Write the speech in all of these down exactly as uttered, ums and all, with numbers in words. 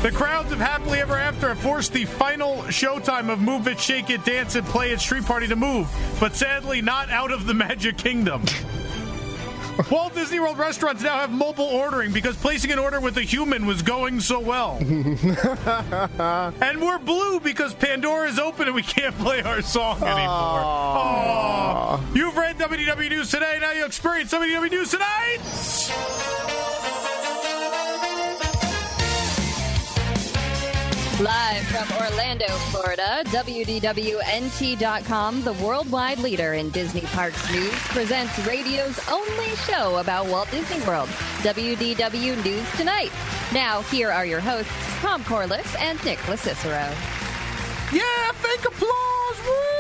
The crowds of Happily Ever After have forced the final showtime of Move It, Shake It, Dance It, Play It Street Party to move, but sadly not out of the Magic Kingdom. Walt Disney World restaurants now have mobile ordering because placing an order with a human was going so well. And we're blue because Pandora is open and we can't play our song anymore. Aww. Aww. You've read W D W News Today, now you experience W D W News Tonight. Live from Orlando, Florida, W D W N T dot com, the worldwide leader in Disney Parks news, presents radio's only show about Walt Disney World, W D W News Tonight. Now, here are your hosts, Tom Corliss and Nick LoCicero. Yeah, fake applause!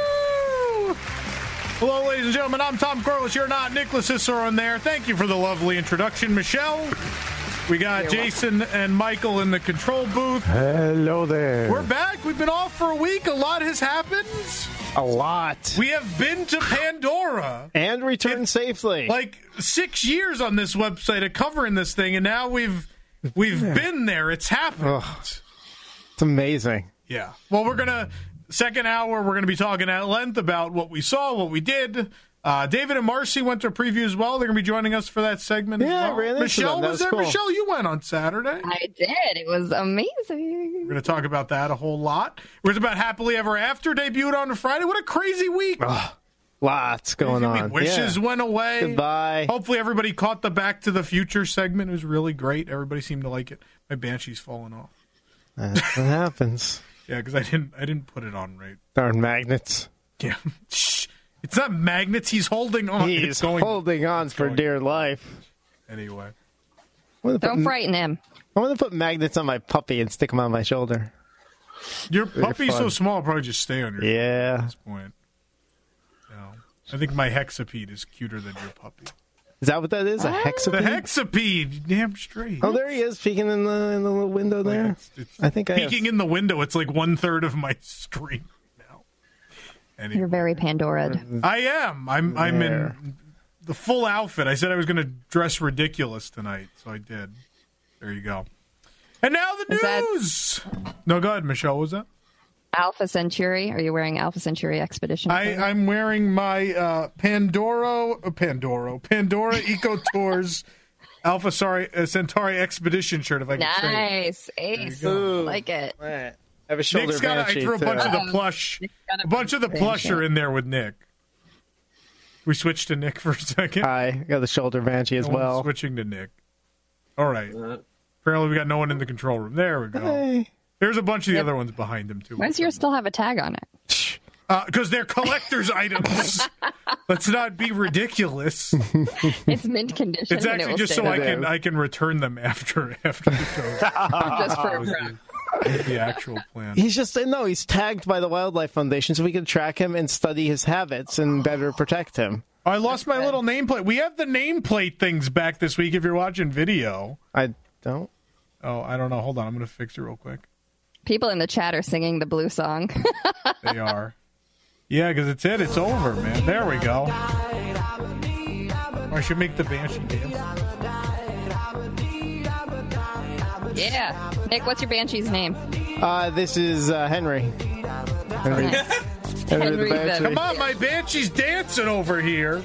Woo! Hello, ladies and gentlemen, I'm Tom Corliss. You're not Nick LoCicero in there. Thank you for the lovely introduction, Michelle. We got You're Jason welcome. And Michael in the control booth. Hello there. We're back. We've been off for a week. A lot has happened. A lot. We have been to Pandora. And returned safely. Like six years on this website of covering this thing, and now we've we've yeah. been there. It's happened. Oh, it's amazing. Yeah. Well, we're going to, second hour, we're going to be talking at length about what we saw, what we did. Uh, David and Marcy went to a preview as well. They're going to be joining us for that segment yeah, as well. Michelle was, was there. Cool. Michelle, you went on Saturday. I did. It was amazing. We're going to talk about that a whole lot. It was about Happily Ever After, debuted on Friday. What a crazy week. Oh, lots going on. Wishes yeah. went away. Goodbye. Hopefully everybody caught the Back to the Future segment. It was really great. Everybody seemed to like it. My Banshee's falling off. That's what happens. Yeah, because I didn't, I didn't put it on right. Darn magnets. Yeah. Shh. It's not magnets. He's holding on. He's going, holding on for going. dear life. Anyway. Don't put, frighten him. I want to put magnets on my puppy and stick them on my shoulder. Your puppy's so small, I'll probably just stay on your yeah. shoulder at this point. No. I think my hexapede is cuter than your puppy. Is that what that is? A hexapede? The hexapede. Damn straight. Oh, there he is, peeking in the in the little window there. It's, it's I think peeking I have... in the window. It's like one third of my screen. Anyway. You're very Pandora'd. I am. I'm. I'm there. In the full outfit. I said I was going to dress ridiculous tonight, so I did. There you go. And now the news. That... No, go ahead, Michelle. What was that? Alpha Centauri. Are you wearing Alpha Centauri Expedition? I, I'm wearing my uh, Pandora, uh, Pandora, Pandora Eco Tours Alpha Centauri Expedition shirt. If I can nice. say it. Nice, ace. Ooh, like it. Right. I have a shoulder Nick's got. I threw a bunch too. of the plush. A bunch of the plush are in there with Nick. We switched to Nick for a second. I got the shoulder banshee as no well. Switching to Nick. All right. Apparently, we got no one in the control room. There we go. Hey. There's a bunch of the yep. other ones behind him too. Why does yours still have a tag on it? Because uh, they're collector's items. Let's not be ridiculous. It's mint condition. It's actually it just so I can I can return them after after the show. Just for a the, the actual plan. He's just no. He's tagged by the Wildlife Foundation, so we can track him and study his habits and better protect him. I lost my little nameplate. We have the nameplate things back this week. If you're watching video, I don't. Oh, I don't know. Hold on, I'm going to fix it real quick. People in the chat are singing the blue song. They are. Yeah, because it's it. It's over, man. There we go. I should make the Banshee dance. Yeah. Nick, what's your Banshee's name? Uh, this is uh, Henry. Henry. Nice. Henry, Henry the Banshee. Come on, my Banshee's dancing over here.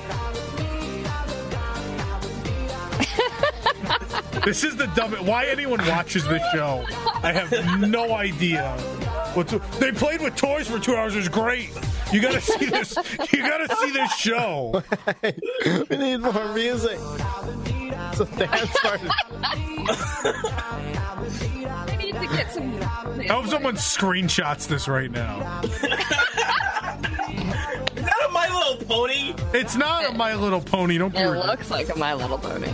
This is the dumbest. Why anyone watches this show, I have no idea. What's, they played with toys for two hours. It was great. You gotta see this. You gotta see this show. We need more music. So dance started. I need to get some. I hope someone screenshots this right now. Is that a My Little Pony? It's not a My Little Pony. Don't be It ridiculous. looks like a My Little Pony.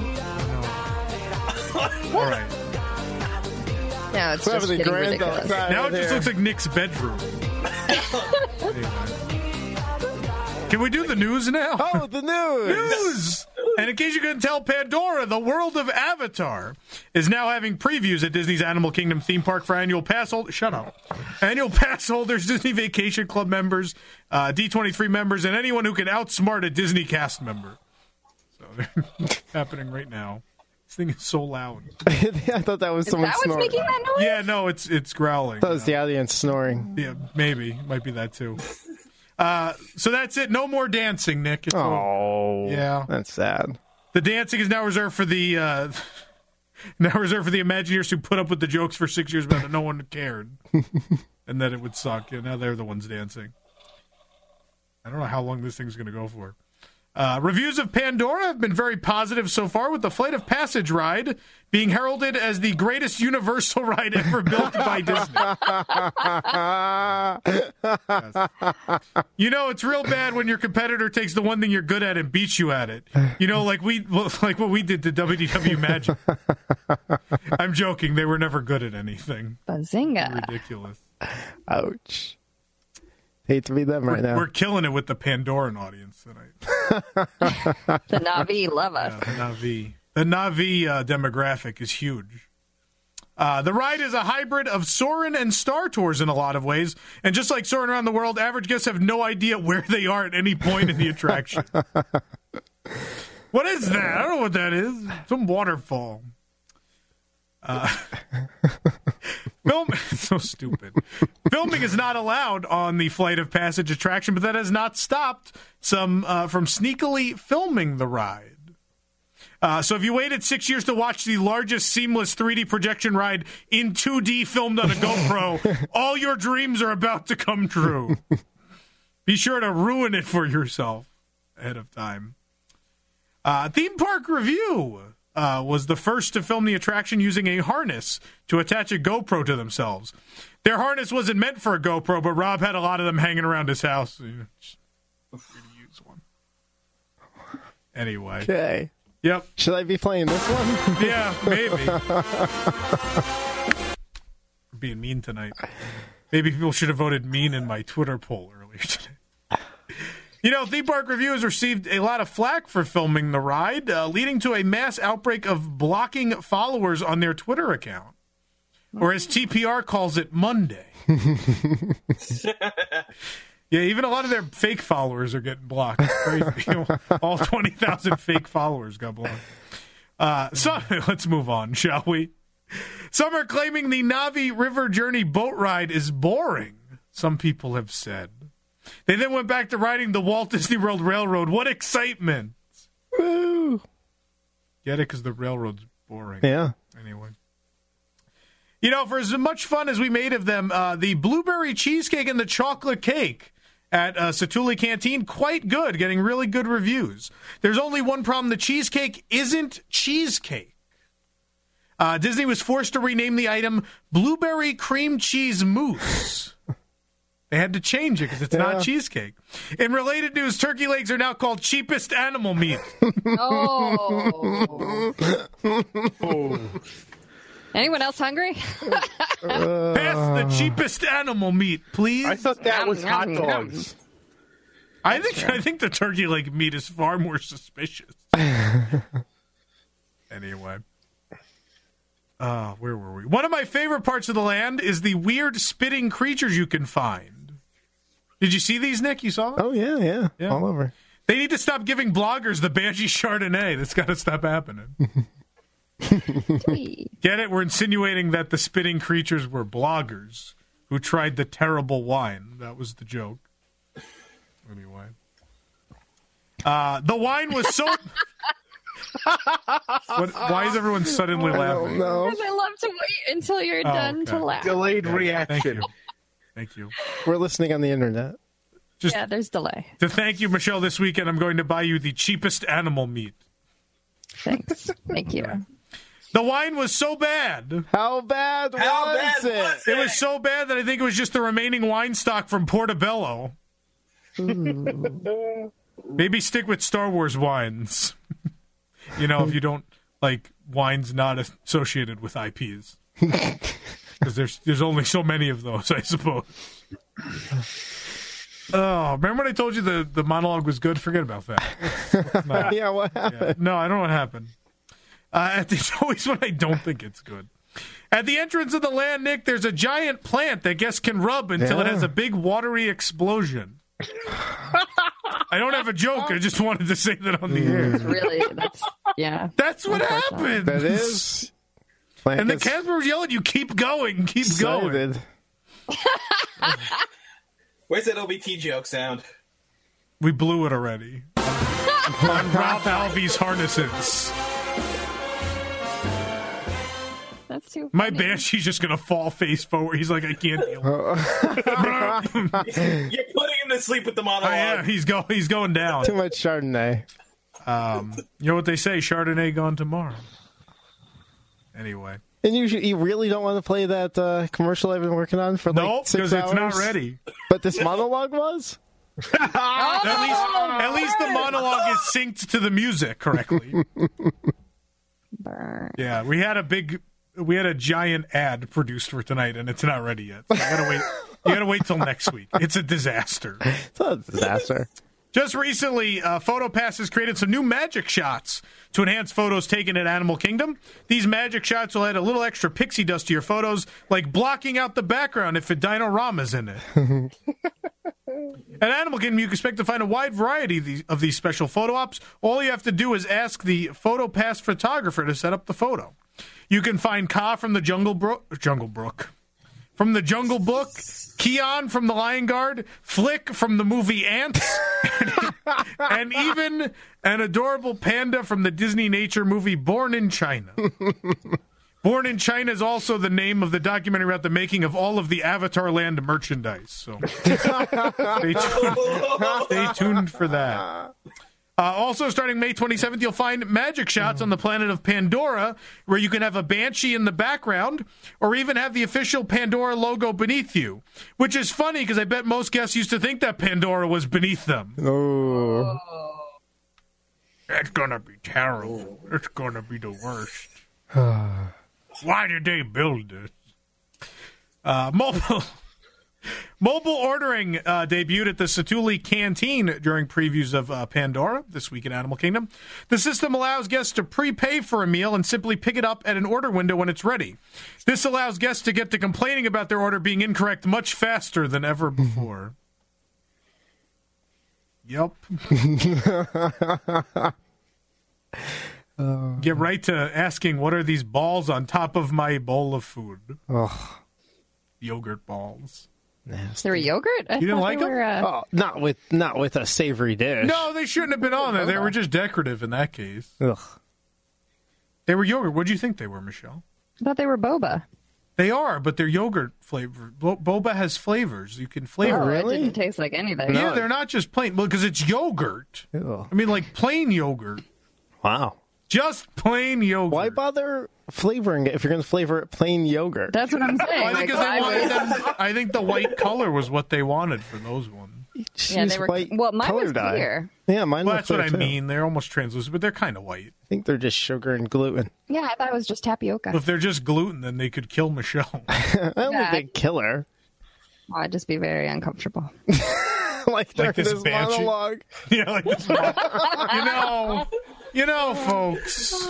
All right. No, it's just getting ridiculous. Now it just looks like Nick's bedroom. Anyway. Can we do the news now? Oh, the news! News! And in case you couldn't tell, Pandora, the world of Avatar, is now having previews at Disney's Animal Kingdom theme park for annual pass holders. Shut up. Annual pass holders, Disney Vacation Club members, uh, D twenty-three members, and anyone who can outsmart a Disney cast member. So they're happening right now. This thing is so loud. I thought that was Is someone that what's snoring. making that noise? Yeah, no, it's it's growling. That was the audience snoring. Yeah, maybe. Might be that too. Uh, so that's it. No more dancing, Nick. It's over. Oh, Yeah. that's sad. The dancing is now reserved for the uh, now reserved for the Imagineers who put up with the jokes for six years, but that no one cared, and that it would suck. Yeah, now they're the ones dancing. I don't know how long this thing's going to go for. Uh, reviews of Pandora have been very positive so far, with the Flight of Passage ride being heralded as the greatest Universal ride ever built by Disney. Yes. You know, it's real bad when your competitor takes the one thing you're good at and beats you at it. You know, like we, like what we did to W D W Magic. I'm joking; they were never good at anything. Bazinga. Ridiculous. Ouch. Hate to be them right we're, now. We're killing it with the Pandoran audience tonight. The Na'vi love us. Yeah, the Na'vi. The Na'vi uh, demographic is huge. Uh, the ride is a hybrid of Soarin' and Star Tours in a lot of ways. And just like Soarin' Around the World, average guests have no idea where they are at any point in the attraction. What is that? I don't know what that is. Some waterfall. Uh, film so stupid. Filming is not allowed on the Flight of Passage attraction, but that has not stopped some uh, from sneakily filming the ride. Uh, so if you waited six years to watch the largest seamless three D projection ride in two D filmed on a GoPro, all your dreams are about to come true. Be sure to ruin it for yourself ahead of time. Uh, Theme Park Review uh, was the first to film the attraction using a harness to attach a GoPro to themselves. Their harness wasn't meant for a GoPro, but Rob had a lot of them hanging around his house. So, you know, just feel free to use one. Anyway. Okay. Yep. Should I be playing this one? Yeah, maybe. We're being mean tonight. Maybe people should have voted mean in my Twitter poll earlier today. You know, Theme Park Review has received a lot of flack for filming the ride, uh, leading to a mass outbreak of blocking followers on their Twitter account. Or as T P R calls it, Monday. Yeah, even a lot of their fake followers are getting blocked. It's crazy. All twenty thousand fake followers got blocked. Uh, so let's move on, shall we? Some are claiming the Na'vi River Journey boat ride is boring, some people have said. They then went back to riding the Walt Disney World Railroad. What excitement! Woo! Get it? Because the railroad's boring. Yeah. Anyway. You know, for as much fun as we made of them, uh, the blueberry cheesecake and the chocolate cake at uh, Satuli Canteen, quite good, getting really good reviews. There's only one problem. The cheesecake isn't cheesecake. Uh, Disney was forced to rename the item Blueberry Cream Cheese Mousse. They had to change it because it's yeah. not cheesecake. In related news, turkey legs are now called cheapest animal meat. Oh. Oh. Anyone else hungry? Pass the cheapest animal meat, please. I thought that Yum, was yum, hot yum. dogs. I think true. I think the turkey leg meat is far more suspicious. Anyway. Uh, where were we? One of my favorite parts of the land is the weird spitting creatures you can find. Did you see these, Nick? You saw them? Oh, yeah, yeah, yeah. All over. They need to stop giving bloggers the Banshee Chardonnay. That's got to stop happening. Get it? We're insinuating that the spitting creatures were bloggers who tried the terrible wine. That was the joke. Anyway. Uh, the wine was so... what, why is everyone suddenly laughing? Because I love to wait until you're Oh, done okay. to laugh. Delayed Thank reaction. you. Thank you. We're listening on the internet. Just Yeah, there's delay. to thank you, Michelle, this weekend I'm going to buy you the cheapest animal meat. Thanks. Thank you. The wine was so bad. How bad How was bad it? was It was so bad that I think it was just the remaining wine stock from Portobello. Maybe stick with Star Wars wines. You know, if you don't like wines not associated with I Ps. Because there's there's only so many of those, I suppose. Oh, remember when I told you the, the monologue was good? Forget about that. Let's- let's not- Yeah, what happened? yeah. No, I don't know what happened. Uh, it's always when I don't think it's good. At the entrance of the land, Nick, there's a giant plant that guests can rub until it Yeah. has a big watery explosion. I don't have a joke. I just wanted to say that on the air. Really, that's yeah. That's what happened. That is. Like And the Casper was yelling, "You keep going, keep going." excited. Where's that O B T joke sound? We blew it already. On Rob Alvey's harnesses. That's too. My funny. Banshee's just gonna fall face forward. He's like, I can't deal. You're putting him to sleep with the monologue. Oh, yeah, he's go he's going down. Too much Chardonnay. Um, you know what they say? Chardonnay gone tomorrow. Anyway, And you you really don't want to play that uh, commercial I've been working on for like nope, six because hours? it's not ready. But this monologue was? At least, at least the monologue is synced to the music correctly. Burn. Yeah, we had a big, we had a giant ad produced for tonight, and it's not ready yet. So you gotta wait. You gotta wait till next week. It's a disaster. It's not a disaster. Just recently, uh, PhotoPass has created some new magic shots to enhance photos taken at Animal Kingdom. These magic shots will add a little extra pixie dust to your photos, like blocking out the background if a Dino-Rama's in it. At Animal Kingdom, you can expect to find a wide variety of these, of these special photo ops. All you have to do is ask the PhotoPass photographer to set up the photo. You can find Ka from the Jungle Brook, Jungle Brook, from the Jungle Book, Keon from the Lion Guard, Flick from the movie Ants, and even an adorable panda from the Disney nature movie Born in China. Born in China is also the name of the documentary about the making of all of the Avatar Land merchandise. So stay tuned, stay tuned for that. Uh, also, starting May twenty-seventh, you'll find magic shots on the planet of Pandora, where you can have a banshee in the background, or even have the official Pandora logo beneath you. Which is funny, because I bet most guests used to think that Pandora was beneath them. Oh. It's gonna be terrible. It's gonna be the worst. Why did they build this? Uh, mobile... Mobile ordering uh, debuted at the Satuli Canteen during previews of uh, Pandora this week in Animal Kingdom. The system allows guests to prepay for a meal and simply pick it up at an order window when it's ready. This allows guests to get to complaining about their order being incorrect much faster than ever before. Yep. uh, Get right to asking, what are these balls on top of my bowl of food? Oh. Yogurt balls. Nasty. They were yogurt? I You didn't thought like they them? were, uh... Oh, not with not with a savory dish. No, they shouldn't have been on there. They were just decorative in that case. Ugh. They were yogurt. What do you think they were, Michelle? I thought they were boba. They are, but they're yogurt flavored. Bo- Boba has flavors. You can flavor Oh, it. really? It didn't taste like anything. Yeah, they're not just plain. Well, because it's yogurt. Ew. I mean, like plain yogurt. Wow. Just plain yogurt. Why bother flavoring it if you're going to flavor it plain yogurt? That's what I'm saying. Well, I think Like, 'cause they why wanted would- them, I think the white color was what they wanted for those ones. Just Yeah, use they were. white Well, mine color was dye. clear. Yeah, mine Well, was that's what clear I too. mean. They're almost translucent, but they're kind of white. I think they're just sugar and gluten. Yeah, I thought it was just tapioca. If they're just gluten, then they could kill Michelle. I don't Yeah. think they'd kill her. Oh, I'd just be very uncomfortable. like during this this, banshee? monologue. Yeah, like this. You know, you know, folks.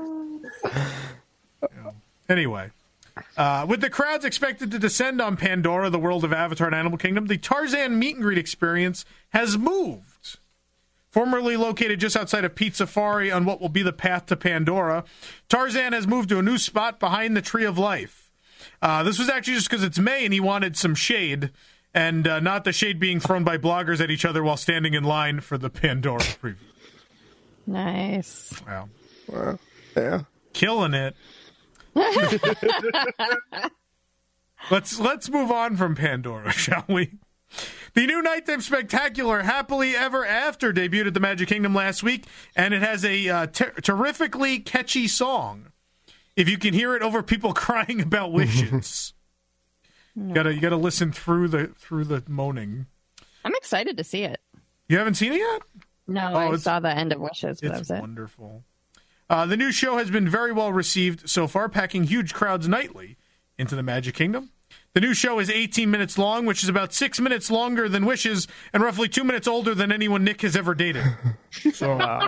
Yeah. Anyway, uh, with the crowds expected to descend on Pandora, the world of Avatar and Animal Kingdom, the Tarzan meet and greet experience has moved. Formerly located just outside of Pete Safari on what will be the path to Pandora, Tarzan has moved to a new spot behind the Tree of Life. Uh, this was actually just because it's May and he wanted some shade, and uh, not the shade being thrown by bloggers at each other while standing in line for the Pandora preview. Nice. Wow. Well, yeah. Killing it. let's let's move on from Pandora, shall we? The new Nighttime Spectacular Happily Ever After debuted at the Magic Kingdom last week, and it has a uh, ter- terrifically catchy song. If you can hear it over people crying about wishes, you gotta you gotta listen through the through the moaning. I'm excited to see it. You haven't seen it yet? No, Oh, I it's- saw the end of Wishes, but that It's was it. wonderful. Uh, the new show has been very well received so far, packing huge crowds nightly into the Magic Kingdom. The new show is eighteen minutes long, which is about six minutes longer than Wishes and roughly two minutes older than anyone Nick has ever dated. So, uh,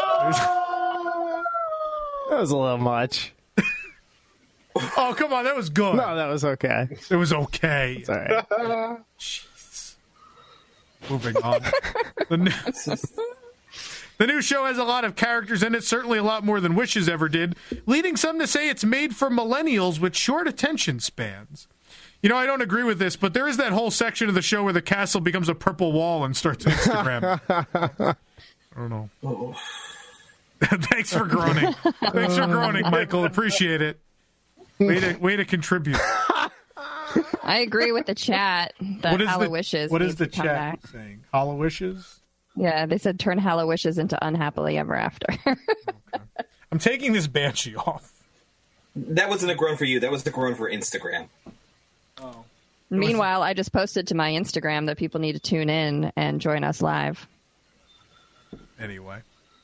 That was a little much. oh, come on, that was good. No, that was okay. It was okay. It's all right. Jeez. Moving on. The new, the new show has a lot of characters in it, certainly a lot more than Wishes ever did, leading some to say it's made for millennials with short attention spans. You know, I don't agree with this, but there is that whole section of the show where the castle becomes a purple wall and starts Instagram. I don't know. Oh. Thanks for groaning. Thanks for groaning, Michael. Appreciate it. Way to, way to contribute. I agree with the chat that Hollow Wishes. What is the chat back. saying? Hollow Wishes? Yeah, they said turn Hollow Wishes into Unhappily Ever After. Okay. I'm taking this Banshee off. That wasn't a groan for you. That was the groan for Instagram. Oh. Meanwhile, I just posted to my Instagram that people need to tune in and join us live. Anyway.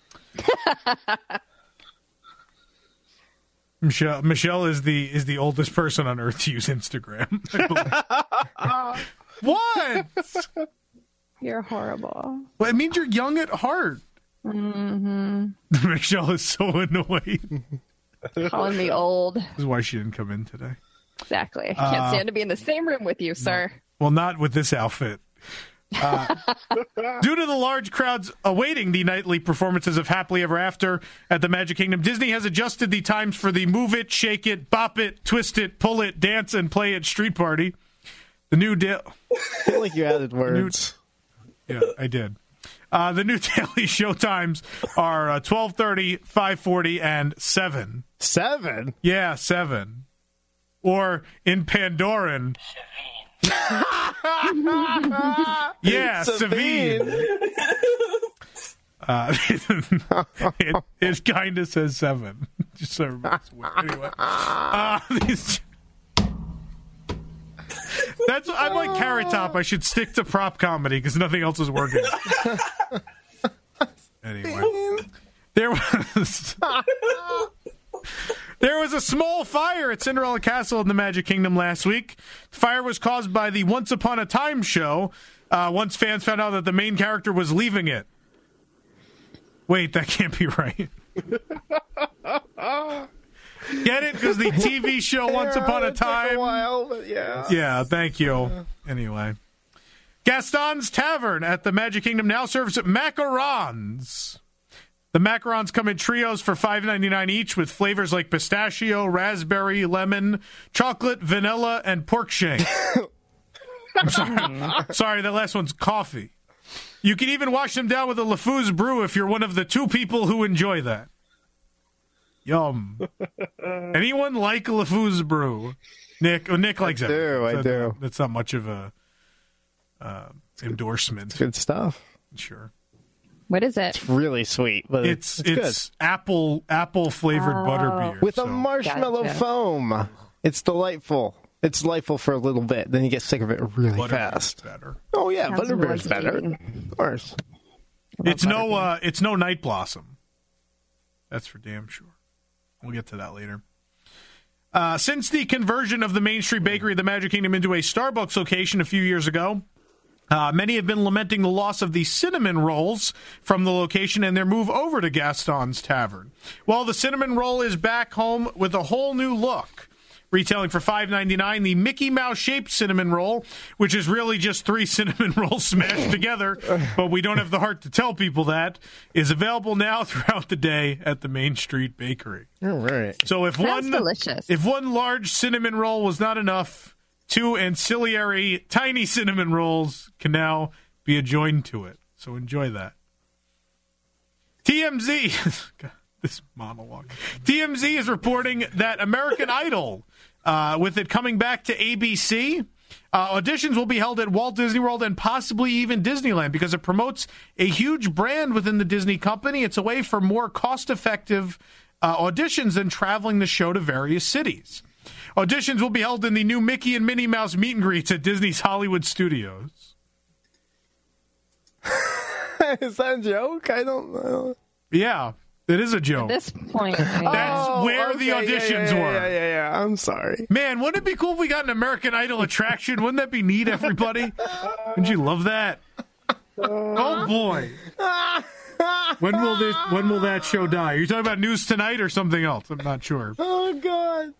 Michelle Michelle is the is the oldest person on earth to use Instagram. What? You're horrible. Well, it means you're young at heart. Mm-hmm. Michelle is so annoyed. Calling me old. This is why she didn't come in today. Exactly. I can't uh, stand to be in the same room with you, sir. No. Well, not with this outfit. Uh, due to the large crowds awaiting the nightly performances of Happily Ever After at the Magic Kingdom, Disney has adjusted the times for the Move It, Shake It, Bop It, Twist It, Pull It, Dance, and Play It street party. The new da- I feel like you added words. New- yeah, I did. Uh, the new daily show times are uh, twelve thirty, five forty, and seven. Seven? Yeah, seven. Or in Pandoran... yeah, Savine. Uh, it it kind of says seven. Just so everybody's aware. Anyway, uh, these, that's I'm like Carrot Top. I should stick to prop comedy because nothing else is working. Anyway, there was. There was a small fire at Cinderella Castle in the Magic Kingdom last week. The fire was caused by the Once Upon a Time show, uh, once fans found out that the main character was leaving it. Wait, that can't be right. Get it? Because the T V show Once yeah, Upon a Time. A while, but yeah. Yeah, thank you. Yeah. Anyway. Gaston's Tavern at the Magic Kingdom now serves macarons. The macarons come in trios for five ninety-nine each with flavors like pistachio, raspberry, lemon, chocolate, vanilla, and pork shank. I'm sorry. Sorry, that last one's coffee. You can even wash them down with a LeFou's brew if you're one of the two people who enjoy that. Yum. Anyone like LeFou's brew? Nick, oh, Nick likes it. I do, I do. That's not much of a uh, endorsement. It's good stuff. Sure. What is it? It's really sweet, but it's it's, it's apple apple flavored oh. butterbeer with so. a marshmallow gotcha. foam. It's delightful. It's delightful for a little bit, then you get sick of it really fast. Better. Oh yeah, butterbeer's better. Of course. It's no uh, it's no Night Blossom. That's for damn sure. We'll get to that later. Uh, since the conversion of the Main Street Bakery of the Magic Kingdom into a Starbucks location a few years ago, Uh, many have been lamenting the loss of the cinnamon rolls from the location and their move over to Gaston's Tavern. Well, the cinnamon roll is back home with a whole new look. Retailing for five ninety-nine, the Mickey Mouse-shaped cinnamon roll, which is really just three cinnamon rolls smashed together, but we don't have the heart to tell people that, is available now throughout the day at the Main Street Bakery. All right. So if Sounds one, delicious. if one large cinnamon roll was not enough, two ancillary tiny cinnamon rolls can now be adjoined to it. So enjoy that. T M Z, God, this monologue. T M Z is reporting that American Idol, uh, with it coming back to A B C, uh, auditions will be held at Walt Disney World and possibly even Disneyland because it promotes a huge brand within the Disney company. It's a way for more cost-effective uh, auditions than traveling the show to various cities. Auditions will be held in the new Mickey and Minnie Mouse meet and greets at Disney's Hollywood Studios. Is that a joke? I don't know. Yeah, it is a joke. At this point, that's oh, where okay, the auditions yeah, yeah, were. Yeah, yeah, yeah. I'm sorry. Man, wouldn't it be cool if we got an American Idol attraction? Wouldn't that be neat, everybody? Wouldn't you love that? Oh, boy. When will this? When will that show die? Are you talking about News Tonight or something else? I'm not sure. Oh God!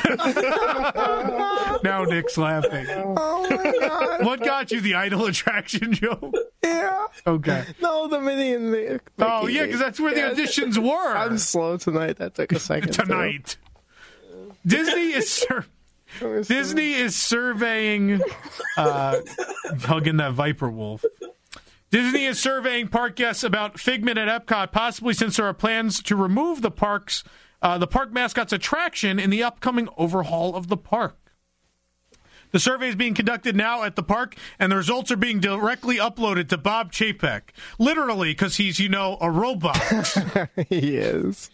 Now Nick's laughing. Oh my God! What got you the Idol attraction, Joe? Yeah. Okay. No, the Minnie and the. Oh yeah, because that's where the auditions were. I'm slow tonight. That took a second. Tonight. Disney is sur- Disney is surveying. Uh, hugging that Viper Wolf. Disney is surveying park guests about Figment at Epcot, possibly since there are plans to remove the park's uh, the park mascot's attraction in the upcoming overhaul of the park. The survey is being conducted now at the park, and the results are being directly uploaded to Bob Chapek. Literally, because he's, you know, a robot. He is.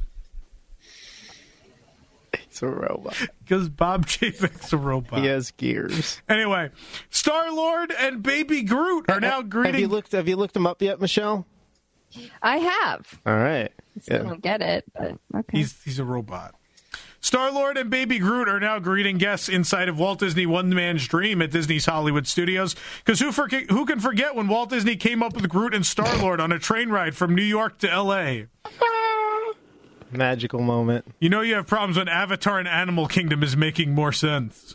He's a robot. Because Bob Chapek's a robot. He has gears. Anyway, Star-Lord and Baby Groot are now greeting... Have you looked, have you looked him up yet, Michelle? I have. All right. I still don't get it, but okay. He's, he's a robot. Star-Lord and Baby Groot are now greeting guests inside of Walt Disney One Man's Dream at Disney's Hollywood Studios. Because who, for, who can forget when Walt Disney came up with Groot and Star-Lord on a train ride from New York to L A? Magical moment. You know you have problems when Avatar and Animal Kingdom is making more sense.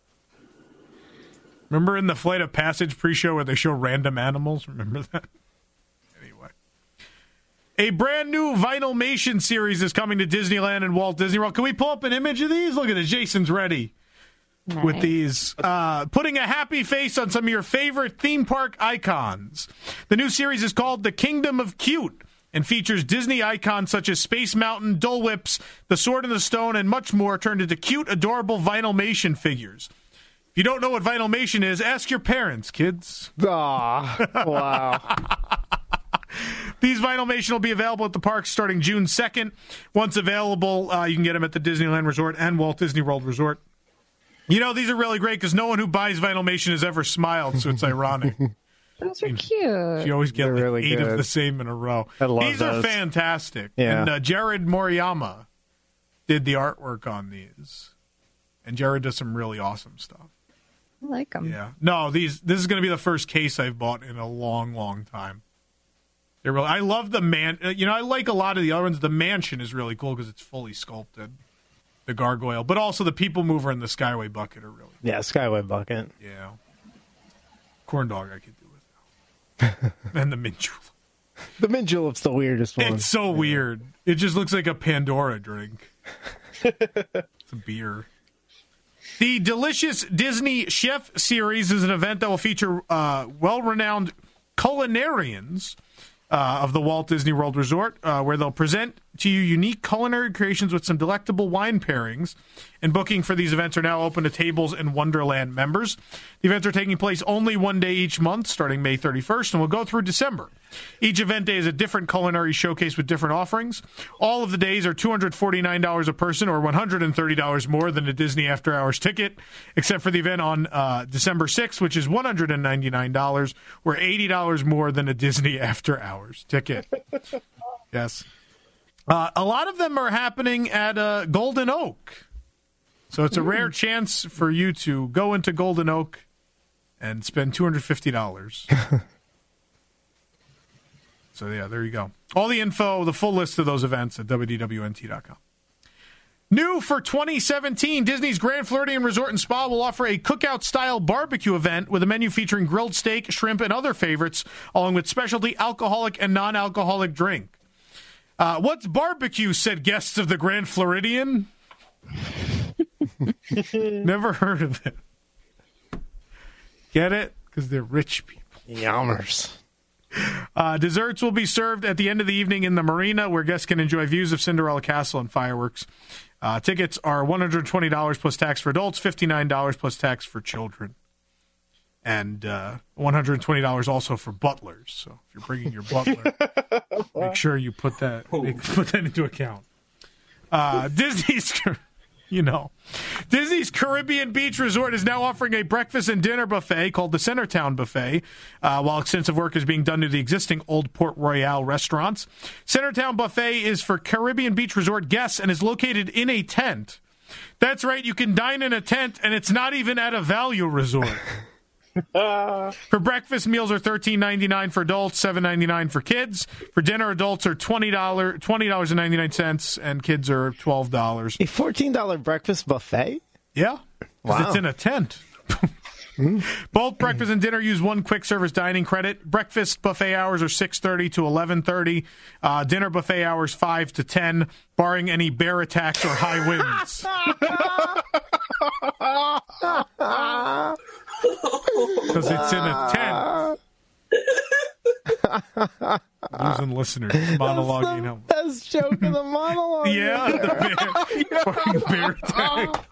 Remember in the Flight of Passage pre-show where they show random animals? Remember that? Anyway. A brand new Vinylmation series is coming to Disneyland and Walt Disney World. Can we pull up an image of these? Look at it. Jason's ready Nice. with these. Uh, putting a happy face on some of your favorite theme park icons. The new series is called The Kingdom of Cute and features Disney icons such as Space Mountain, Dole Whips, The Sword and the Stone, and much more turned into cute, adorable Vinylmation figures. If you don't know what Vinylmation is, ask your parents, kids. Aw, wow. These Vinylmation will be available at the park starting June second. Once available, uh, you can get them at the Disneyland Resort and Walt Disney World Resort. You know, these are really great because no one who buys Vinylmation has ever smiled, so it's ironic. Those are cute. You always get They're like really eight good. of the same in a row. I love these are those. fantastic. Yeah. And uh, Jared Moriyama did the artwork on these. And Jared does some really awesome stuff. I like them. Yeah. No, these this is going to be the first case I've bought in a long, long time. They're really, I love the man. uh, You know, I like a lot of the other ones. The mansion is really cool because it's fully sculpted. The gargoyle. But also the people mover and the Skyway bucket are really Yeah, Skyway Bucket. Yeah. Corn dog I could do without. And the mint julep. The mint julep's the weirdest one. It's so weird. It just looks like a Pandora drink. It's a beer. The Delicious Disney Chef Series is an event that will feature uh, well-renowned culinarians uh, of the Walt Disney World Resort, uh, where they'll present to you unique culinary creations with some delectable wine pairings. And booking for these events are now open to Tables and Wonderland members. The events are taking place only one day each month, starting May thirty-first, and will go through December. Each event day is a different culinary showcase with different offerings. All of the days are two hundred forty-nine dollars a person, or one hundred thirty dollars more than a Disney After Hours ticket, except for the event on uh, December sixth, which is one hundred ninety-nine dollars, or eighty dollars more than a Disney After Hours ticket. Yes. Uh, a lot of them are happening at uh, Golden Oak. So it's a rare chance for you to go into Golden Oak and spend two hundred fifty dollars. So, yeah, there you go. All the info, the full list of those events at W D W N T dot com. New for twenty seventeen, Disney's Grand Floridian Resort and Spa will offer a cookout-style barbecue event with a menu featuring grilled steak, shrimp, and other favorites, along with specialty alcoholic and non-alcoholic drink. Uh, what's barbecue, said guests of the Grand Floridian? Never heard of it. Get it? Because they're rich people. Yummers. Uh, desserts will be served at the end of the evening in the marina, where guests can enjoy views of Cinderella Castle and fireworks. Uh, tickets are one hundred twenty dollars plus tax for adults, fifty-nine dollars plus tax for children, and uh, one hundred twenty dollars also for butlers. So if you're bringing your butler, make sure you put that make, put that into account. Uh, Disney's... You know, Disney's Caribbean Beach Resort is now offering a breakfast and dinner buffet called the Centertown Buffet, uh, while extensive work is being done to the existing Old Port Royale restaurants. Centertown Buffet is for Caribbean Beach Resort guests and is located in a tent. That's right, you can dine in a tent, and it's not even at a value resort. For breakfast, meals are thirteen ninety-nine for adults, seven ninety-nine for kids. For dinner, adults are twenty dollars twenty dollars and ninety-nine cents, and kids are twelve dollars. A fourteen dollars breakfast buffet? Yeah. Wow. It's in a tent. Both breakfast and dinner use one quick service dining credit. Breakfast buffet hours are six thirty to eleven thirty. Uh, dinner buffet hours five to ten, barring any bear attacks or high winds. Because it's in a tent. Losing listeners. Monologuing him. Best joke of the monologue. Yeah, the bear, fucking bear attack.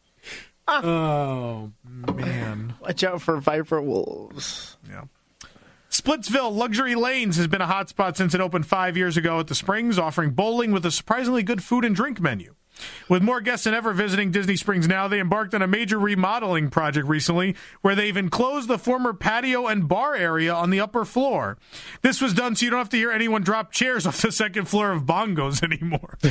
Oh, man. Watch out for viper wolves. Yeah. Splitsville Luxury Lanes has been a hotspot since it opened five years ago at the Springs, offering bowling with a surprisingly good food and drink menu. With more guests than ever visiting Disney Springs now, they embarked on a major remodeling project recently where they've enclosed the former patio and bar area on the upper floor. This was done so you don't have to hear anyone drop chairs off the second floor of bongos anymore.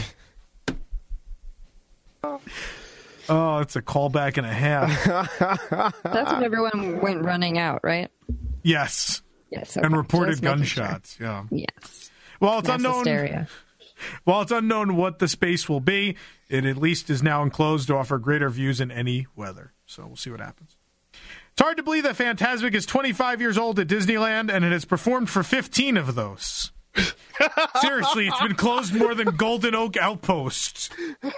Oh, it's a callback and a half. That's when everyone went running out, right? Yes. Yes. Okay. And reported Just making gunshots. Sure. Yeah. Yes. Well, it's Mass unknown. hysteria. While it's unknown what the space will be, it at least is now enclosed to offer greater views in any weather. So we'll see what happens. It's hard to believe that Fantasmic is twenty-five years old at Disneyland, and it has performed for fifteen of those. Seriously, it's been closed more than Golden Oak Outpost.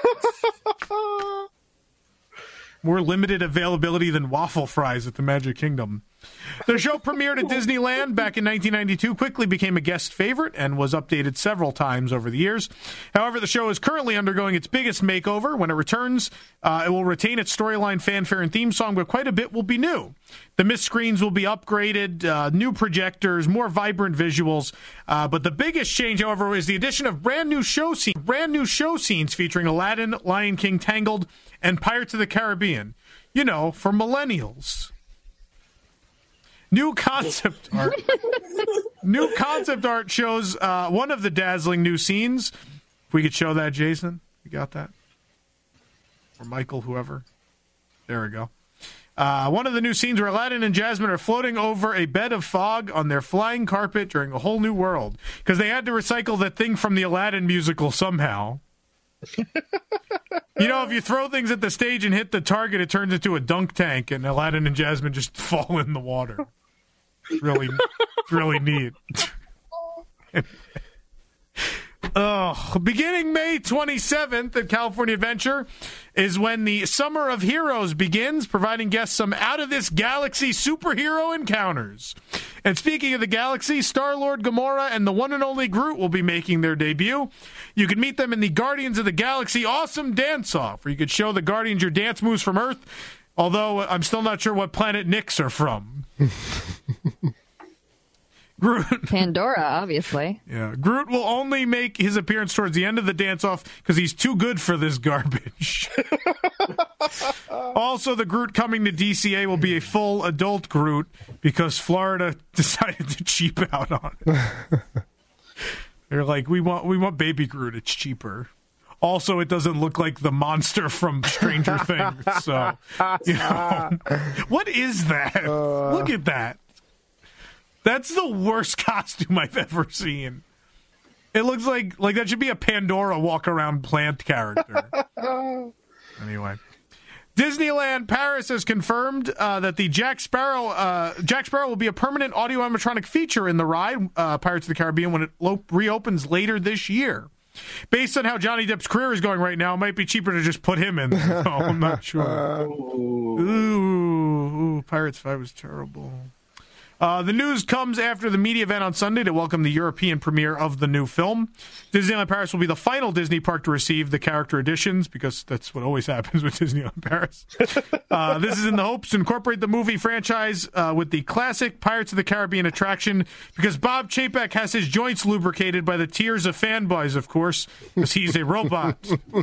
More limited availability than waffle fries at the Magic Kingdom. The show premiered at Disneyland back in nineteen ninety-two, quickly became a guest favorite, and was updated several times over the years. However, the show is currently undergoing its biggest makeover. When it returns, uh, it will retain its storyline, fanfare, and theme song, but quite a bit will be new. The mist screens will be upgraded, uh, new projectors, more vibrant visuals. Uh, but the biggest change, however, is the addition of brand new show scenes, brand new show scenes featuring Aladdin, Lion King, Tangled, and Pirates of the Caribbean. You know, for millennials. New concept art. New concept art shows uh, one of the dazzling new scenes. If we could show that, Jason. You got that? Or Michael, whoever. There we go. Uh, one of the new scenes where Aladdin and Jasmine are floating over a bed of fog on their flying carpet during a whole new world. Because they had to recycle that thing from the Aladdin musical somehow. You know, if you throw things at the stage and hit the target, it turns into a dunk tank, and Aladdin and Jasmine just fall in the water. It's really, it's really neat. Oh, beginning May twenty-seventh at California Adventure is when the Summer of Heroes begins, providing guests some out-of-this-galaxy superhero encounters. And speaking of the galaxy, Star-Lord, Gamora, and the one and only Groot will be making their debut. You can meet them in the Guardians of the Galaxy Awesome Dance-Off, where you could show the Guardians your dance moves from Earth, although I'm still not sure what planet Knicks are from. Groot. Pandora, obviously. Yeah, Groot will only make his appearance towards the end of the dance-off because he's too good for this garbage. Also, the Groot coming to D C A will be a full adult Groot because Florida decided to cheap out on it. They're like, we want we want baby Groot. It's cheaper. Also, it doesn't look like the monster from Stranger Things. So, you know, what is that? Uh... Look at that. That's the worst costume I've ever seen. It looks like like that should be a Pandora walk-around plant character. Anyway. Disneyland Paris has confirmed uh, that the Jack Sparrow uh, Jack Sparrow will be a permanent audio animatronic feature in the ride, uh, Pirates of the Caribbean, when it lo- reopens later this year. Based on how Johnny Depp's career is going right now, it might be cheaper to just put him in there. No, I'm not sure. Ooh, ooh, Pirates five was terrible. Uh, the news comes after the media event on Sunday to welcome the European premiere of the new film. Disneyland Paris will be the final Disney park to receive the character additions, because that's what always happens with Disneyland Paris. Uh, this is in the hopes to incorporate the movie franchise uh, with the classic Pirates of the Caribbean attraction, because Bob Chapek has his joints lubricated by the tears of fanboys, of course, because he's a robot.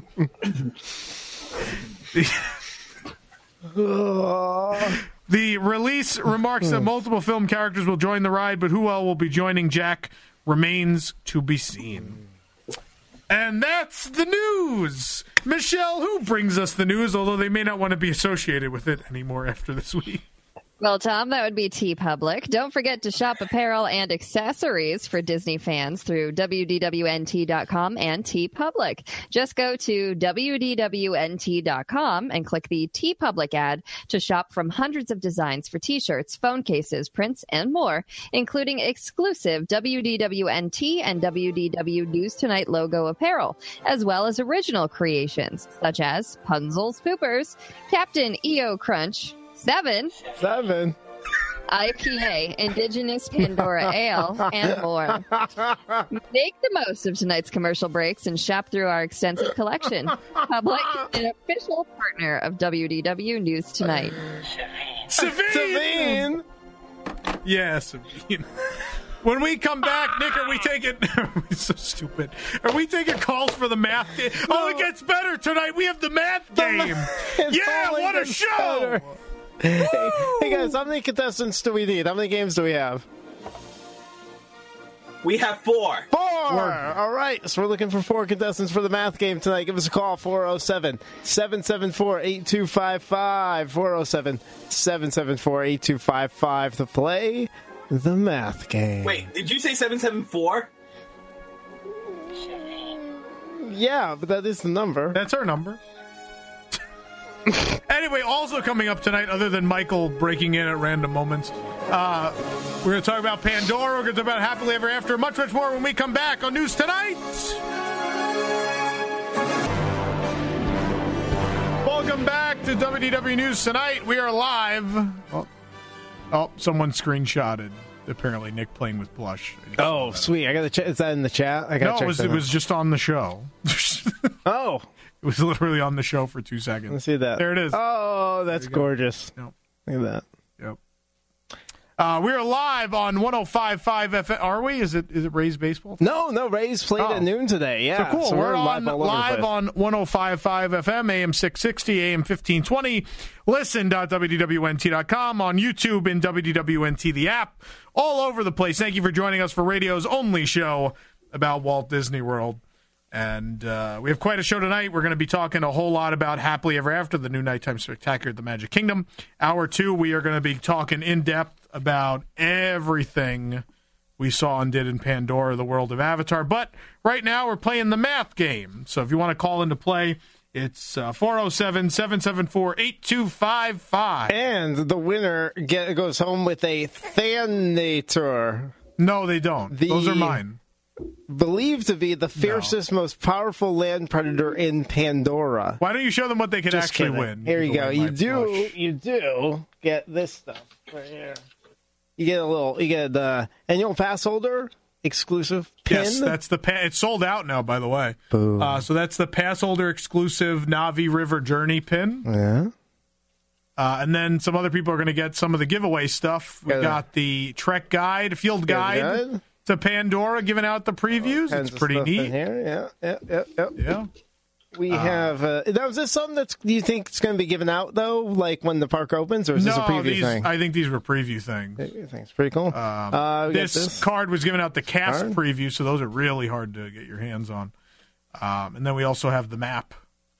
The release remarks that multiple film characters will join the ride, but who all will be joining Jack remains to be seen. And that's the news. Michelle, who brings us the news, although they may not want to be associated with it anymore after this week? Well, Tom, that would be TeePublic. Don't forget to shop apparel and accessories for Disney fans through W D W N T dot com and TeePublic. Just go to W D W N T dot com and click the TeePublic ad to shop from hundreds of designs for t-shirts, phone cases, prints, and more, including exclusive W D W N T and W D W News Tonight logo apparel, as well as original creations such as Punzel's Poopers, Captain E O Crunch, Seven, Seven, I P A, Indigenous Pandora Ale, and more. Make the most of tonight's commercial breaks and shop through our extensive collection. Public, an official partner of W D W News Tonight. Savine! Savine! Yeah, Savine. When we come back, Nick, are we taking... so stupid. Are we taking calls for the math game? No. Oh, it gets better tonight. We have the math game. The yeah, what a show! Better. Hey, hey guys, how many contestants do we need? How many games do we have? We have four. Four! Four. All right, so we're looking for four contestants for the math game tonight. Give us a call, four oh seven, seven seven four, eight two five five. four oh seven, seven seven four, eight two five five to play the math game. Wait, did you say seven seven four? Yeah, but that is the number. That's our number. Anyway, also coming up tonight, other than Michael breaking in at random moments, uh, we're going to talk about Pandora. We're going to talk about Happily Ever After. Much, much more when we come back on News Tonight. Welcome back to W D W News Tonight. We are live. Oh, oh someone screenshotted. Apparently, Nick playing with Blush. Oh, sweet. I got to check. Is that in the chat? I got to no, check it was, that it was just on the show. Oh. It was literally on the show for two seconds. Let's see that. There it is. Oh, that's gorgeous. Yep. Look at that. Yep. Uh, we're live on one oh five point five F M. Are we? Is it is it Rays baseball? No, no. Rays played oh. at noon today. Yeah. So cool. So we're, we're on live, live on one oh five point five F M, A M six sixty, A M fifteen twenty. Listen dot W D W N T dot com, on YouTube and W D W N T, the app. All over the place. Thank you for joining us for radio's only show about Walt Disney World. And uh, we have quite a show tonight. We're going to be talking a whole lot about Happily Ever After, the new nighttime spectacular at the Magic Kingdom. Hour two, we are going to be talking in depth about everything we saw and did in Pandora, the world of Avatar. But right now, we're playing the math game. So if you want to call into play, it's uh, four oh seven, seven seven four, eight two five five. And the winner get, goes home with a Thanator. No, they don't. The... Those are mine. Believed to be the fiercest, no. most powerful land predator in Pandora. Why don't you show them what they can Just actually kidding. win? Here you go. You do, blush. you do get this stuff right here. You get a little, you get the annual pass holder exclusive pin. Yes, that's the pa- it's sold out now, by the way. Uh, so that's the pass holder exclusive Navi River Journey pin. Yeah. Uh, and then some other people are going to get some of the giveaway stuff. We got, got the Trek guide, field guide. Good. To Pandora, giving out the previews. Oh, it's pretty neat. Here. Yeah, yeah, yeah, yeah. Yeah. We uh, have. Uh, now, is this something that's? Do you think it's going to be given out though, like when the park opens, or is no, this a preview these, thing? I think these were preview things. Preview things, pretty cool. Um, uh, this, this card was given out the cast card? preview, so those are really hard to get your hands on. Um, and then we also have the map.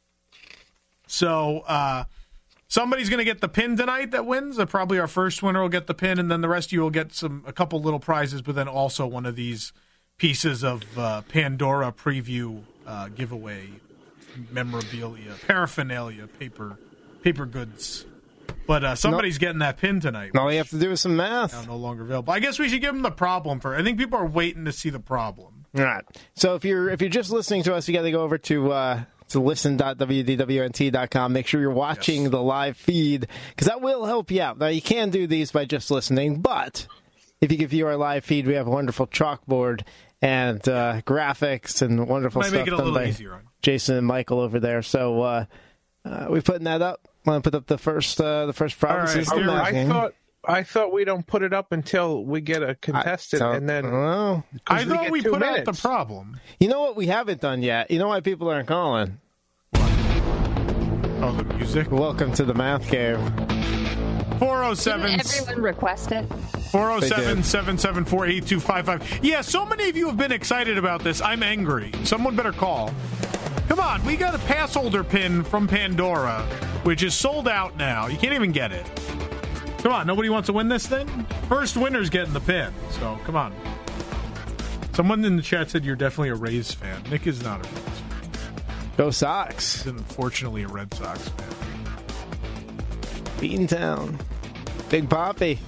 So. Uh, Somebody's going to get the pin tonight that wins. Uh, probably our first winner will get the pin, and then the rest of you will get some a couple little prizes, but then also one of these pieces of uh, Pandora preview uh, giveaway memorabilia, paraphernalia, paper paper goods. But uh, somebody's no. getting that pin tonight. All you have to do is some math. Now no longer available. I guess we should give them the problem first. I think people are waiting to see the problem. All right. So if you're if you're just listening to us, you got to go over to. Uh, to listen dot W D W N T dot com. Make sure you're watching yes. the live feed, because that will help you out. Now, you can do these by just listening, but if you can view our live feed, we have a wonderful chalkboard and uh, graphics and wonderful Might stuff make it a done little by easier on. Jason and Michael over there. So uh, uh, we're putting that up. Want to put up the first uh, the first provinces. All right. I thought I thought we don't put it up until we get a contestant, I and then oh. I thought we, we put minutes. out the problem. You know what we haven't done yet? You know why people aren't calling? Oh, the music. Welcome to the math game. four oh seven Didn't everyone request it? four oh seven, seven seven four, eight two five five. Yeah, so many of you have been excited about this. I'm angry. Someone better call. Come on, we got a pass holder pin from Pandora, which is sold out now. You can't even get it. Come Come on, nobody wants to win this thing? First winner's getting the pin, so come on. Someone in the chat said you're definitely a Rays fan. Nick is not a Rays fan. Go Sox. He's unfortunately a Red Sox fan. Beantown. Big Poppy.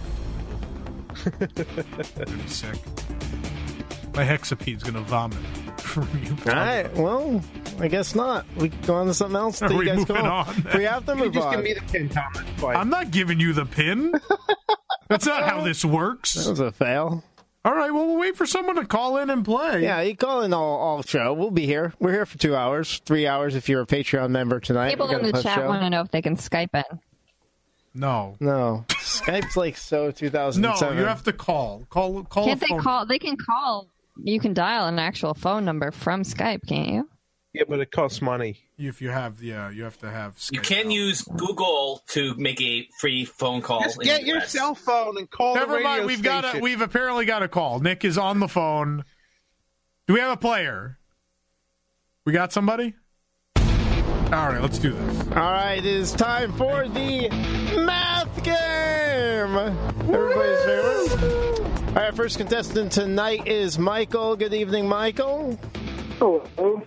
Pretty sick. My Hexapede's going to vomit from you. All right, well, I guess not. We go on to something else. Are you we guys moving go on? We have to You move just on. give me the pin, Thomas. Fine. I'm not giving you the pin. That's not how this works. That was a fail. All right, well, we'll wait for someone to call in and play. Yeah, you call in all, all show. We'll be here. We're here for two hours, three hours if you're a Patreon member tonight. People We're in gonna the post chat show. want to know if they can Skype in. No. No. Skype's like so two thousand No, seven. you have to call. Call call Can't a they phone. call? They can call. You can dial an actual phone number from Skype, can't you? Yeah, but it costs money. If you have, yeah, you have to have Skype You can out. use Google to make a free phone call. Just in get the your U S. cell phone and call the Never radio mind, we've got a, station. we've apparently got a call. Nick is on the phone. Do we have a player? We got somebody? All right, let's do this. All right, it is time for the math game. Everybody's favorite. All right, first contestant tonight is Michael. Good evening, Michael. Hello.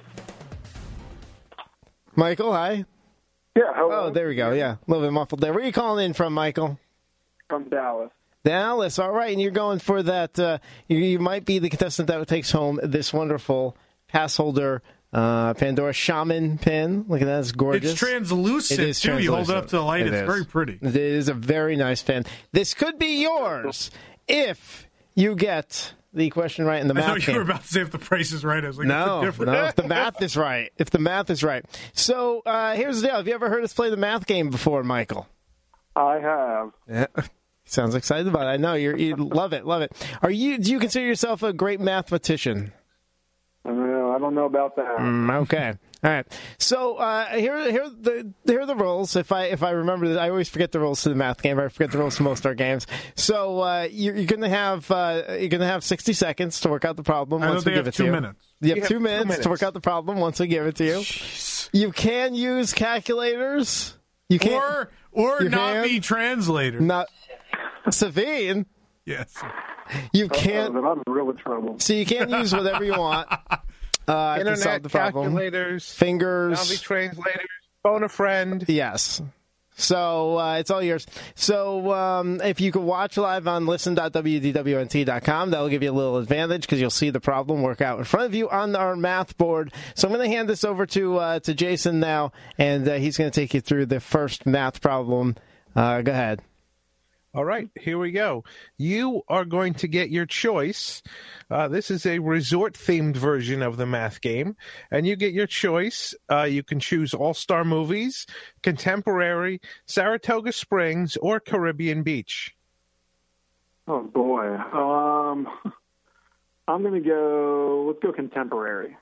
Michael, hi. Yeah, hello. Oh, there we go. Yeah, a little bit muffled there. Where are you calling in from, Michael? From Dallas. Dallas. All right, and you're going for that. Uh, you, you might be the contestant that takes home this wonderful pass holder uh, Pandora Shaman pin. Look at that. It's gorgeous. It's translucent, It is too. You hold it up to the light. It it's is. very pretty. It is a very nice pin. This could be yours if you get the question right in the I math thought you game. were about to say if the price is right. I was like, No, that's different. no, if the math is right. If the math is right. So uh, here's the deal. Have you ever heard us play the math game before, Michael? I have. Yeah. Sounds excited about it. I know. You're, you love it, love it. Are you? Do you consider yourself a great mathematician? Uh, I don't know about that. Mm, okay. All right. So uh, here, here, are the here are the rules. If I if I remember, this, I always forget the rules to the math game. I forget the rules to most of our games. So uh, you're, you're gonna have uh, you're gonna have sixty seconds to work out the problem. I Once thought we they give have it two to you. minutes. You have, You have two, two minutes minutes. to work out the problem once we give it to you. Jeez. You can use calculators. You can Or, or Your Navi hand? translator. not Savine. Yes. You Uh, can't. but I'm in real trouble. So you can't use whatever you want uh, to solve Internet the problem. calculators, Fingers. Navi translators, phone a friend. Yes. So uh, it's all yours. So um, if you could watch live on listen dot w d w n t dot com, that'll give you a little advantage because you'll see the problem work out in front of you on our math board. So I'm going to hand this over to uh, to Jason now, and uh, he's going to take you through the first math problem. Uh, go ahead. All right, here we go. You are going to get your choice. Uh, this is a resort-themed version of the math game, and you get your choice. Uh, you can choose All-Star Movies, Contemporary, Saratoga Springs, or Caribbean Beach. Oh boy. Um, I'm gonna go. Let's go contemporary.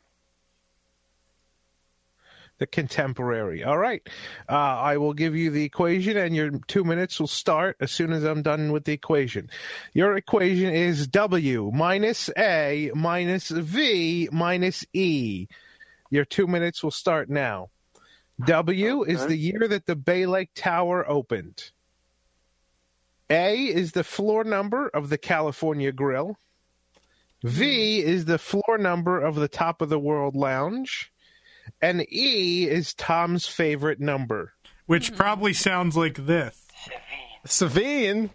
The Contemporary. All right. Uh, I will give you the equation, and your two minutes will start as soon as I'm done with the equation. Your equation is W minus A minus V minus E. Your two minutes will start now. W is Okay. the year that the Bay Lake Tower opened. A is the floor number of the California Grill. V is the floor number of the Top of the World Lounge. And E is Tom's favorite number. Which probably sounds like this. Savine.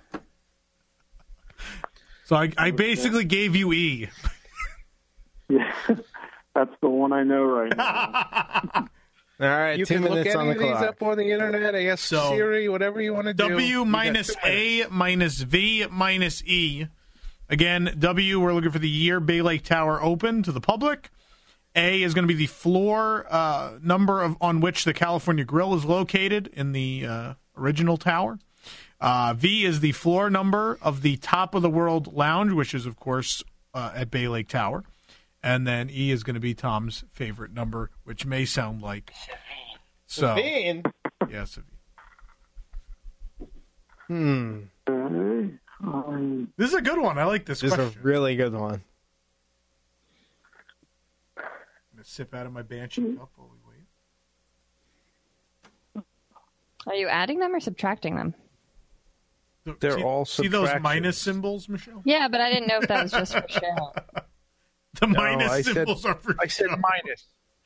So I, I basically gave you E. Yeah, that's the one I know right now. All right, You two can look minutes any on the of these clock. up on the internet, ask So, Siri, whatever you want to do. W You got minus two minutes. A minus V minus E. Again, W, we're looking for the year Bay Lake Tower opened to the public. A is going to be the floor uh, number of on which the California Grill is located in the uh, original tower. Uh, V is the floor number of the Top of the World Lounge, which is, of course, uh, at Bay Lake Tower. And then E is going to be Tom's favorite number, which may sound like so. Savine. Yes. Hmm. Okay. Um, This is a good one. I like this This is a question. really good one. I'm going to sip out of my Banshee cup while we wait. Are you adding them or subtracting them? They're see, all see those subtractions. minus symbols, Michelle? Yeah, but I didn't know if that was just for show. The No, minus I said- symbols are for I said show. minus.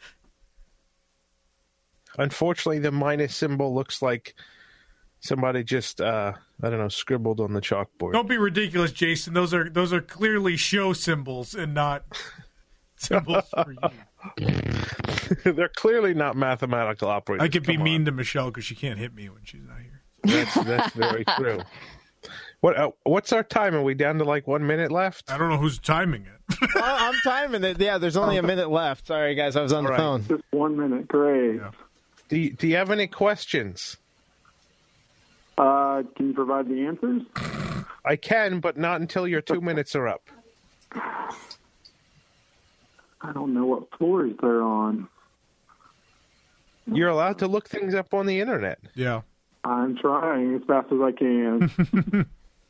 Unfortunately, the minus symbol looks like somebody just, uh, I don't know, scribbled on the chalkboard. Don't be ridiculous, Jason. Those are those are clearly show symbols and not symbols for you. They're clearly not mathematical operators. I could be Come mean on. to Michelle because she can't hit me when she's not here. That's that's very true. What uh, what's our time? Are we down to like one minute left? I don't know who's timing it. Oh, I'm timing it. Yeah, there's only a minute left. Sorry, guys, I was on the All right. phone. Just one minute. Great. Yeah. Do you, do you have any questions? Uh, can you provide the answers? I can, but not until your two minutes are up. I don't know what floors they're on. You're allowed to look things up on the internet. Yeah. I'm trying as fast as I can.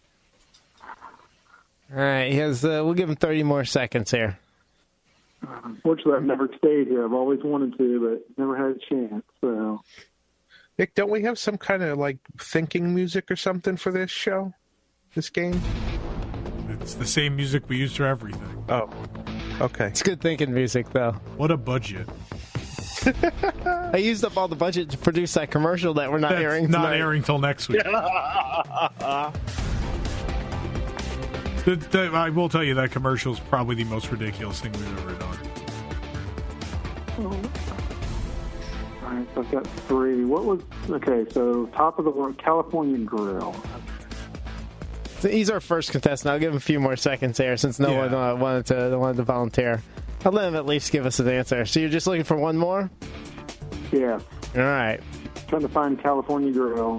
All right, he has. Uh, we'll give him thirty more seconds here. Unfortunately, I've never stayed here. I've always wanted to, but never had a chance. So Nick, don't we have some kind of like thinking music or something for this show? This game? It's the same music we use for everything. Oh, okay. It's good thinking music, though. What a budget. I used up all the budget to produce that commercial that we're not That's airing not tonight. airing till next week. The, the, I will tell you that commercial is probably the most ridiculous thing we've ever done. all right, so I've got three. What was okay? So top of the world, California Grill. So he's our first contestant. I'll give him a few more seconds here since no Yeah. one uh, wanted to wanted to volunteer. I'll let him at least give us an answer. So you're just looking for one more? Yeah, All right. trying to find California Grill.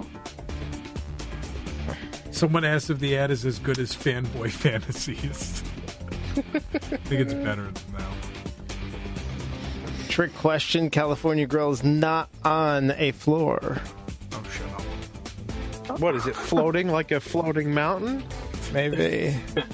Someone asked if the ad is as good as Fanboy Fantasies. I think it's better than that. Trick question. California Grill is not on a floor. Oh, shut up. What is it? Floating like a floating mountain? Maybe.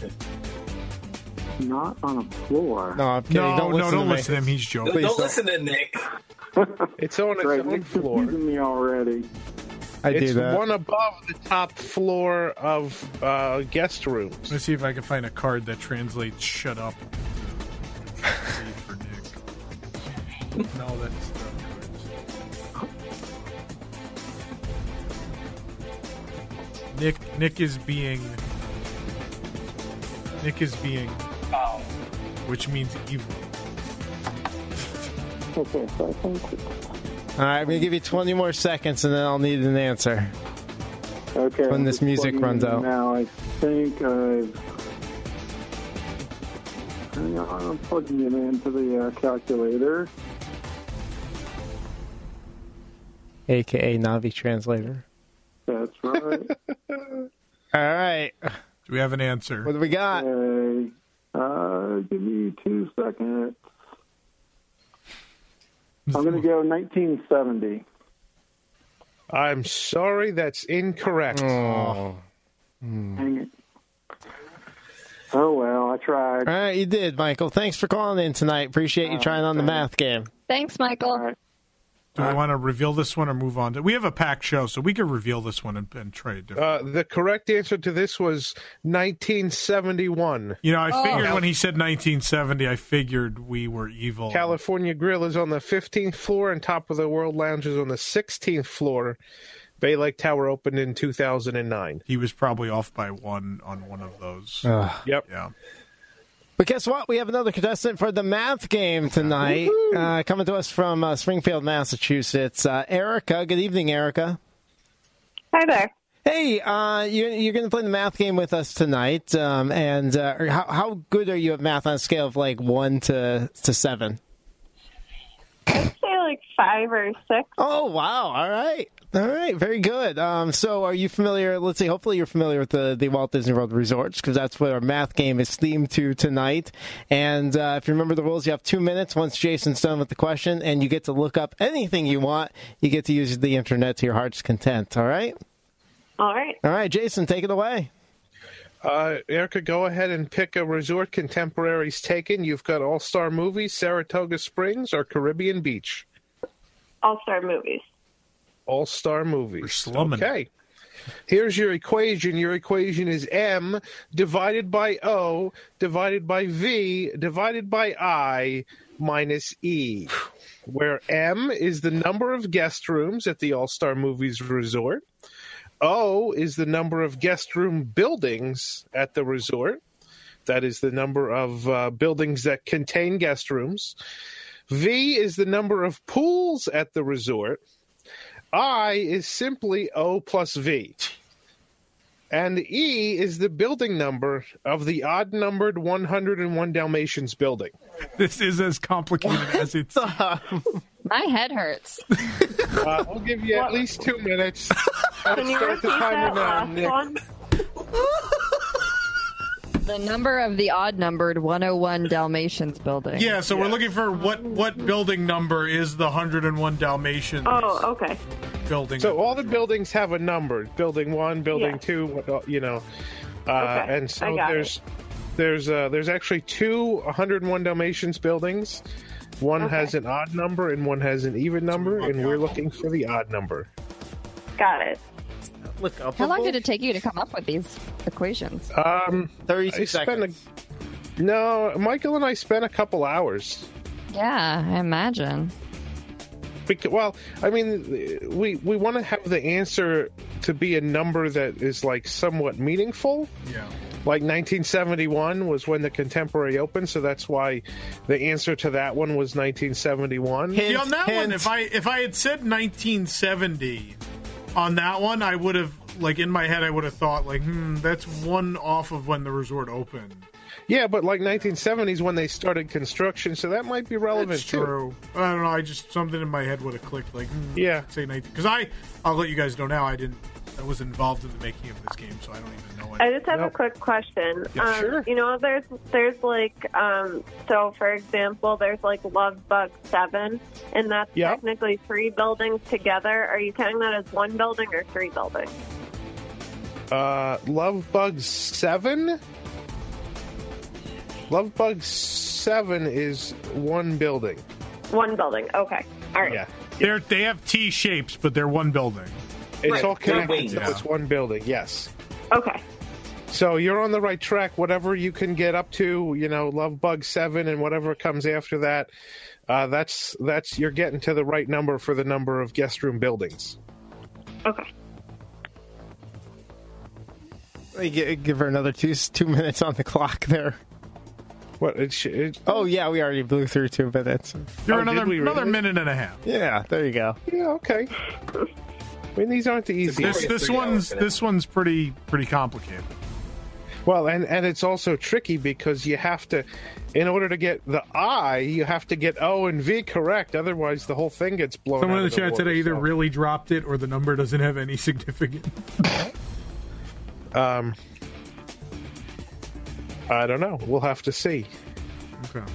Not on a floor. No, I'm kidding. No, don't no, listen don't to me. listen to him. He's Don't, joking. don't don't. listen to Nick. It's on its Right, own Nick's floor. confusing me already. I It's do that. one above the top floor of uh, guest rooms. Let's see if I can find a card that translates "shut up" for Nick. No, that's the cards. Nick. Nick is being. Nick is being. Which means evil. Okay, so I think. All right, I'm going to give you twenty more seconds, and then I'll need an answer. Okay. When I'm this just music plugging runs in out. Now I think I've. Hang on, I'm plugging it into the uh, calculator. A K A Navi Translator. That's right. All right. Do we have an answer? What do we got? Okay. Uh, give me two seconds. I'm going to go nineteen seventy. I'm sorry, that's incorrect. Oh. Hang it. Oh, well, I tried. All right, you did, Michael. Thanks for calling in tonight. Appreciate you trying on the math game. Thanks, Michael. All right. Do we want to reveal this one or move on? To, we have a packed show, so we could reveal this one and, and try it different. Uh, the correct answer to this was nineteen seventy-one. You know, I Oh. figured when he said nineteen seventy, I figured we were evil. California Grill is on the fifteenth floor, and Top of the World Lounge is on the sixteenth floor. Bay Lake Tower opened in two thousand nine. He was probably off by one on one of those. Ugh. Yep. Yeah. But guess what? We have another contestant for the math game tonight. Uh, coming to us from uh, Springfield, Massachusetts. Uh, Erica. Good evening, Erica. Hi there. Hey, uh, you're, you're going to play the math game with us tonight. Um, and uh, how, how good are you at math on a scale of like one to, to seven? I'd say like five or six. Oh, wow. All right. All right. Very good. Um, so are you familiar? Let's see. Hopefully you're familiar with the, the Walt Disney World Resorts, because that's what our math game is themed to tonight. And uh, if you remember the rules, you have two minutes once Jason's done with the question, and you get to look up anything you want. You get to use the internet to your heart's content. All right? All right. All right, Jason, take it away. Uh, Erica, go ahead and pick a resort contemporaries taken. You've got All-Star Movies, Saratoga Springs, or Caribbean Beach. All-Star movies. All-Star Movies. We're slumming. Okay. Here's your equation. Your equation is M divided by O divided by V divided by I minus E, where M is the number of guest rooms at the All-Star Movies Resort. O is the number of guest room buildings at the resort. That is the number of uh, buildings that contain guest rooms. V is the number of pools at the resort. I is simply O plus V. And E is the building number of the odd-numbered one hundred one Dalmatians building. This is as complicated as it's. My head hurts. Uh, I'll give you at least two minutes. Can you Start the repeat timer that now, last Nick. one? The number of the odd-numbered one oh one Dalmatians building. Yeah, so we're looking for what what building number is the one hundred one Dalmatians Oh, okay. building. So all the buildings have a number. Building one, building Yeah. two, what- you know. Uh, Okay, and so I got there's there's uh, there's actually two one hundred one Dalmatians buildings. One Okay. has an odd number and one has an even number, and we're looking for the odd number. Got it. Look up. How long did it take you to come up with these equations? Um, I thirty-six spent seconds. a, no, Michael and I spent a couple hours. Yeah, I imagine. Because, well, I mean, we we want to have the answer to be a number that is like somewhat meaningful. yeah. Like nineteen seventy-one was when the Contemporary opened, so that's why the answer to that one was nineteen seventy-one. Hint, See, on that one, hint. if I if I had said nineteen seventy, on that one, I would have like in my head, I would have thought like, hmm, that's one off of when the resort opened. Yeah, but like nineteen seventies when they started construction, so that might be relevant That's too. true. I don't know. I just something in my head would have clicked. Like, hmm, Yeah. say nineteen. Because I, I'll let you guys know now. I didn't. I was involved in the making of this game, so I don't even know. I It. just have Nope. a quick question. Yeah, um, sure. You know, there's there's like um, so for example, there's like Love Bug Seven, and that's Yeah. technically three buildings together. Are you counting that as one building or three buildings? Uh, Love Bug seven? Love Bug seven is one building. One building. Okay. All right. Yeah. They're they have T shapes, but they're one building. It's Right, all they're connected, wings. so it's one building, yes. Okay. So you're on the right track. Whatever you can get up to, you know, Love Bug seven and whatever comes after that, uh, that's that's you're getting to the right number for the number of guest room buildings. Okay. Let me gi- give her another two two minutes on the clock there. What? It, sh- it, Oh yeah, we already blew through two minutes. You're Oh, did another we really? another minute and a half. Yeah, there you go. yeah, okay. I mean, these aren't the easiest. This Three this hours one's for that. this one's pretty pretty complicated. Well, and, and it's also tricky because you have to, in order to get the I, you have to get O and V correct. Otherwise, the whole thing gets blown Someone out in the of chat water, said I either so. really dropped it or the number doesn't have any significance. Um, I don't know. We'll have to see. Okay.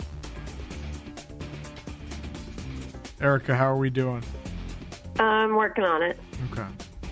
Erica, how are we doing? I'm working on it. Okay.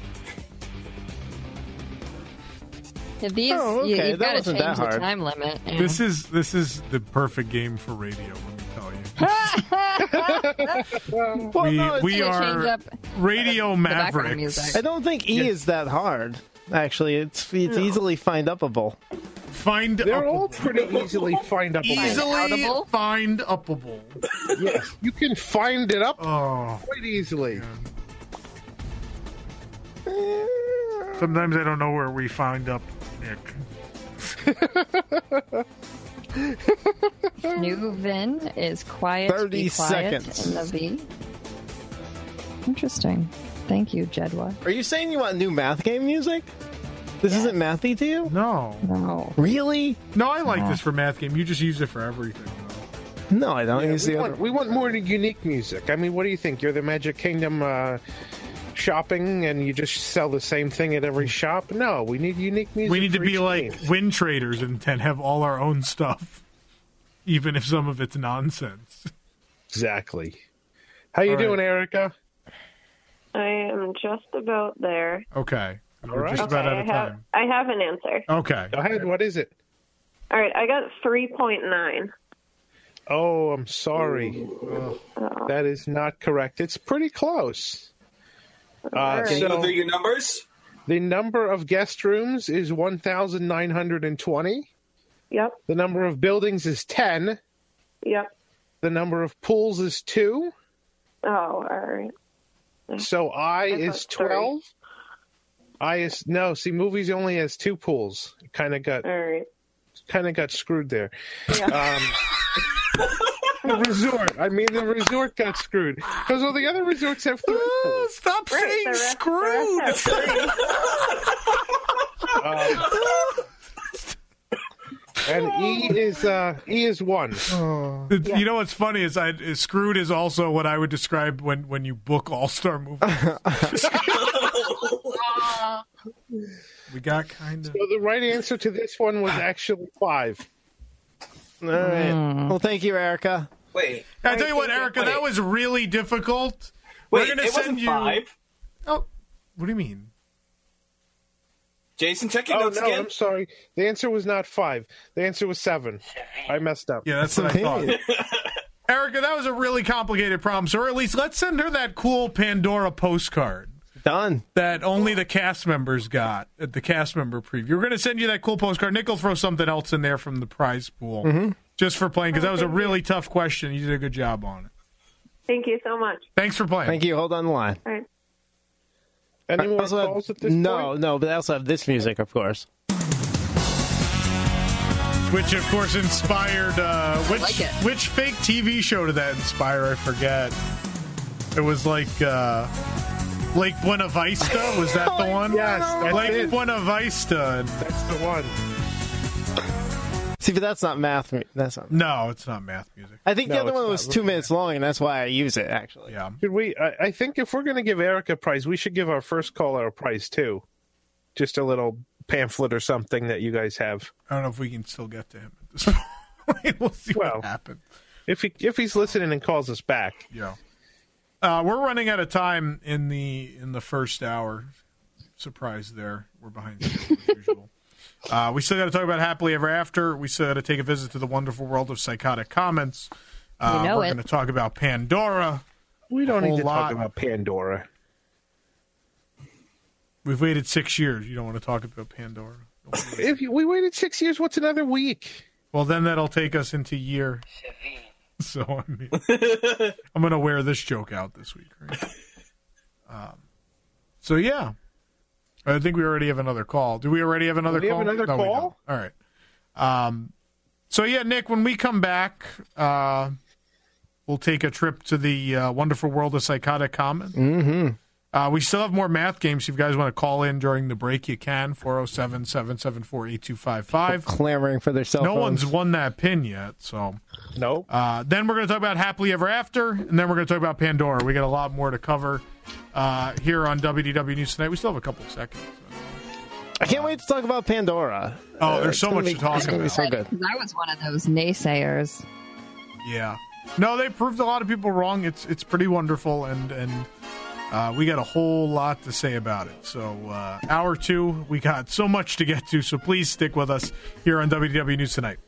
If these, Oh, you, okay, you've that got to wasn't change that the hard. time limit. Yeah. This is this is the perfect game for radio. Let me tell you. Well, we no, it's- we Change are up radio the background mavericks. music. I don't think E is that hard. Actually, it's it's easily find upable. Find They're upable. all pretty easily find up. easily Outable? find upable. Yes, you can find it up Oh, quite easily. sometimes I don't know where we find up, Nick. New Vin is quiet. thirty be quiet seconds. In the V. Interesting. Thank you, Jedwa. Are you saying you want new math game music? This isn't mathy to you? No, No. Really? no, I like this for math game. You just use it for everything. Though. No, I don't. Yeah, Use we, the want, other. we want more unique music. I mean, what do you think? You're the Magic Kingdom uh, shopping, and you just sell the same thing at every shop? No, we need unique music. We need to for be each like game. Wind Traders and, and have all our own stuff, even if some of it's nonsense. Exactly. How you All right. doing, Erica? I am just about there. Okay, we're right. just Okay, about out I of have time. I have an answer. Okay, Go ahead. What is it? All right, I got three point nine. Oh, I'm sorry. That is not correct. It's pretty close. Uh, All right. Can you so, go through your numbers? The number of guest rooms is one thousand nine hundred twenty. Yep. The number of buildings is ten. Yep. The number of pools is two. Oh, all right. So I, I is thought three. twelve. I is no. See, movies only has two pools. Kind of got All right. kind of got screwed there. Yeah. Um, the resort. I mean, the resort got screwed because all the other resorts have three pools. Stop Right, saying the rest- the screwed. rest have three. Um, and E is uh, E is one. It's- You know what's funny is I is screwed is also what I would describe when, when you book All Star movies. We got kind of. So the right answer to this one was actually five. All right. Well, thank you, Erica. Wait. I tell you what, Wait, Erica, wait. that was really difficult. Wait, We're gonna it send wasn't you. five. Oh, what do you mean? Jason, check your Oh notes no, again. I'm sorry. The answer was not five. The answer was seven. I messed up. Yeah, that's what I thought. Erica, that was a really complicated problem. So, or at least let's send her that cool Pandora postcard Done. that only the cast members got at the cast member preview. We're going to send you that cool postcard. Nick will throw something else in there from the prize pool Mm-hmm. just for playing because that was a really tough question. You did a good job on it. Thank you so much. Thanks for playing. Thank you. Hold on the line. All right. Any I more also have- calls at this no, point? no, but I also have this music, of course. Which, of course, inspired. Uh, which like it. which fake T V show did that inspire? I forget. It was like uh, Lake Buena Vista. Was that the one? Yes, that's Lake it. Buena Vista. That's the one. See, but that's not math. mu- That's not. No, it's not math music. I think the No, other it's one not. was two minutes long, and that's why I use it. Actually. Yeah. Should we? I, I think if we're going to give Eric a prize, we should give our first caller a prize too. Just a little pamphlet or something that you guys have. I don't know if we can still get to him at this point. We'll see Well. what happens. If he if he's listening and calls us back. Yeah. Uh, we're running out of time in the in the first hour. Surprise there. We're behind schedule as usual. Uh, we still got to talk about Happily Ever After. We still got to take a visit to the wonderful world of psychotic comments. Uh, You know we're it. going to talk about Pandora. We don't whole need to lot. talk about Pandora. We've waited six years. You don't want to talk about Pandora. If you, we waited six years, what's another week? Well, then that'll take us into year. So I mean, I'm going to wear this joke out this week. Right? Um, so yeah, I think we already have another call. Do we already have another Do we have call? another No, we call? don't. All right. Um, so yeah, Nick, when we come back, uh, we'll take a trip to the uh, wonderful world of psychotic comment. Mm-hmm. Uh, we still have more math games. If you guys want to call in during the break, you can. four oh seven, seven seven four, eight two five five. Clamoring for their cell No phones. one's won that pin yet, so. No. Uh, then we're going to talk about Happily Ever After, and then we're going to talk about Pandora. We got a lot more to cover uh, here on W D W News Tonight. We still have a couple of seconds. I can't wait to talk about Pandora. Oh, there's it's so gonna much be- to talk it's gonna be about. so good. Because I was one of those naysayers. Yeah. No, they proved a lot of people wrong. It's it's pretty wonderful, and and uh, we got a whole lot to say about it. So uh, hour two, we got so much to get to. So please stick with us here on W D W News Tonight.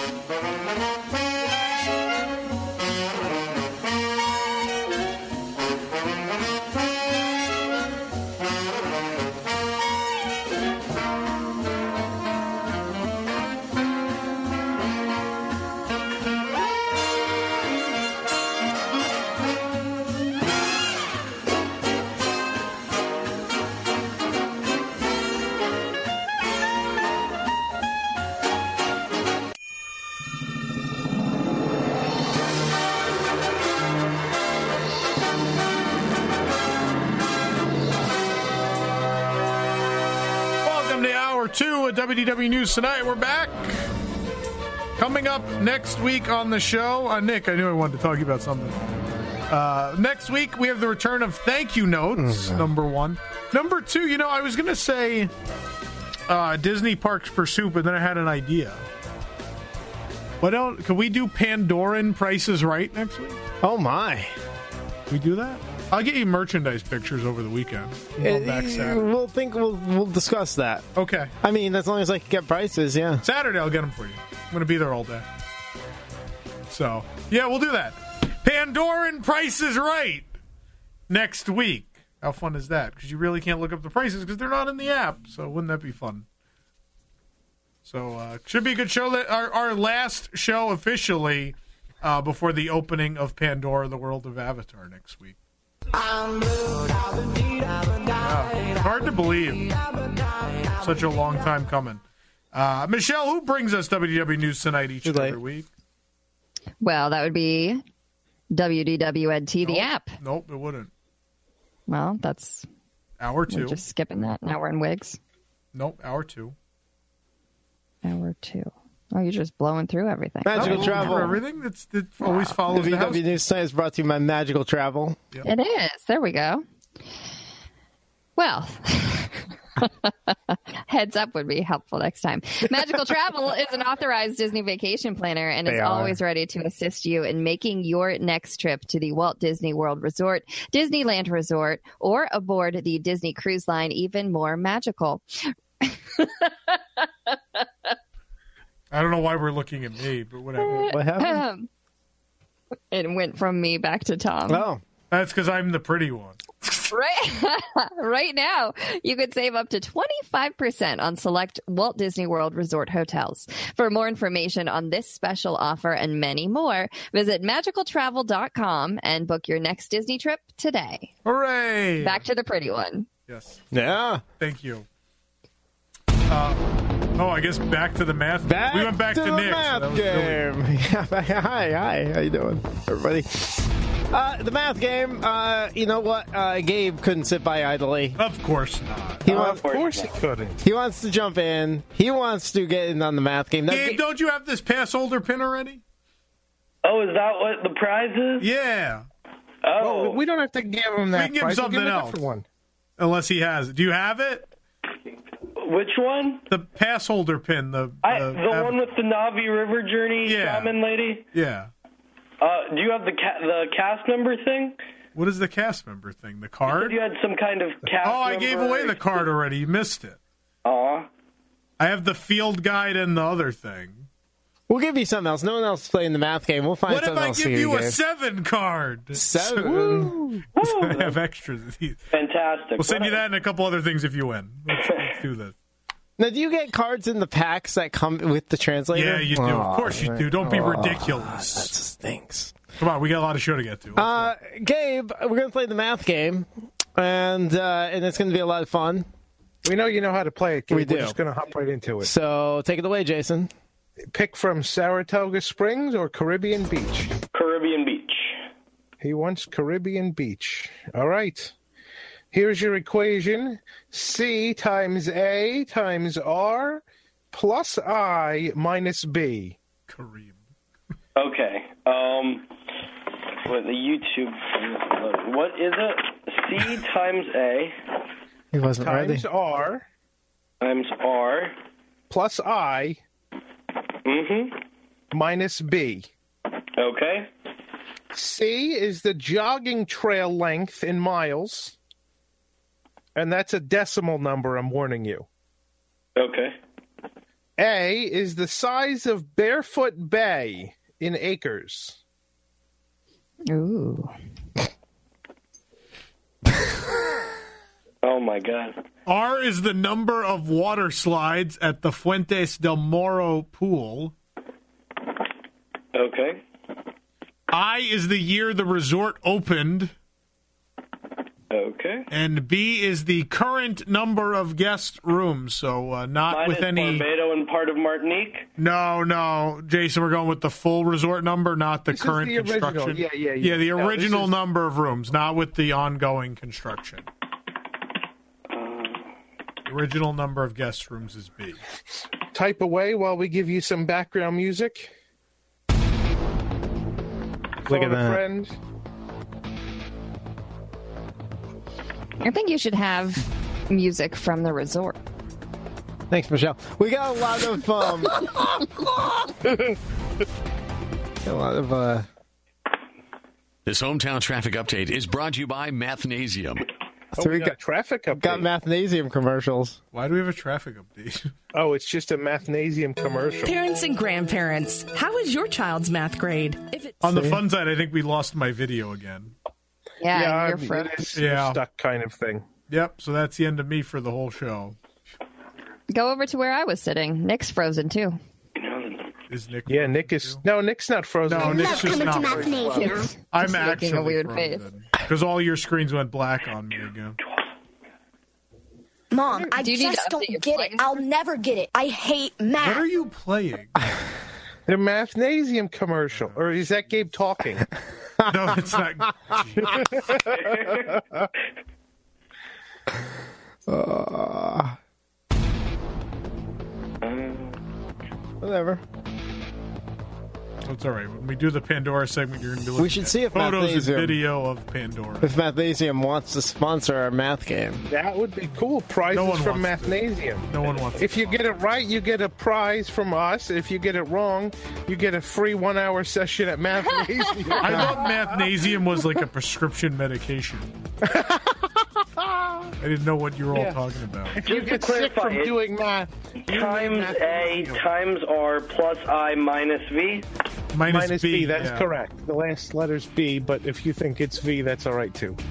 Welcome to hour two of W D W News Tonight. We're back. Coming up next week on the show, uh, Nick, I knew I wanted to talk to you about something. Uh, next week, we have the return of thank you notes, number one. Number two, you know, I was going to say uh, Disney Parks Pursuit, but then I had an idea. Why don't, can we do Pandoran Prices Right next week? Oh my! Can we do that? I'll get you merchandise pictures over the weekend. We'll go back Uh, Saturday. We'll think. We'll we'll discuss that. Okay. I mean, as long as I can get prices, yeah. Saturday, I'll get them for you. I'm going to be there all day. So, yeah, we'll do that. Pandoran Price is Right next week. How fun is that? Because you really can't look up the prices because they're not in the app. So wouldn't that be fun? So uh, should be a good show. That our, our last show officially uh, before the opening of Pandora, the World of Avatar next week. Wow. Hard to believe. Such a long time coming. Uh, Michelle, who brings us W D W News Tonight each and every week? Well, that would be W D W N T, the nope. app. Nope, it wouldn't. Well, that's... Hour two. We're just skipping that. Now we're in Wigs. Nope, hour two. Hour two. Oh, you're just blowing through everything. Magical no, Travel. Everything that's, that always follows W D W the house. News Tonight is brought to you by Magical Travel. Yep. It is. There we go. Well, heads up would be helpful next time. Magical Travel is an authorized Disney vacation planner and They is are. always ready to assist you in making your next trip to the Walt Disney World Resort, Disneyland Resort, or aboard the Disney Cruise Line even more magical. I don't know why we're looking at me, but whatever. What happened? It went from me back to Tom. Oh. That's because I'm the pretty one. Right, right now, you could save up to twenty-five percent on select Walt Disney World Resort hotels. For more information on this special offer and many more, visit magical travel dot com and book your next Disney trip today. Hooray! Back to the pretty one. Yes. Yeah. Thank you. Uh, oh, I guess back to the math. Back we went back to, to, the Nick. math so that was really- game. hi, hi. How you doing, everybody? Uh, the math game. Uh, you know what? Uh, Gabe couldn't sit by idly. Of course not. He Uh, wants. of course he couldn't. He wants to jump in. He wants to get in on the math game. Now, Gabe, Ga- don't you have this pass holder pin already? Oh, is that what the prize is? Yeah. Oh, Well, we don't have to give him that We can give him prize. We'll something give him a else. different one. Unless he has it. Do you have it? which one? The pass holder pin. The I, the, the av- one with the Navi River Journey Yeah. shaman lady? Yeah. Uh, do you have the ca- the cast number thing? What is the cast member thing? The You card? said you had some kind of cast Oh, I number. gave away the card already. You missed it. Aw. I have the field guide and the other thing. we'll give you something else. No one else is playing the math game. We'll find What if something I else give for you a Gabe. seven card? Seven. I have extras of these. Fantastic. We'll send you Right. that and a couple other things if you win. Let's, let's do this. Now, do you get cards in the packs that come with the translator? Yeah, you do. Aw, Of course you do. Don't be aw, ridiculous. That stinks. Come on, we got a lot of show to get to. Let's Uh, Gabe, we're going to play the math game, and uh, and it's going to be a lot of fun. We know you know how to play it, Gabe. We do. We're just going to hop right into it. So take it away, Jason. Pick from Saratoga Springs or Caribbean Beach. Caribbean Beach. He wants Caribbean Beach. All right. Here's your equation. C times A times R plus I minus B. Kareem. Okay. Um, with the YouTube. What is it? C times A He wasn't Times ready. R times R. plus I Mm-hmm. minus B. Okay. C is the jogging trail length in miles. And that's a decimal number, I'm warning you. Okay. A is the size of Barefoot Bay in acres. Ooh. Oh my God. R is the number of water slides at the Fuentes del Moro pool. Okay. I is the year the resort opened. Okay. And B is the current number of guest rooms. So uh, not Mine with is any. Barbados and part of Martinique. No, no, Jason, we're going with the full resort number, not the This is current the original. construction. Yeah, yeah, yeah. Yeah, the No, this original is- number of rooms, not with the ongoing construction. The original number of guest rooms is B. Type away while we give you some background music. Look at Phone a that. friend. I think you should have music from the resort. Thanks, Michelle. We got a lot of um, got a lot of uh. This hometown traffic update is brought to you by Mathnasium. Oh, So we we got, got- traffic update. Got Mathnasium commercials. Why do we have a traffic update? Oh, it's just a Mathnasium commercial. Parents and grandparents, how is your child's math grade? If it On the fun side, I think we lost my video again. Yeah, yeah, you're it frozen. is Yeah. a stuck kind of thing. Yep. So that's the end of me for the whole show. Go over to where I was sitting. Nick's frozen too. Is Nick? Yeah, Nick is. No, Nick's not frozen. No, Nick's just not. It's, I'm it's actually making a weird face. because all your screens went black on me again. Mom, I Do you need to just don't update your get it. plugins? I'll never get it. I hate math. What are you playing? The Mathnasium commercial, or is that Gabe talking? No, it's not. Uh, whatever. So it's all right. When we do the Pandora segment, you're going to be looking We should at see if photos and Mathnasium- video of Pandora. If Mathnasium wants to sponsor our math game. That would be cool. Prizes No one from wants to. Mathnasium. No one wants. If you get it right, you get a prize from us. If you get it wrong, you get a free one-hour session at Mathnasium. I thought Mathnasium was like a prescription medication. I didn't know what you were all Yeah. talking about. If you Just get to sick clarify, from it- doing math, Times A times R plus I minus V. Minus, minus B, B, that's yeah. correct. The last letter's B, but if you think it's V, that's all right too.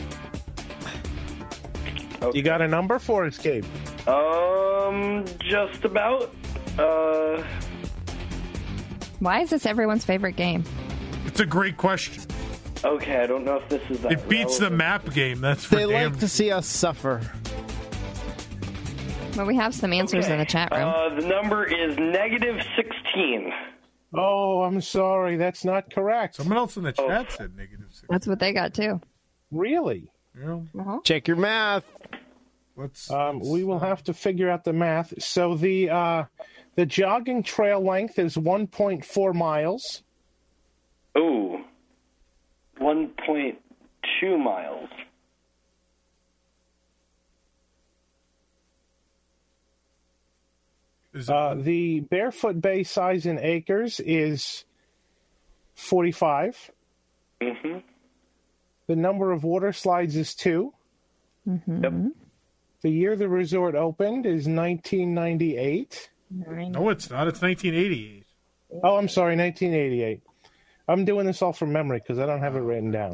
Okay. You got a number for us, Gabe? Um, just about. Uh, Why is this everyone's favorite game? It's a great question. okay, I don't know if this is that It beats the relevant. map game. That's for They damn. like to see us suffer. Well, we have some answers in the chat room. Uh, the number is negative sixteen. Oh, I'm sorry, that's not correct. Someone else in the Oh. chat said negative six. That's what they got too. Really? Yeah. Check your math. Let's. Um, let's, we will uh, have to figure out the math. So the uh, the jogging trail length is one point four miles. Ooh. one point two miles. Is it- Uh, the barefoot bay size in acres is forty-five. Mm-hmm. The number of water slides is two. Yep. The year the resort opened is nineteen ninety-eight. no, it's not. It's nineteen eighty-eight. Oh, I'm sorry, nineteen eighty-eight. I'm doing this all from memory because I don't have it written down.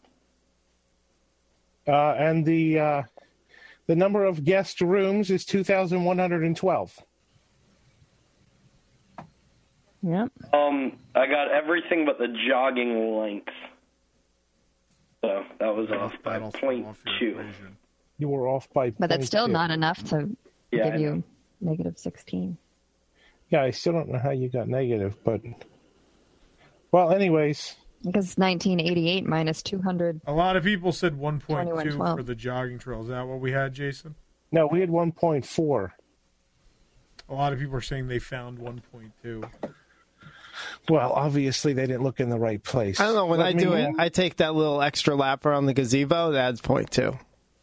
Uh, and the uh, the number of guest rooms is two thousand one hundred twelve. Yep. Um, I got everything but the jogging length. So that was off by That'll fall point off your two. equation. You were off by. But that's still point two. not enough to Yeah, I give know. you negative sixteen. Yeah, I still don't know how you got negative, but well, anyways, Because nineteen eighty-eight minus two hundred. A lot of people said one point two twenty-one twelve. for the jogging trail. Is that what we had, Jason? no, we had one point four. A lot of people are saying they found one point two. Well, obviously they didn't look in the right place. I don't know. When Let I me do it, know. I take that little extra lap around the gazebo. That adds point two.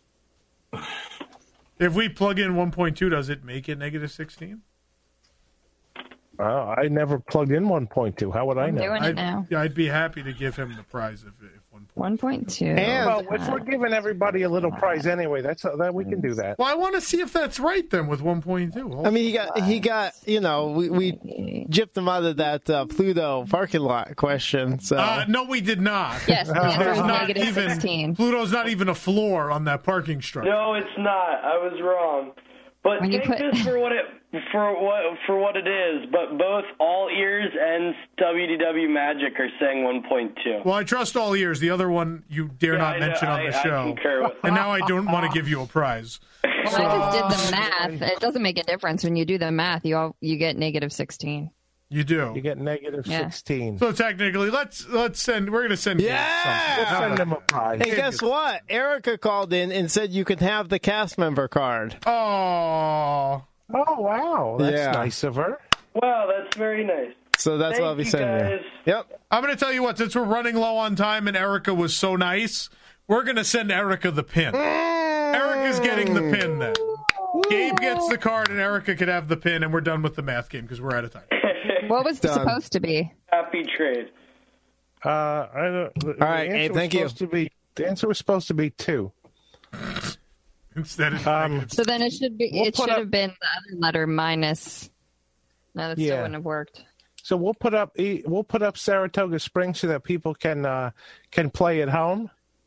If we plug in one point two, does it make it negative sixteen? Oh, I never plugged in one point two. How would I I'm know? doing it I'd, now. yeah, I'd be happy to give him the prize if, if one point. one point two. And- Well, if we're giving everybody a little prize anyway, that's that we can do that. Well, I want to see if that's right then with one point two. I mean, he got he got you know we we gypped him out of that uh, Pluto parking lot question. So Uh, no, we did not. Yes, the answer There's is not negative even sixteen. Pluto's not even a floor on that parking structure. No, it's not. I was wrong. But When you take put- this for what it for what for what it is. But both All Ears and W D W Magic are saying one point two. Well, I trust all ears. The other one you dare Yeah, not I- mention on I- the I show. concur with And now I don't want to give you a prize. Well, I just did the math. It doesn't make a difference when you do the math. You all, you get negative sixteen. You do. You get negative Yeah. sixteen. So technically, let's let's send. We're going to send. Gabe Yeah! something. We'll send them a prize. hey, guess what? Erica called in and said you can have the cast member card. Oh, Oh, wow. That's Yeah. nice of her. Wow, that's very nice. So that's Thank what I'll be you, sending you. guys. Yep. I'm going to tell you what. Since we're running low on time and Erica was so nice, we're going to send Erica the pin. Erica's getting the pin then. Gabe gets the card and Erica could have the pin, and we're done with the math game because we're out of time. What was it Done. supposed to be? Happy trade. Uh, I don't, the, All right, the answer Abe, was thank you. supposed To be, the answer was supposed to be two. Instead of Um, negative So then it should be. We'll it put should up- have been the other letter minus. No, that still Yeah. wouldn't have worked. So we'll put up e- we'll put up Saratoga Springs so that people can uh, can play at home.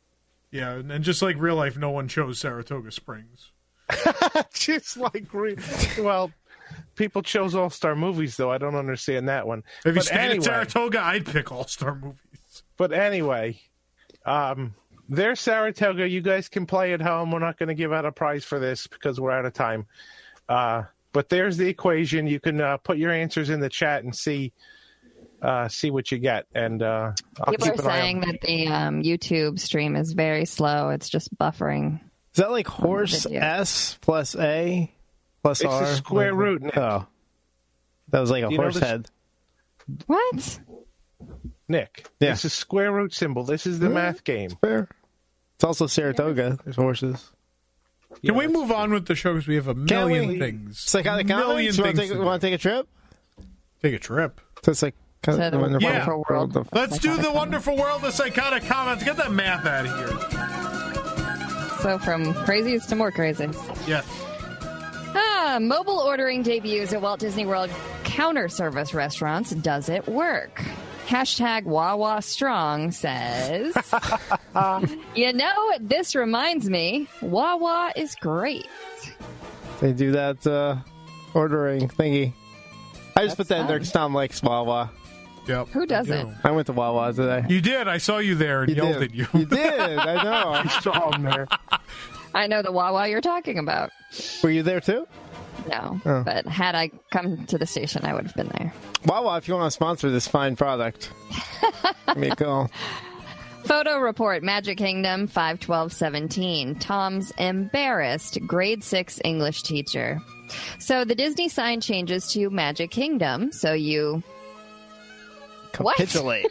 Yeah, and, and just like real life, no one chose Saratoga Springs. Just like, re- well, people chose All Star Movies, though. I don't understand that one. If you But stayed anyway, in Saratoga, I'd pick All Star Movies. But anyway, um, there's Saratoga. You guys can play at home. We're not going to give out a prize for this because we're out of time. Uh, but there's the equation. You can uh, put your answers in the chat and see uh, see what you get. And uh, I'll People keep are an eye saying on- that the um, YouTube stream is very slow. It's just buffering. Is that like horse S plus A plus It's R? a square root, Nick. Oh. That was like a You know horse this- head. What? Nick, Yeah. this is square root symbol. This is the Yeah. math game. Fair. It's also Saratoga. There's horses. Can we move on with the show because we have a million we? things? Psychotic million comments? You want things to take, to want do. to take a trip? Take a trip. So it's like To the wonderful, wonderful world of Let's do psychotic the comments. wonderful world of psychotic comments. Get that math out of here. So from crazies to more crazies. Yes. Ah, mobile ordering debuts at Walt Disney World counter service restaurants. Does it work? Hashtag Wawa Strong says, you know, this reminds me, Wawa is great. They do that uh, ordering thingy. I just That's put that in there fun. because Tom likes Wawa. Yep. Who doesn't? I went to Wawa today. You did. I saw you there and You yelled did. at you. You did. I know. I saw him there. I know the Wawa you're talking about. Were you there too? No, Oh. but had I come to the station, I would have been there. Wawa, if you want to sponsor this fine product, give me a call. Photo report, Magic Kingdom, five twelve seventeen. Tom's embarrassed grade six English teacher. So the Disney sign changes to Magic Kingdom, so you... What? Capitulate.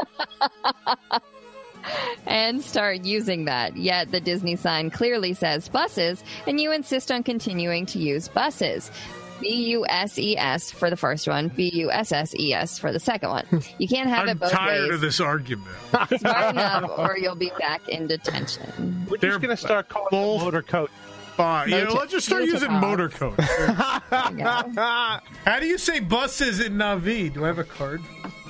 and start using that. Yet the Disney sign clearly says buses, and you insist on continuing to use buses. B U S E S for the first one, B U S S E S for the second one. You can't have I'm it both tired ways. of this argument. Smart enough, or you'll be back in detention. We're They're just going to start calling both- it motor coat. Fine. Yeah, Motor- let's just start motor using cars. motor code. There you go. How do you say buses in Navi? Do I have a card?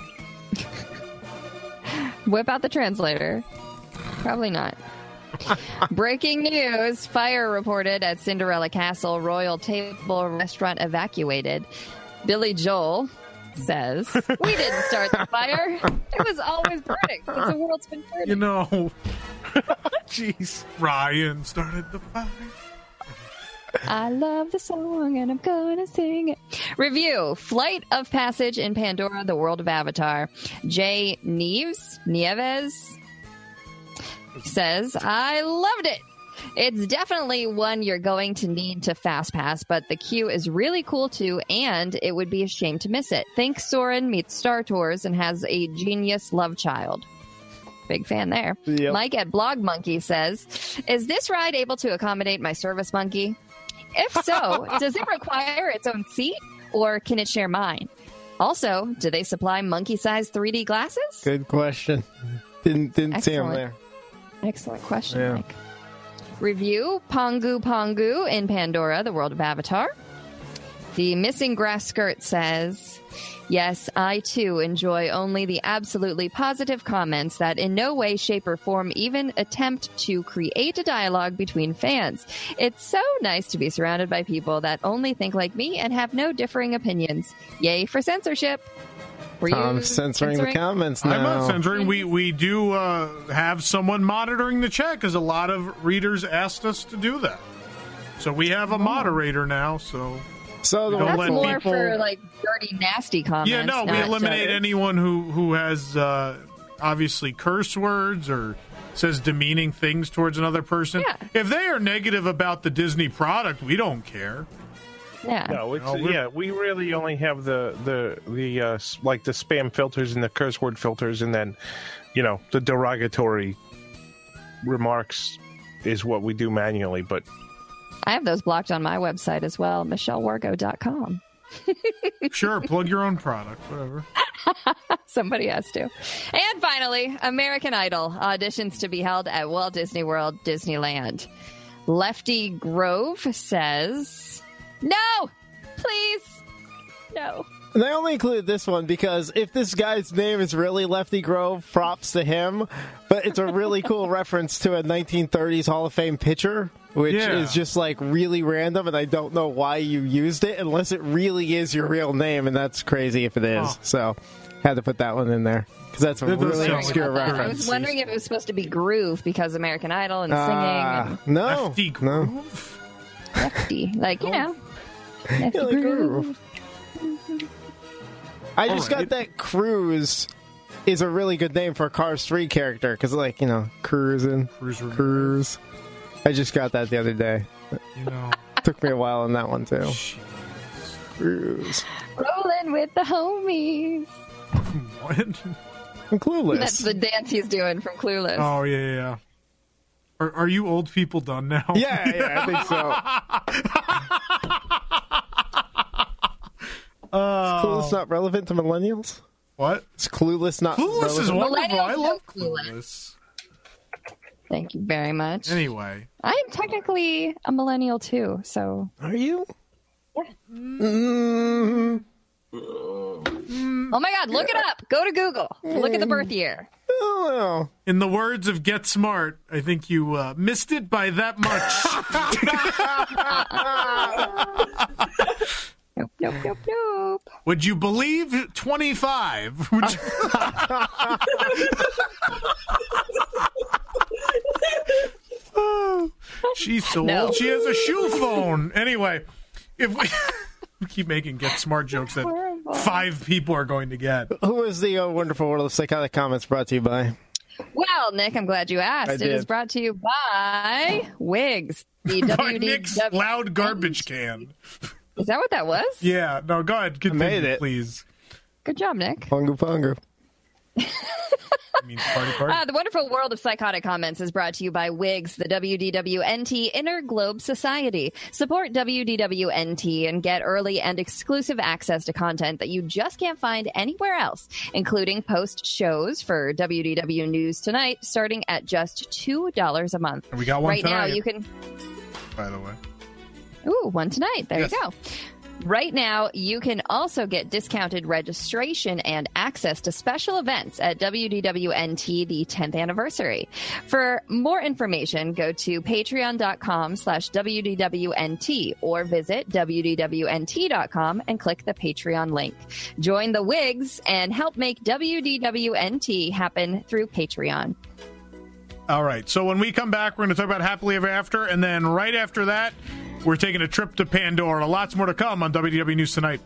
Whip out the translator. Probably not. Breaking news. Fire reported at Cinderella Castle. Royal Table Restaurant evacuated. Billy Joel says, we didn't start the fire. It was always burning. It's the world's been burning. You know, Jeez. Ryan started the fire. I love the song and I'm gonna sing it. Review. Flight of Passage in Pandora, the World of Avatar. Jay Neves, Nieves says, I loved it. It's definitely one you're going to need to fast pass, but the queue is really cool too, and it would be a shame to miss it. Thinks Soren meets Star Tours and has a genius love child. Big fan there. Yep. Mike at Blog Monkey says, is this ride able to accommodate my service monkey? If so, does it require its own seat, or can it share mine? Also, do they supply monkey-sized three D glasses? Good question. Didn't didn't see him Excellent. there. Excellent question, Yeah. Mike. Review, Pongu Pongu in Pandora, the World of Avatar. The Missing Grass Skirt says, yes, I too enjoy only the absolutely positive comments that in no way, shape, or form even attempt to create a dialogue between fans. It's so nice to be surrounded by people that only think like me and have no differing opinions. Yay for censorship. Were you I'm censoring, the comments now. I'm not censoring. We we do uh, have someone monitoring the chat because a lot of readers asked us to do that. So we have a moderator now. So So the Don't That's let more people- for like dirty, nasty comments. yeah, no, we not eliminate to- anyone who who has uh, obviously curse words or says demeaning things towards another person. Yeah. If they are negative about the Disney product, we don't care. Yeah. No, it's, No, we're- yeah, we really only have the the the uh, s- like the spam filters and the curse word filters, and then you know the derogatory remarks is what we do manually. But I have those blocked on my website as well, michelle wargo dot com. Sure, plug your own product, whatever. Somebody has to. And finally, American Idol auditions to be held at Walt Disney World, Disneyland. Lefty Grove says, no, please, no. And I only included this one because if this guy's name is really Lefty Grove, props to him. But it's a really cool reference to a nineteen thirties Hall of Fame pitcher, which Yeah. is just like really random, and I don't know why you used it unless it really is your real name, and that's crazy if it is. Oh. So, had to put that one in there because that's a That does really sound obscure like a I reference. was wondering if it was supposed to be Groove because American Idol and Ah, singing no, Lefty no. Groove? and Lefty. Like, you know. Lefty Yeah, like Groove. I just All right. got that Cruise is a really good name for a Cars three character because, like, you know, cruising, Cruise Ramirez. cruise. I just got that the other day. You know. Took me a while on that one too. Jeez. Cruise. Rolling with the homies. What? I'm clueless. That's the dance he's doing from Clueless. Oh, yeah, yeah, yeah. Are, are you old people done now? Yeah, yeah, I think so. Uh, Clueless not relevant to millennials? what? Is Clueless not Clueless is relevant? wonderful. I Millennials love know Clueless. Clueless. Thank you very much. Anyway. I am technically a millennial too, so Are you? Yeah. Mm, oh my god, look it up. Go to Google. Look at the birth year. I don't know. In the words of Get Smart, I think you uh, missed it by that much. Nope, nope, nope, nope. Would you believe twenty-five? Would you... Oh, she's so No. old. She has a shoe phone. Anyway, if we, we keep making Get Smart jokes that Horrible. five people are going to get. Who was the uh, Wonderful World of Psychotic Comments brought to you by? Well, Nick, I'm glad you asked. I It did. is brought to you by Wigs. The By W D W Nick's loud garbage can. Is that what that was? Yeah, no, go ahead. Continue, made it. please. Good job, Nick. Pongu Pongu. I mean, party, party. Uh, the Wonderful World of Psychotic Comments is brought to you by WIGS, the W D W N T Inner Globe Society. Support W D W N T and get early and exclusive access to content that you just can't find anywhere else, including post shows for W D W News Tonight, starting at just two dollars a month. And we got one right now. tonight. You can. By the way. Ooh, one tonight. There Yes. you go. Right now, you can also get discounted registration and access to special events at W D W N T, the tenth anniversary. For more information, go to patreon.com slash WDWNT or visit W D W N T dot com and click the Patreon link. Join the Wigs and help make W D W N T happen through Patreon. All right. So when we come back, we're going to talk about Happily Ever After. And then right after that, we're taking a trip to Pandora. Lots more to come on W D W News Tonight.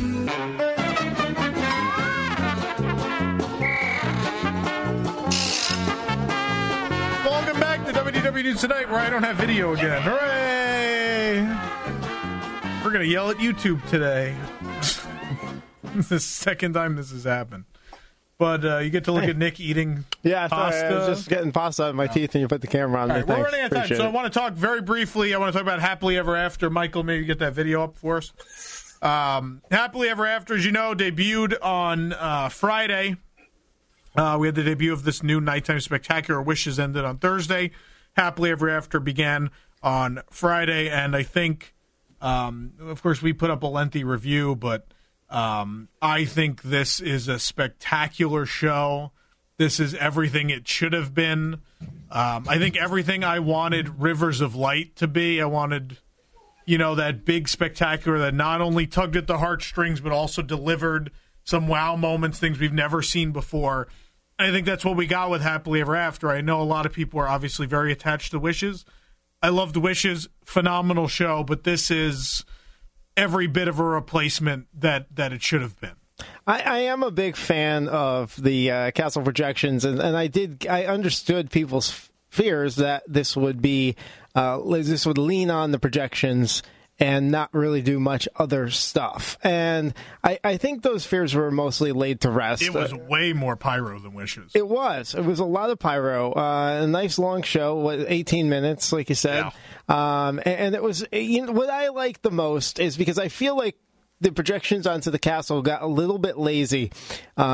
Welcome back to W D W News Tonight, where I don't have video again. Hooray! We're going to yell at YouTube today. This is the second time this has happened. But uh, you get to look at Nick eating Yeah, sorry, pasta. I was just getting pasta out of my teeth and you put the camera on All me. right, we're Thanks. running out of time, Appreciate so I it. want to talk very briefly. I want to talk about Happily Ever After. Michael, maybe get that video up for us. Um, Happily Ever After, as you know, debuted on uh, Friday. Uh, we had the debut of this new nighttime spectacular. Wishes ended on Thursday. Happily Ever After began on Friday, and I think, um, of course, we put up a lengthy review, but um, I think this is a spectacular show. This is everything it should have been. Um, I think everything I wanted Rivers of Light to be. I wanted, you know, that big spectacular that not only tugged at the heartstrings, but also delivered some wow moments, things we've never seen before. And I think that's what we got with Happily Ever After. I know a lot of people are obviously very attached to Wishes. I loved Wishes, phenomenal show, but this is every bit of a replacement that, that it should have been. I, I am a big fan of the uh, Castle projections, and, and I did I understood people's fears that this would be uh, this would lean on the projections and not really do much other stuff. And I, I think those fears were mostly laid to rest. It was way more pyro than Wishes. It was. It was a lot of pyro. Uh, a nice long show, what, eighteen minutes, like you said. Yeah. Um, and, and it was, you know, what I like the most is because I feel like the projections onto the castle got a little bit lazy uh,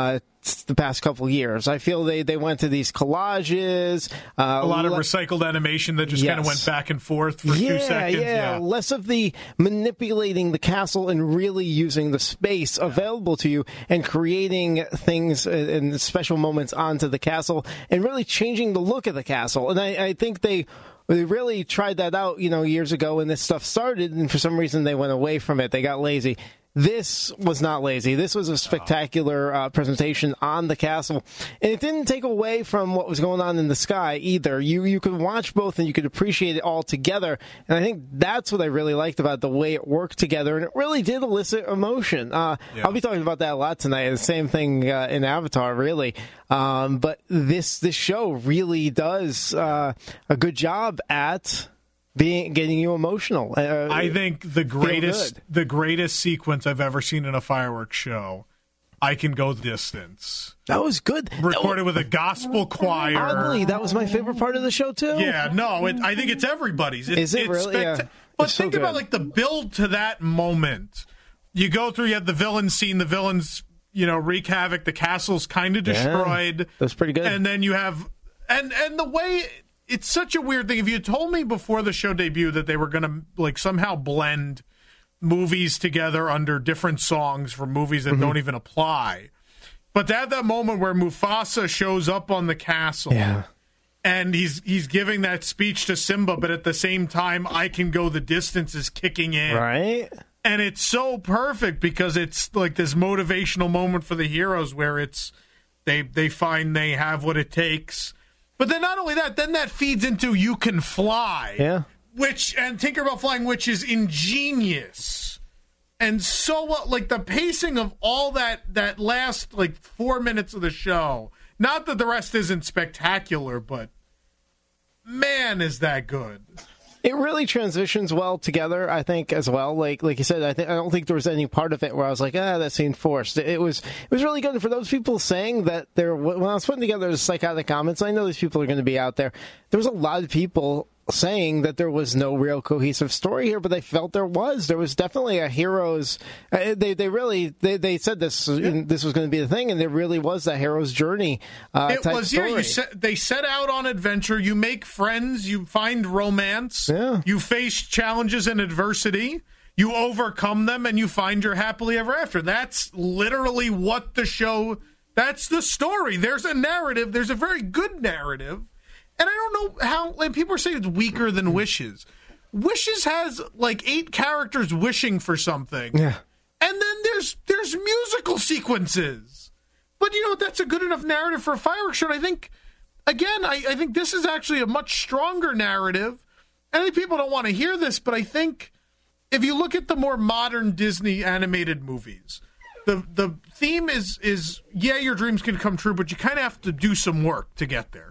the past couple of years. I feel they, they went to these collages. Uh, a lot of le- recycled animation that just Yes. kind of went back and forth for yeah, two seconds. Yeah, Yeah. less of the manipulating the castle and really using the space available to you and creating things and special moments onto the castle and really changing the look of the castle. And I, I think they they really tried that out, you know, years ago when this stuff started, and for some reason they went away from it. They got lazy. This was not lazy. This was a spectacular uh, presentation on the castle. And it didn't take away from what was going on in the sky either. You you could watch both and you could appreciate it all together. And I think that's what I really liked about the way it worked together. And it really did elicit emotion. Uh, Yeah. I'll be talking about that a lot tonight. The same thing uh, in Avatar, really. Um, but this, this show really does uh, a good job at... being getting you emotional. Uh, I think the greatest good. the greatest sequence I've ever seen in a fireworks show, I Can Go the Distance. That was good. Recorded with a gospel choir. Oddly, that was my favorite part of the show too. Yeah, no, it, I think it's everybody's. It, Is it it's really? Yeah. But It's so think about good. like the build to that moment. You go through, you have the villain scene, the villains, you know, wreak havoc, the castle's kind of destroyed. Yeah, that's pretty good. And then you have, and and the way, it's such a weird thing. If you told me before the show debuted that they were going to like somehow blend movies together under different songs for movies that Mm-hmm. don't even apply. But to have that moment where Mufasa shows up on the castle. Yeah. And he's he's giving that speech to Simba, but at the same time, I Can Go the Distance is kicking in. Right? And it's so perfect because it's like this motivational moment for the heroes where it's they they find they have what it takes. But then not only that, then that feeds into You Can Fly. Yeah. Which, and Tinkerbell Flying, which is ingenious. And so, what, like, the pacing of all that, that last, like, four minutes of the show, not that the rest isn't spectacular, but man, is that good. It really transitions well together, I think, as well. Like like you said, I think I don't think there was any part of it where I was like, ah, that seemed forced. It was it was really good. And for those people saying that they're when I was putting together the psychotic comments, I know these people are going to be out there. There was a lot of people saying that there was no real cohesive story here, but they felt there was. There was definitely a hero's. Uh, they they really they, they said this yeah. this was going to be the thing, and there really was a hero's journey. Uh, it type was story. yeah. You set, they set out on adventure. You make friends. You find romance. Yeah. You face challenges and adversity. You overcome them, and you find your happily ever after. That's literally what the show. That's the story. There's a narrative. There's a very good narrative. And I don't know how, like, people are saying it's weaker than Wishes. Wishes has like eight characters wishing for something. Yeah. And then there's there's musical sequences. But you know, that's a good enough narrative for a fireworks show. And I think, again, I, I think this is actually a much stronger narrative. And I think people don't want to hear this, but I think if you look at the more modern Disney animated movies, the the theme is is yeah, your dreams can come true, but you kind of have to do some work to get there.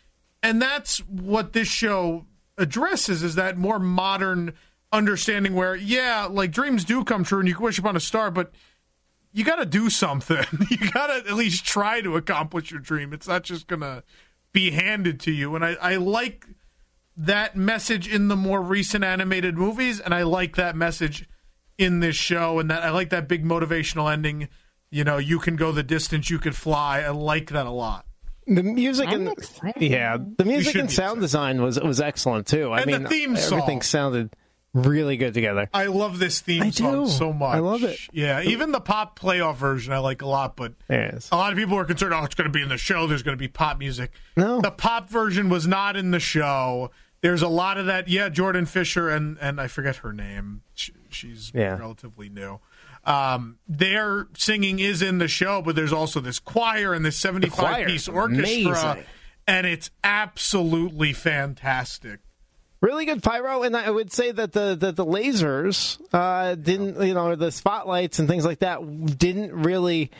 And that's what this show addresses, is that more modern understanding where, yeah, like dreams do come true and you can wish upon a star, but you got to do something. You got to at least try to accomplish your dream. It's not just going to be handed to you. And I, I like that message in the more recent animated movies, and I like that message in this show, and that I like that big motivational ending. You know, you can go the distance, you can fly. I like that a lot. The music I'm and excited. yeah, the music should and be sound excited. design was was excellent too. I And the mean, theme everything song. sounded really good together. I love this theme I song do. so much. I love it. Yeah, even the pop playoff version I like a lot, but There it is. a lot of people are concerned, oh, it's going to be in the show, there's going to be pop music. No. The pop version was not in the show. There's a lot of that. Yeah, Jordan Fisher and, and I forget her name. She, she's Yeah. relatively new. Um, their singing is in the show, but there's also this choir and this seventy-five piece orchestra, amazing. and it's absolutely fantastic. Really good pyro, and I would say that the the, the lasers uh, didn't, you know, the spotlights and things like that didn't really,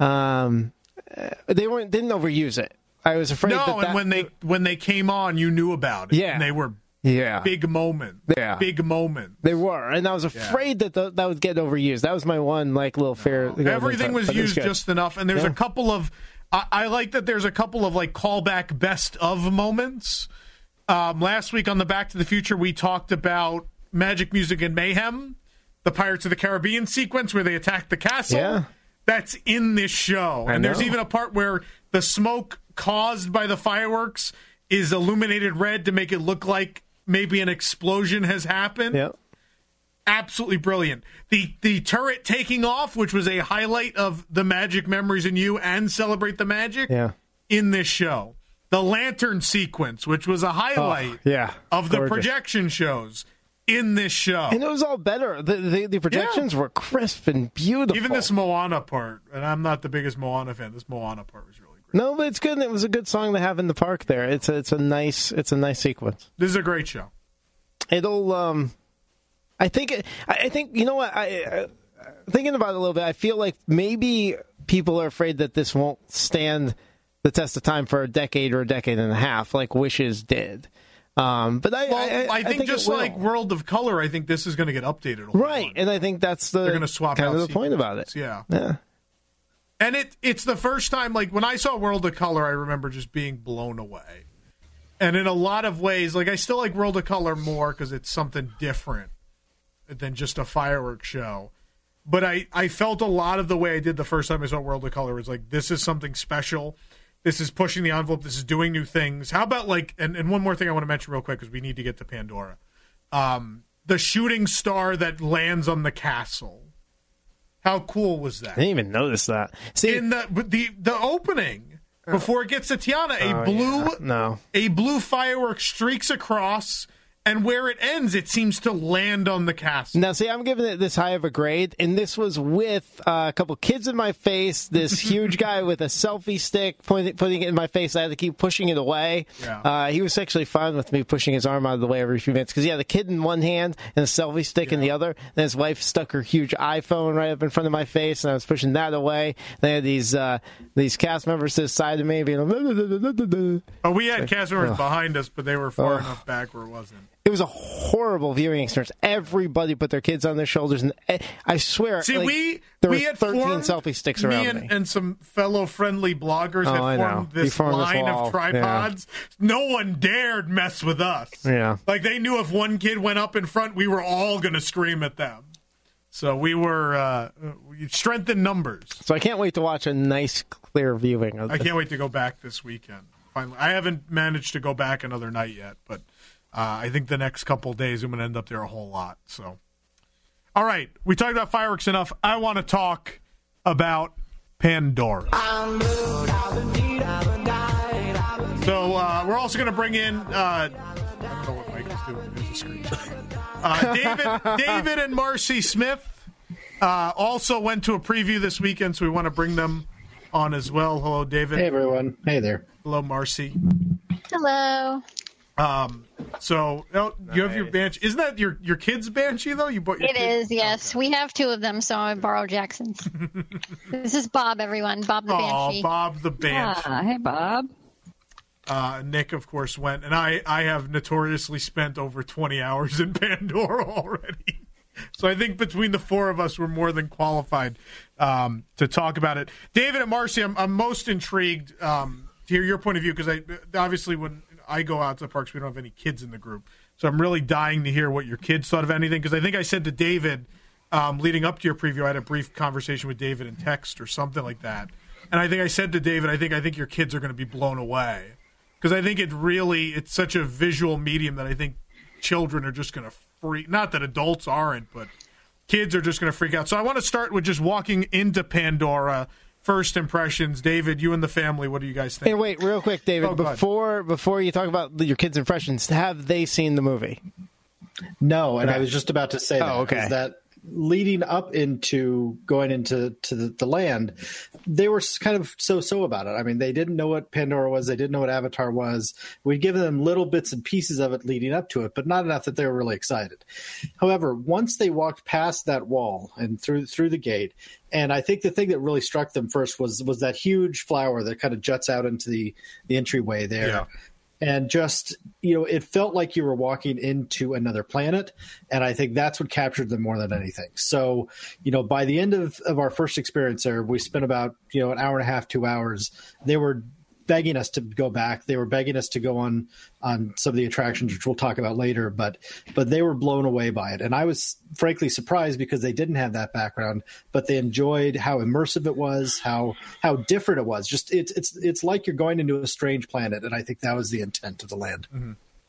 um, uh, they weren't didn't overuse it. I was afraid. No, that and that, when they when they came on, you knew about it. Yeah. And they were yeah big moment. Yeah. Big moment. they were, and I was afraid that the, that would get overused. That was my one like little fear. Everything was but it used good. just enough, and there's Yeah. a couple of. I, I like that there's a couple of like callback best of moments. Um, last week on the Back to the Future, we talked about Magic Music and Mayhem, the Pirates of the Caribbean sequence where they attack the castle. Yeah. that's in this show. I And there's know. even a part where the smoke caused by the fireworks is illuminated red to make it look like maybe an explosion has happened. Yeah. Absolutely brilliant. The the turret taking off, which was a highlight of the Magic Memories in You and Celebrate the Magic, Yeah. in this show. The lantern sequence, which was a highlight Oh, yeah. of the Gorgeous. projection shows, in this show. And it was all better. The the, the projections yeah. were crisp and beautiful. Even this Moana part, and I'm not the biggest Moana fan, this Moana part was really great. No, but it's good. It was a good song to have in the park there. It's a, it's a nice it's a nice sequence. This is a great show. It'll um I think I think you know what I, I thinking about it a little bit. I feel like maybe people are afraid that this won't stand the test of time for a decade or a decade and a half, like Wishes did. Um, but I, well, I, I, I, think I think just like World of Color, I think this is going to get updated. A right, and I think that's the they're going to swap kind out of the sequences. point about it. Yeah, yeah. And it it's the first time, like when I saw World of Color, I remember just being blown away. And in a lot of ways, like I still like World of Color more because it's something different than just a fireworks show. But I, I felt a lot of the way I did the first time I saw World of Color was like, this is something special. This is pushing the envelope. This is doing new things. How about like, and, and one more thing I want to mention real quick because we need to get to Pandora. Um, the shooting star that lands on the castle. How cool was that? I didn't even notice that. See, in the the the opening before it gets to Tiana, a oh, blue yeah. no a blue firework streaks across. And where it ends, it seems to land on the castle. Now, see, I'm giving it this high of a grade, and this was with uh, a couple kids in my face, this huge guy with a selfie stick pointing, putting it in my face. I had to keep pushing it away. Yeah. Uh, he was actually fine with me pushing his arm out of the way every few minutes because he had a kid in one hand and a selfie stick yeah. in the other. Then his wife stuck her huge iPhone right up in front of my face, and I was pushing that away. They had these uh, these cast members to the side of me being like, oh, we had cast members oh. behind us, but they were far oh. enough back where it wasn't. It was a horrible viewing experience. Everybody put their kids on their shoulders, and I swear, see, like, we there we were had thirteen formed, selfie sticks me around and, me. and some fellow friendly bloggers Oh, had I formed know. this formed this line wall. of tripods. Yeah. No one dared mess with us. Yeah, like they knew if one kid went up in front, we were all going to scream at them. So we were uh, strength in numbers. So I can't wait to watch a nice, clear viewing of I can't wait to go back this weekend. Finally, I haven't managed to go back another night yet, but uh, I think the next couple of days I'm going to end up there a whole lot. So, all right, we talked about fireworks enough. I want to talk about Pandora. So uh, we're also going to bring in. Uh, I don't know what Mike is doing. There's a screen. Uh, David, David and Marcy Smith uh, also went to a preview this weekend, so we want to bring them on as well. Hello, David. Hey, everyone. Hey there. Hello, Marcy. Hello. Um. So oh, you have your Banshee. Isn't that your your kid's Banshee though? You bought your It kid? is. Yes, okay. We have two of them, so I borrowed Jackson's. This is Bob, everyone. Bob the Oh, Banshee. Bob the Banshee. Ah, hey, Bob. Uh, Nick, of course, went, and I I have notoriously spent over twenty hours in Pandora already. So I think between the four of us, we're more than qualified um, to talk about it. David and Marcy, I'm, I'm most intrigued um, to hear your point of view because I obviously when I go out to the parks, we don't have any kids in the group. So I'm really dying to hear what your kids thought of anything because I think I said to David um, leading up to your preview, I had a brief conversation with David in text or something like that. And I think I said to David, I think I think your kids are going to be blown away because I think it really it's such a visual medium that I think children are just going to freak. Not that adults aren't, but kids are just going to freak out. So I want to start with just walking into Pandora. First impressions, David. You and the family. What do you guys think? Hey, wait, real quick, David. Oh, before before you talk about your kids' impressions, have they seen the movie? No, and okay. I was just about to say that. Oh, okay. Is that leading up into going into to the, the land, they were kind of so-so about it. I mean, they didn't know what Pandora was. They didn't know what Avatar was. We'd given them little bits and pieces of it leading up to it, but not enough that they were really excited. However, once they walked past that wall and through through the gate, and I think the thing that really struck them first was was that huge flower that kind of juts out into the, the entryway there. Yeah. And just, you know, it felt like you were walking into another planet. And I think that's what captured them more than anything. So, you know, by the end of, of our first experience there, we spent about, you know, an hour and a half, two hours. They were begging us to go back. They were begging us to go on on some of the attractions, which we'll talk about later. But but they were blown away by it, and I was frankly surprised because they didn't have that background, but they enjoyed how immersive it was, how how different it was. Just it's it's it's like you're going into a strange planet, and I think that was the intent of the land. Mm-hmm.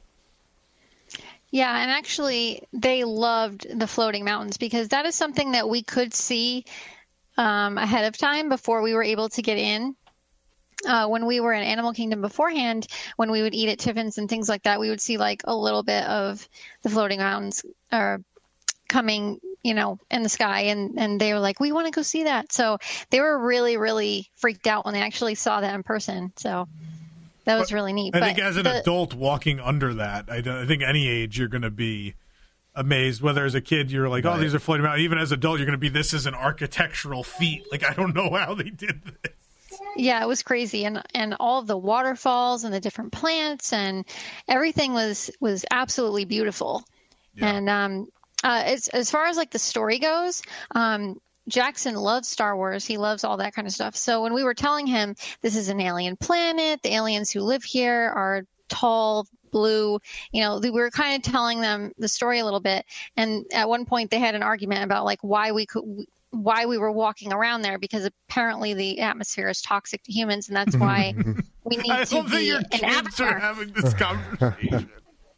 Yeah, and actually, they loved the floating mountains because that is something that we could see um, ahead of time before we were able to get in. Uh, when we were in Animal Kingdom beforehand, when we would eat at Tiffin's and things like that, we would see like a little bit of the floating mountains or coming, you know, in the sky, and, and they were like, we want to go see that. So they were really, really freaked out when they actually saw that in person. So that was really neat. I but think as an the, adult walking under that, I, don't, I think any age you're going to be amazed. Whether as a kid you're like, right. oh, these are floating around. Even as an adult, you're going to be, this is an architectural feat. Like, I don't know how they did this. Yeah, it was crazy, and and all of the waterfalls and the different plants and everything was was absolutely beautiful. Yeah. And um, uh, as as far as like the story goes, um, Jackson loves Star Wars. He loves all that kind of stuff. So when we were telling him this is an alien planet, the aliens who live here are tall, blue, you know, we were kind of telling them the story a little bit. And at one point they had an argument about like why we could, why we were walking around there, because apparently the atmosphere is toxic to humans. And that's why we need I to love that be your an kids avatar. are having this conversation.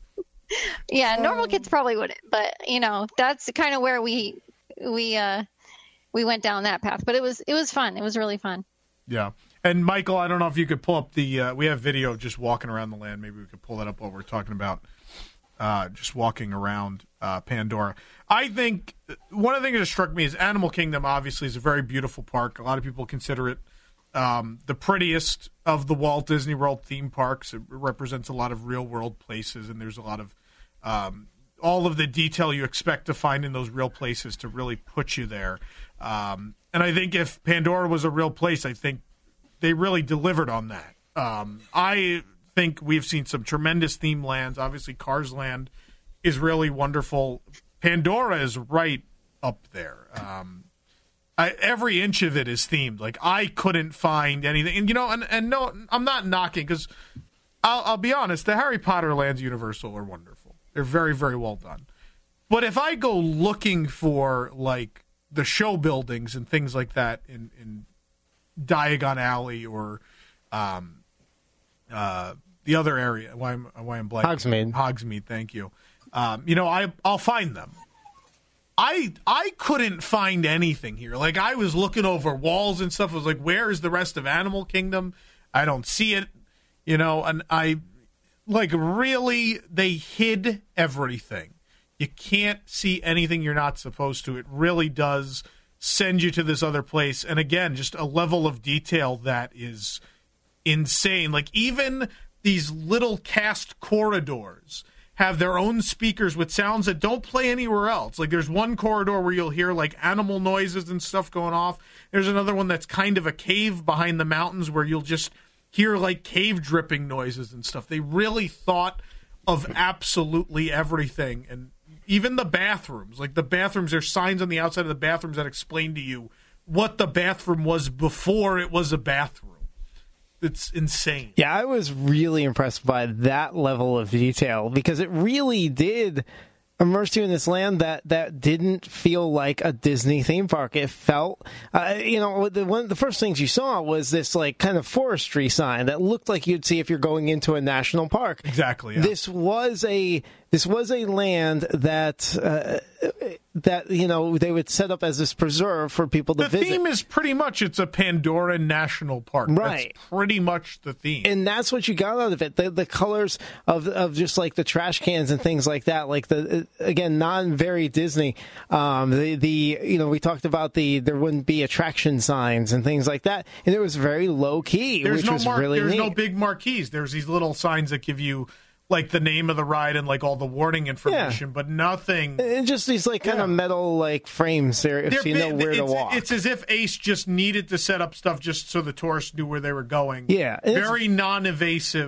Yeah, normal kids probably wouldn't, but you know, that's kind of where we, we, uh, we went down that path, but it was, it was fun. It was really fun. Yeah. And Michael, I don't know if you could pull up the, uh, we have video of just walking around the land. Maybe we could pull that up while we're talking about uh, just walking around uh, Pandora. I think one of the things that struck me is Animal Kingdom obviously is a very beautiful park. A lot of people consider it um, the prettiest of the Walt Disney World theme parks. It represents a lot of real world places, and there's a lot of um, all of the detail you expect to find in those real places to really put you there. Um, and I think if Pandora was a real place, I think they really delivered on that. Um, I think we've seen some tremendous theme lands. Obviously, Cars Land is really wonderful. Pandora is right up there. Um, I, every inch of it is themed. Like, I couldn't find anything. And, you know, and, and no, I'm not knocking, because I'll, I'll be honest, the Harry Potter lands Universal are wonderful. They're very, very well done. But if I go looking for, like, the show buildings and things like that in, in Diagon Alley or um, uh, the other area, why I'm, why I'm blanking. Hogsmeade. Hogsmeade, thank you. Um, you know, I, I'll find them. I I couldn't find anything here. Like, I was looking over walls and stuff. I was like, where is the rest of Animal Kingdom? I don't see it. You know, and I, like, really, they hid everything. You can't see anything you're not supposed to. It really does send you to this other place. And again, just a level of detail that is insane. Like, even these little cast corridors have their own speakers with sounds that don't play anywhere else. Like, there's one corridor where you'll hear, like, animal noises and stuff going off. There's another one that's kind of a cave behind the mountains where you'll just hear, like, cave dripping noises and stuff. They really thought of absolutely everything. And even the bathrooms. Like, the bathrooms, there's signs on the outside of the bathrooms that explain to you what the bathroom was before it was a bathroom. It's insane. Yeah, I was really impressed by that level of detail, because it really did immerse you in this land that, that didn't feel like a Disney theme park. It felt, uh, you know, the one the first things you saw was this, like, kind of forestry sign that looked like you'd see if you're going into a national park. Exactly. Yeah. This was a this was a land that uh, that you know they would set up as this preserve for people to the visit. The theme is pretty much it's a Pandora national park. Right. That's pretty much the theme. And that's what you got out of it. The the colors of of just like the trash cans and things like that. Like the again, non very Disney. Um, the the you know we talked about the there wouldn't be attraction signs and things like that, and it was very low key, there's which no was mar- really There's neat. no big marquees. There's these little signs that give you, like, the name of the ride and, like, all the warning information, yeah. but nothing. And just these, like, kind yeah. of metal, like, frames there, if They're you know big, where it's, to walk. It's as if Ace just needed to set up stuff just so the tourists knew where they were going. Yeah. Very non-evasive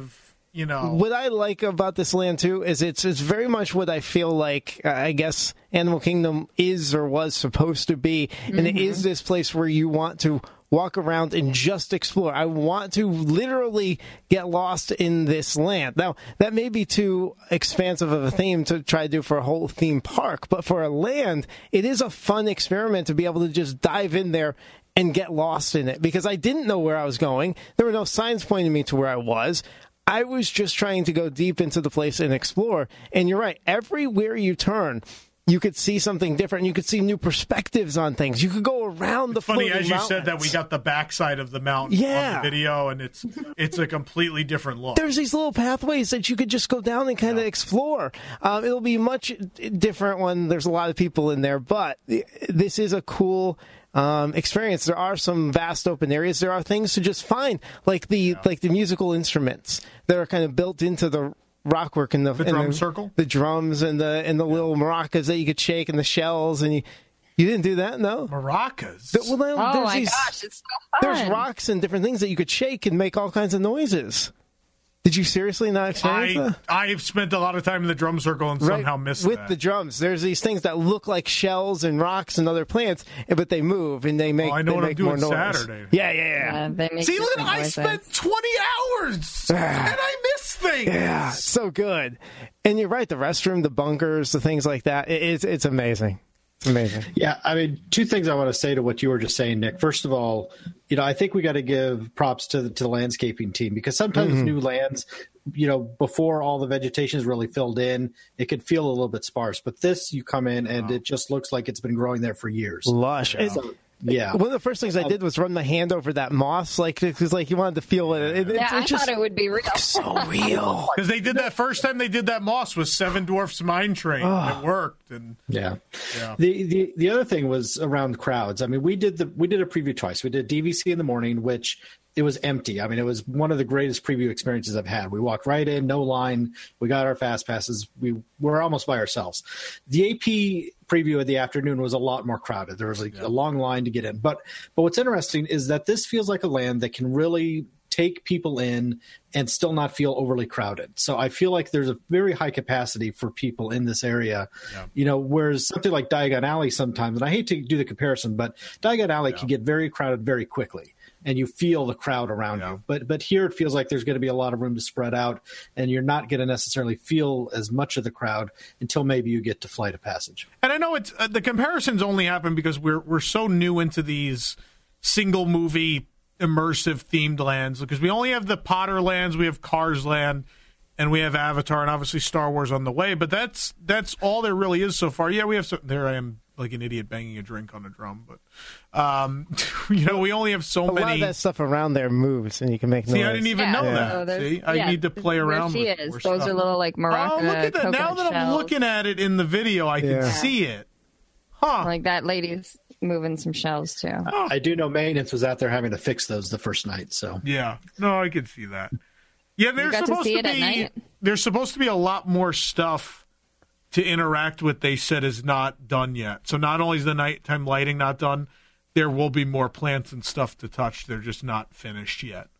you know. What I like about this land, too, is it's it's very much what I feel like, uh, I guess, Animal Kingdom is or was supposed to be. And mm-hmm. it is this place where you want to walk around and just explore. I want to literally get lost in this land. Now, that may be too expansive of a theme to try to do for a whole theme park, but for a land, it is a fun experiment to be able to just dive in there and get lost in it, because I didn't know where I was going. There were no signs pointing me to where I was. I was just trying to go deep into the place and explore. And you're right, everywhere you turn, you could see something different. You could see new perspectives on things. You could go around it's the funny, as you mountains. said that we got the backside of the mountain yeah. on the video, and it's it's a completely different look. There's these little pathways that you could just go down and kind of yeah. explore. Um, it'll be much different when there's a lot of people in there, but this is a cool Um, experience. There are some vast open areas. There are things to just find, like the yeah. like the musical instruments that are kind of built into the rockwork and the, the and drum the, circle, the drums and the and the yeah. little maracas that you could shake and the shells. And you you didn't do that, no maracas. The, well, oh my these, gosh, it's so fun. There's rocks and different things that you could shake and make all kinds of noises. Did you seriously not experience I, that? I've spent a lot of time in the drum circle and somehow right. missed With that. the drums, there's these things that look like shells and rocks and other plants, but they move and they make. Oh, I know they what make I'm doing more noise. Saturday. Yeah, yeah, yeah. yeah they make See, look, I noises. spent twenty hours and I missed things. Yeah, so good. And you're right. The restroom, the bunkers, the things like that. It, it's it's amazing. It's amazing. Yeah, I mean, two things I want to say to what you were just saying, Nick. First of all, you know, I think we got to give props to the, to the landscaping team, because sometimes mm-hmm. new lands, you know, before all the vegetation is really filled in, it could feel a little bit sparse. But this, you come in and wow. it just looks like it's been growing there for years. Lush. Yeah. So, yeah. One of the first things I did was run my hand over that moss, like because like you wanted to feel it. it, it yeah, it I just, thought it would be real. So real. Because they did that first time they did that moss was Seven Dwarfs Mine Train. Oh. It worked. And yeah. yeah. The, the the other thing was around crowds. I mean, we did the we did a preview twice. We did D V C in the morning, which it was empty. I mean, it was one of the greatest preview experiences I've had. We walked right in, no line. We got our fast passes. We were almost by ourselves. The A P preview of the afternoon was a lot more crowded. There was like yeah. a long line to get in. But but what's interesting is that this feels like a land that can really take people in and still not feel overly crowded. So I feel like there's a very high capacity for people in this area, yeah. you know, whereas something like Diagon Alley sometimes, and I hate to do the comparison, but Diagon Alley yeah. can get very crowded very quickly. And you feel the crowd around yeah. you. But but here it feels like there's going to be a lot of room to spread out, and you're not going to necessarily feel as much of the crowd until maybe you get to Flight of Passage. And I know it's uh, the comparisons only happen because we're we're so new into these single movie immersive themed lands, because we only have the Potter lands, we have Cars Land, and we have Avatar, and obviously Star Wars on the way. But that's that's all there really is so far. Yeah, we have so, there I am. Like an idiot banging a drink on a drum, but um, you know, we only have so a many. A lot of that stuff around there moves, and you can make noise. See, I didn't even yeah. know yeah. that. So See, I yeah, need to play around where she with is. more Those stuff. are little like maraca. Oh, look at that! Now that I'm shells. looking at it in the video, I can yeah. see it. Huh? Like that lady's moving some shells too. Oh. I do know maintenance was out there having to fix those the first night. So yeah, no, I can see that. Yeah, there's supposed to, to be there's supposed to be a lot more stuff to interact with. They said is not done yet. So not only is the nighttime lighting not done, there will be more plants and stuff to touch. They're just not finished yet.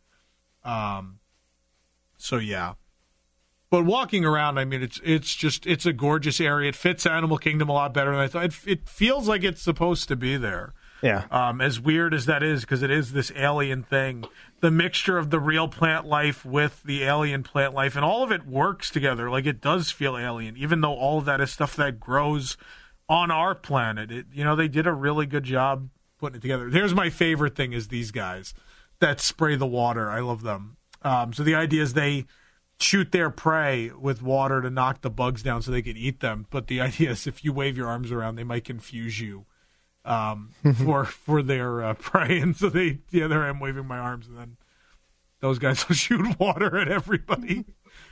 Um. So yeah, but walking around, I mean, it's it's just it's a gorgeous area. It fits Animal Kingdom a lot better than I thought. It, it feels like it's supposed to be there. Yeah. Um, as weird as that is, because it is this alien thing, the mixture of the real plant life with the alien plant life, and all of it works together. Like, it does feel alien, even though all of that is stuff that grows on our planet. It, you know, they did a really good job putting it together. Here's my favorite thing is these guys that spray the water. I love them. Um, so the idea is they shoot their prey with water to knock the bugs down so they can eat them. But the idea is if you wave your arms around, they might confuse you. Um, for for their uh, prey, and so they yeah there I am waving my arms, and then those guys will shoot water at everybody.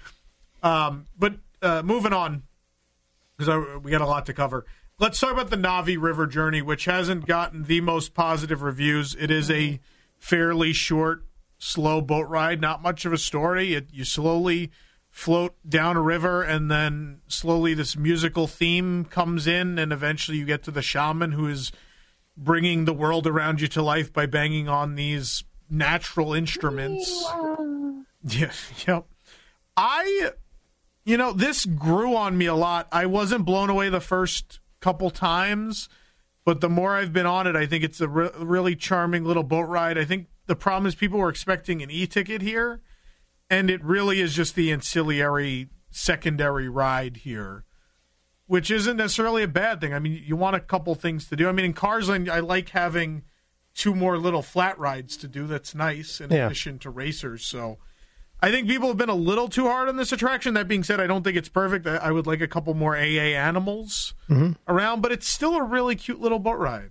Um, but uh, moving on, because we got a lot to cover. Let's talk about the Na'vi River Journey, which hasn't gotten the most positive reviews. It is a fairly short, slow boat ride, not much of a story. It, you slowly float down a river, and then slowly this musical theme comes in, and eventually you get to the shaman who is bringing the world around you to life by banging on these natural instruments. Yeah, yep. I, you know, this grew on me a lot. I wasn't blown away the first couple times, but the more I've been on it, I think it's a re- really charming little boat ride. I think the problem is people were expecting an e-ticket here, and it really is just the ancillary secondary ride here, which isn't necessarily a bad thing. I mean, you want a couple things to do. I mean, in Cars Land, I like having two more little flat rides to do. That's nice in Yeah. addition to racers. So I think people have been a little too hard on this attraction. That being said, I don't think it's perfect. I, I would like a couple more A A animals Mhm. around, but it's still a really cute little boat ride.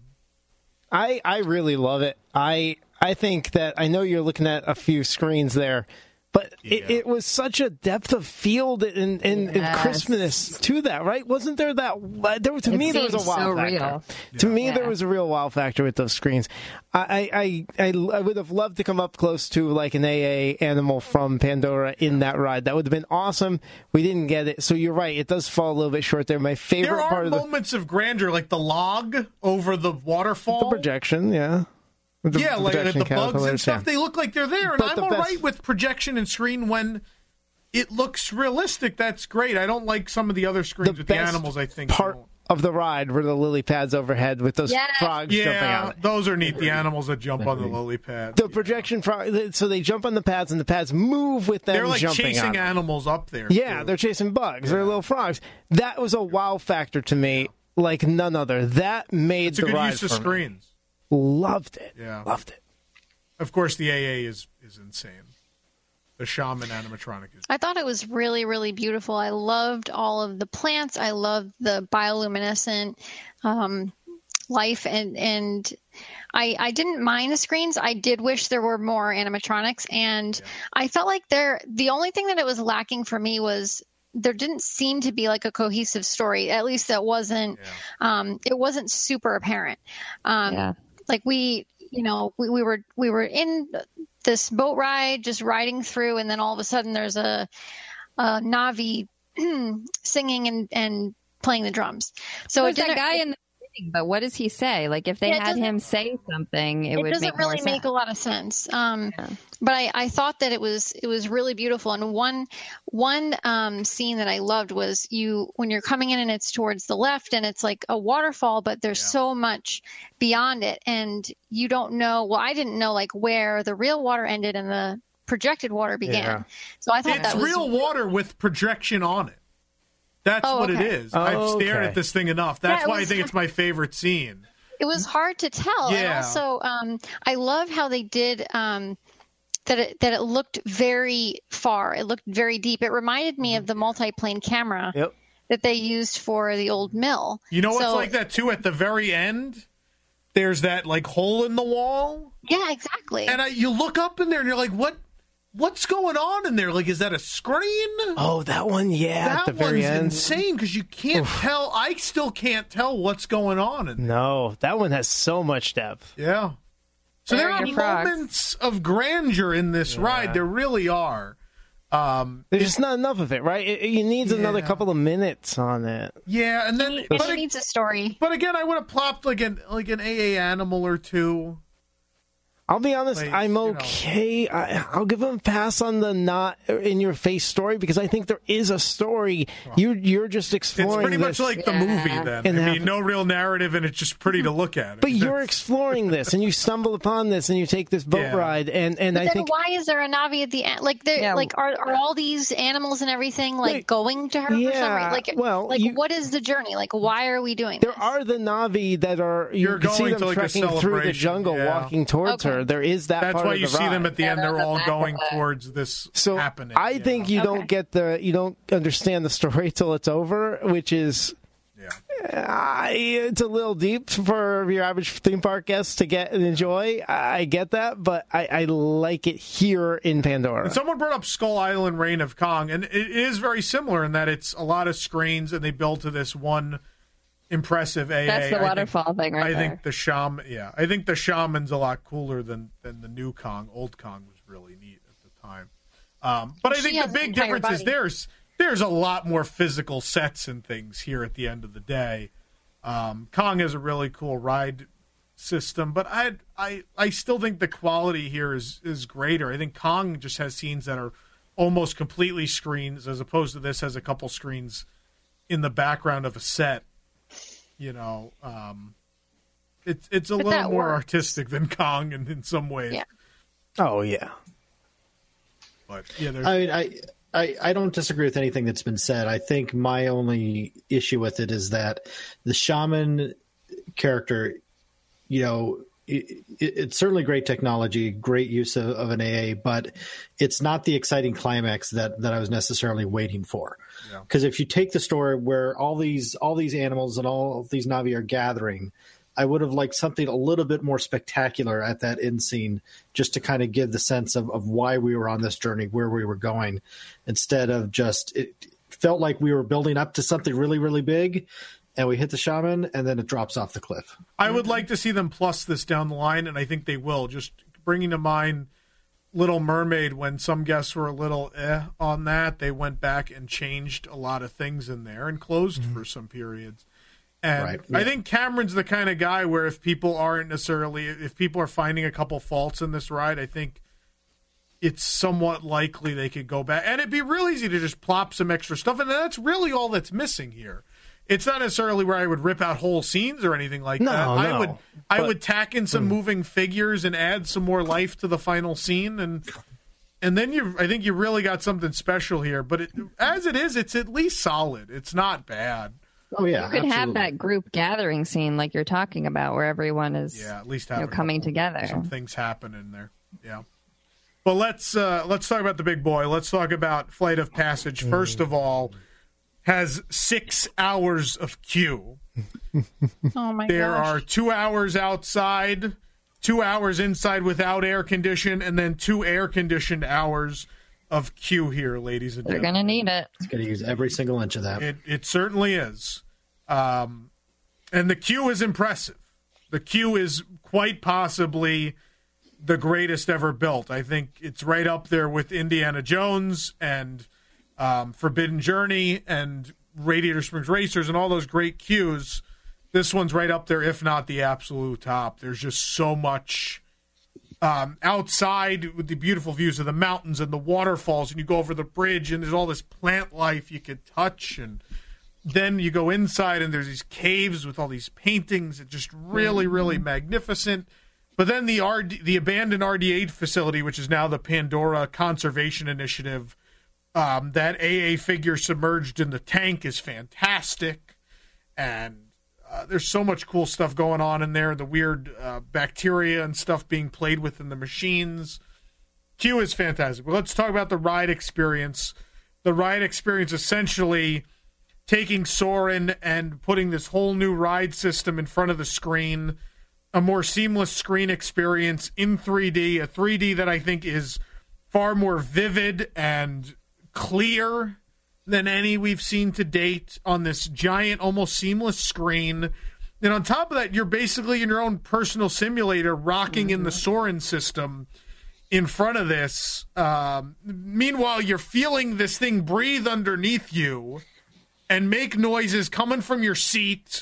I, I really love it. I I think that I know you're looking at a few screens there, but it, it was such a depth of field and, and, and Yes. crispness to that, right? Wasn't there that? There to It me there was a seems wow so factor. real. To me, Yeah. there was a real wow factor with those screens. I, I I I would have loved to come up close to like an A A animal from Pandora in that ride. That would have been awesome. We didn't get it, so you're right. It does fall a little bit short there. My favorite There are part of the, moments of grandeur, like the log over the waterfall. the projection, yeah. With the yeah, like the, projection the bugs and caterpillars, stuff, yeah. they look like they're there. And But I'm the all best- right with projection and screen when it looks realistic. That's great. I don't like some of the other screens with the best animals, I think. part of the ride were the lily pads overhead with those Yes. frogs jumping Yeah, out. those are neat. The animals that jump on the lily pad. The projection frog, so they jump on the pads and the pads move with them They're like jumping chasing on them. animals up there. Yeah, they're chasing bugs. They're little frogs. That was a wow factor to me, like none other. That made It's a the good ride use of for me. screens. Loved it. Yeah. Loved it. Of course, the A A is, is insane. The shaman animatronic is. I thought it was really, really beautiful. I loved all of the plants. I loved the bioluminescent um, life, and and I I didn't mind the screens. I did wish there were more animatronics, and I felt like there. The only thing that it was lacking for me was there didn't seem to be like a cohesive story. At least that wasn't. Um, it wasn't super apparent. Um, Yeah. Like we, you know, we, we were we were in this boat ride, just riding through, and then all of a sudden there's a, a Navi singing and, and playing the drums. So There's it didn't, that guy in the beginning, but what does he say? Like if they Yeah, it had doesn't- him say something, it, it would doesn't make really more make sense. a lot of sense. Um, But I, I thought that it was it was really beautiful. And one one um, scene that I loved was you when you're coming in and it's towards the left and it's like a waterfall, but there's so much beyond it, and you don't know. Well, I didn't know like where the real water ended and the projected water began. Yeah. So I thought It's that was real water with projection on it. That's Oh, what it okay. is. I've stared Okay. at this thing enough. That's Yeah, it why I was- think it's my favorite scene. it was hard to tell. And Yeah. also, um, I love how they did um, that. It, that it looked very far. It looked very deep. It reminded me of the multi-plane camera Yep. that they used for the old mill. You know what's So- like that too? At the very end, there's that like hole in the wall, Yeah, exactly. and I, you look up in there, and you're like, "What? What's going on in there? Like, is that a screen?" Oh, that one, yeah, that at the very one's end. insane because you can't tell. I still can't tell what's going on in there. No, that one has so much depth. Yeah. So there, There are are your frogs. moments of grandeur in this ride. There really are. Um, There's just not enough of it, right? It, it needs another Yeah. couple of minutes on it. yeah, and then and but, it ag- needs a story. but again, I would have plopped like an like an A A animal or two. I'll be honest, Like, I'm you know. okay. I, I'll give them a pass on the not in your face story because I think there is a story. You you're just It's exploring. pretty much this, like the movie then. And I have- mean, no real narrative, and it's just pretty to look at. but you're exploring this, and you stumble upon this, and you take this boat Yeah. ride, and and But I then think why is there a Navi at the end? Like, there, Yeah. like are are all these animals and everything like Wait, going to her for some yeah, reason? Like, well, like you- what is the journey? Like, why are we doing there this? are the Navi that are you You're can see going them to, like, a trekking through the celebration, jungle, yeah. walking towards Okay. her. There is that. That's part why of you the see them ride. at the Yeah, end. they're They're on the all back going of it. towards this So happening. I you think know? you Okay. don't get the you don't understand the story till it's over, which is Yeah. I, it's a little deep for your average theme park guest to get and enjoy. I, I get that, but I, I like it here in Pandora. And someone brought up Skull Island Reign of Kong, and it is very similar in that it's a lot of screens, and they build to this one impressive A A. That's the I think- waterfall thing right I there. think the shaman, yeah, I think the shaman's a lot cooler than than the new Kong. Old Kong was really neat at the time, um, but I She think has the an big entire difference is body. there's there's a lot more physical sets and things here at the end of the day. Um, Kong has a really cool ride system, but I I I still think the quality here is is greater. I think Kong just has scenes that are almost completely screens, as opposed to this has a couple screens in the background of a set. You know, um, it's it's a But little that more works. artistic than Kong, in, in some ways. Yeah. Oh yeah. But yeah, there's, I mean, I, I I don't disagree with anything that's been said. I think my only issue with it is that the shaman character, you know, it, it, it's certainly great technology, great use of, of an A A, but it's not the exciting climax that, that I was necessarily waiting for. Because if you take the story where all these all these animals and all of these Na'vi are gathering, I would have liked something a little bit more spectacular at that end scene, just to kind of give the sense of, of why we were on this journey, where we were going, instead of just, it felt like we were building up to something really, really big, and we hit the shaman, and then it drops off the cliff. I would like to see them plus this down the line, and I think they will. Just bringing to mind Little Mermaid, when some guests were a little eh on that, they went back and changed a lot of things in there and closed mm-hmm. for some periods. And right, yeah. I think Cameron's the kind of guy where if people aren't necessarily, if people are finding a couple faults in this ride, I think it's somewhat likely they could go back. And it'd be real easy to just plop some extra stuff. And that's really all that's missing here. It's not necessarily where I would rip out whole scenes or anything like no, that. No, I would I but, would tack in some mm. moving figures and add some more life to the final scene, and and then you I think you really got something special here. But it, as it is, it's at least solid. It's not bad. Oh yeah, you could absolutely. have that group gathering scene like you're talking about, where everyone is yeah, at least you know, coming together. Some things happen in there. Yeah. But let's uh, let's talk about the big boy. Let's talk about Flight of Passage. First of all, has six hours of queue. Oh my There gosh. are two hours outside, two hours inside without air condition, and then two air conditioned hours of queue here, ladies and They're gentlemen. going to need it. It's going to use every single inch of that. It it certainly is. Um, and the queue is impressive. The queue is quite possibly the greatest ever built. I think it's right up there with Indiana Jones and um, Forbidden Journey and Radiator Springs Racers and all those great queues. This one's right up there, if not the absolute top. There's just so much um, outside with the beautiful views of the mountains and the waterfalls, and you go over the bridge and there's all this plant life you could touch, and then you go inside and there's these caves with all these paintings. It's just really, really magnificent. But then the R D, the abandoned R D A facility, which is now the Pandora Conservation Initiative, um, that A A figure submerged in the tank is fantastic. And uh, there's so much cool stuff going on in there. The weird uh, bacteria and stuff being played with in the machines. Q is fantastic. But let's talk about the ride experience. The ride experience essentially taking Soarin' and putting this whole new ride system in front of the screen, a more seamless screen experience in three D, a three D that I think is far more vivid and clear than any we've seen to date on this giant, almost seamless screen. And on top of that, you're basically in your own personal simulator rocking in the Soarin' system in front of this. Um, meanwhile, you're feeling this thing breathe underneath you and make noises coming from your seat.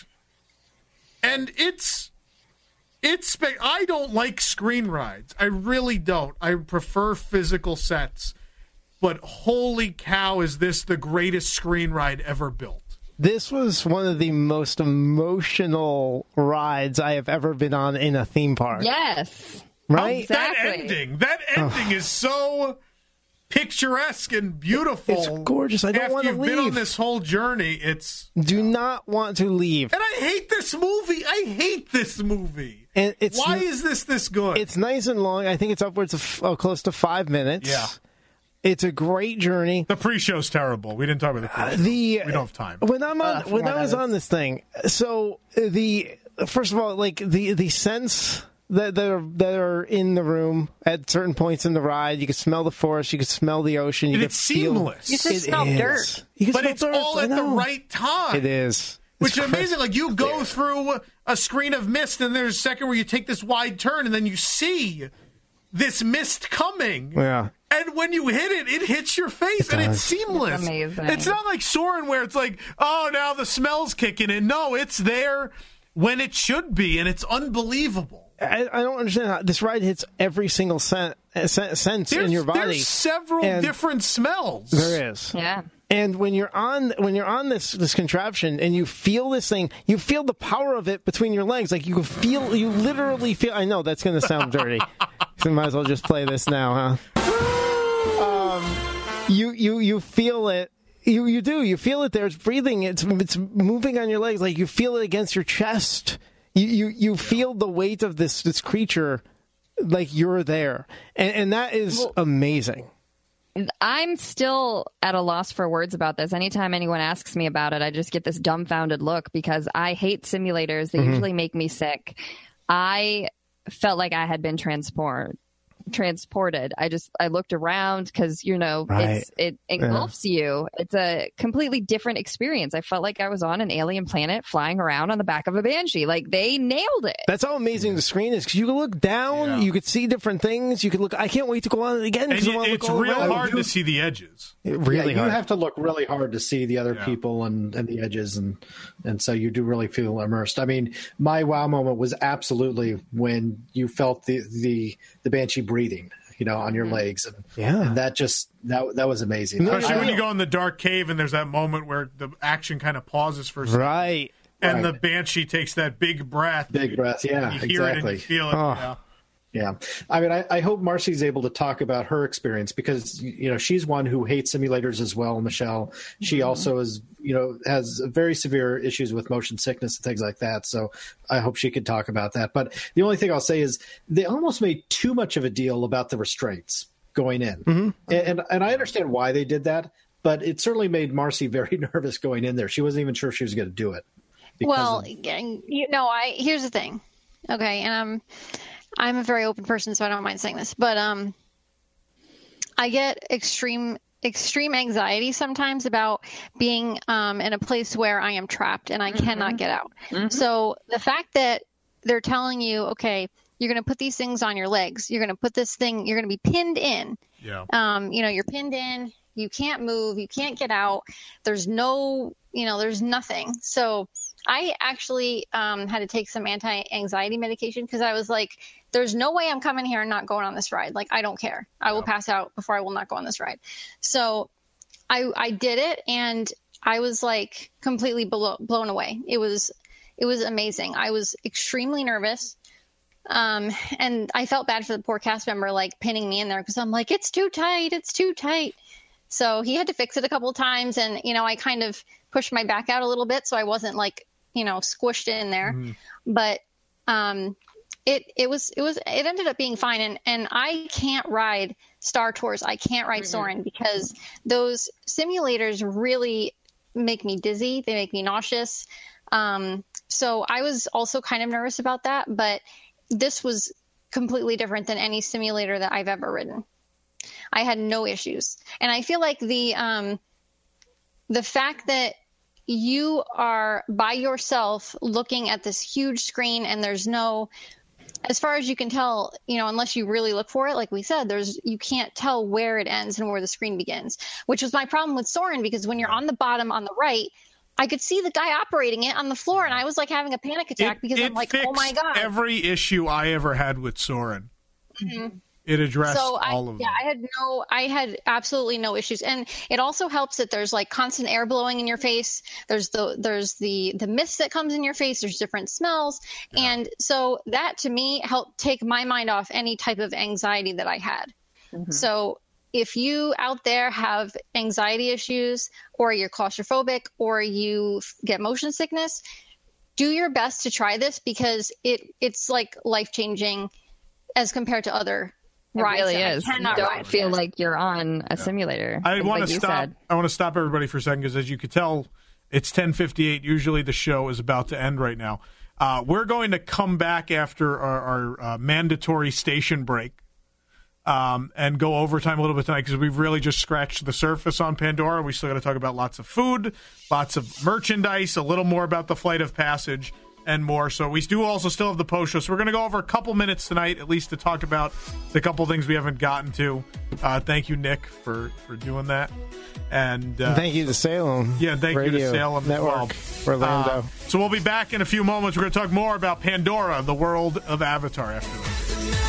And it's, it's, spe- I don't like screen rides. I really don't. I prefer physical sets. But holy cow, is this the greatest screen ride ever built? This was one of the most emotional rides I have ever been on in a theme park. Yes. Right? Exactly. That ending, that ending is so picturesque and beautiful. It's gorgeous. I don't After want to you've leave. been on this whole journey, it's... Do not want to leave. And I hate this movie. I hate this movie. And it's, Why is this this good? It's nice and long. I think it's upwards of uh, close to five minutes. Yeah. It's a great journey. The pre-show's terrible. We didn't talk about the pre-show. Uh, the, we don't have time. When I'm on, Uh, when I was minutes. on this thing, so the first of all, like the the sense that that are, that are in the room at certain points in the ride, you can smell the forest, you can smell the ocean, you And can it's feel, seamless. You just It smell is. dirt. You can But smell it's dirt, all I at the know. right time. It is. Which It's is amazing. crazy. Like, you go through a screen of mist, and there's a second where you take this wide turn, and then you see this mist coming. Yeah. And when you hit it, it hits your face, It and it's does. seamless. It's amazing. It's not like Soarin' where it's like, oh, now the smell's kicking in. No, it's there when it should be, and it's unbelievable. I, I don't understand how this ride hits every single sen- sen- sense There's, in your body. There's several And different smells. There is. Yeah. And when you're on when you're on this this contraption and you feel this thing, you feel the power of it between your legs. Like you feel, you literally feel. I know that's going to sound dirty, so might as well just play this now, huh? Um, you you you feel it. You you do. You feel it there. It's breathing. It's it's moving on your legs. Like you feel it against your chest. You you you feel the weight of this this creature, like you're there, and and that is well, amazing. I'm still at a loss for words about this. Anytime anyone asks me about it, I just get this dumbfounded look because I hate simulators. They mm-hmm. usually make me sick. I felt like I had been transport transported. I just I looked around because you know right. it's, it engulfs yeah. you. It's a completely different experience. I felt like I was on an alien planet flying around on the back of a Banshee. Like they nailed it. That's how amazing the screen is because you can look down, yeah. you could see different things. You could look. I can't wait to go on it again. And you, I it's look real around. hard to see the edges. It really yeah, hard. You have to look really hard to see the other yeah. people and, and the edges, and and so you do really feel immersed. I mean, my wow moment was absolutely when you felt the the, the Banshee breathing. You know, on your legs, and, yeah. and that just that that was amazing. Especially I, when you go in the dark cave and there's that moment where the action kind of pauses for a second, right, and right. the Banshee takes that big breath, big breath, yeah, you hear exactly. it and you feel it. Oh. Yeah. Yeah, I mean, I, I hope Marcy's able to talk about her experience because you know she's one who hates simulators as well. Michelle, she mm-hmm. also is, you know, has very severe issues with motion sickness and things like that. So I hope she could talk about that. But the only thing I'll say is they almost made too much of a deal about the restraints going in, mm-hmm. and, and and I understand why they did that, but it certainly made Marcy very nervous going in there. She wasn't even sure she was going to do it. Well, of, you know, I here's the thing, okay, and I'm. I'm a very open person, so I don't mind saying this, but um, I get extreme, extreme anxiety sometimes about being um, in a place where I am trapped and I mm-hmm. cannot get out. Mm-hmm. So the fact that they're telling you, okay, you're going to put these things on your legs, you're going to put this thing, you're going to be pinned in. Yeah. Um, you know, you're pinned in, you can't move, you can't get out. There's no, you know, there's nothing. So I actually um, had to take some anti-anxiety medication because I was like, there's no way I'm coming here and not going on this ride. Like, I don't care. I will pass out before I will not go on this ride. So I, I did it, and I was like completely blow, blown away. It was, it was amazing. I was extremely nervous. Um, and I felt bad for the poor cast member, like pinning me in there because I'm like, it's too tight. It's too tight. So he had to fix it a couple of times. And, you know, I kind of pushed my back out a little bit so I wasn't like, you know, squished in there. Mm-hmm. But, um, It it was it was it ended up being fine, and, and I can't ride Star Tours. I can't ride mm-hmm. Soarin' because those simulators really make me dizzy. They make me nauseous. Um, so I was also kind of nervous about that, but this was completely different than any simulator that I've ever ridden. I had no issues, and I feel like the um, the fact that you are by yourself looking at this huge screen and there's no, as far as you can tell, you know, unless you really look for it, like we said, there's, you can't tell where it ends and where the screen begins, which was my problem with Soarin', because when you're on the bottom on the right, I could see the guy operating it on the floor, and I was like having a panic attack it, because it I'm like, oh my God. Every issue I ever had with Soarin'. Mm-hmm. It addressed so I, all of them. Yeah, I had no, I had absolutely no issues, and it also helps that there's like constant air blowing in your face. There's the there's the the mist that comes in your face. There's different smells, yeah. and so that to me helped take my mind off any type of anxiety that I had. Mm-hmm. So if you out there have anxiety issues, or you're claustrophobic, or you get motion sickness, do your best to try this, because it it's like life changing as compared to other. It rides really is. You don't ride. feel like you're on a simulator. I want like to stop. Said. I want to stop everybody for a second, because as you could tell, it's ten fifty-eight. Usually the show is about to end right now. Uh, we're going to come back after our, our uh, mandatory station break um, and go overtime a little bit tonight, because we've really just scratched the surface on Pandora. We still got to talk about lots of food, lots of merchandise, a little more about the Flight of Passage. and more. So we do also still have the post show. So we're going to go over a couple minutes tonight, at least to talk about the couple things we haven't gotten to. Uh, thank you, Nick, for, for doing that. And uh, thank you to Salem. Yeah, thank Radio you to Salem Network, as well. Orlando. Uh, so we'll be back in a few moments. We're going to talk more about Pandora, the world of Avatar after this.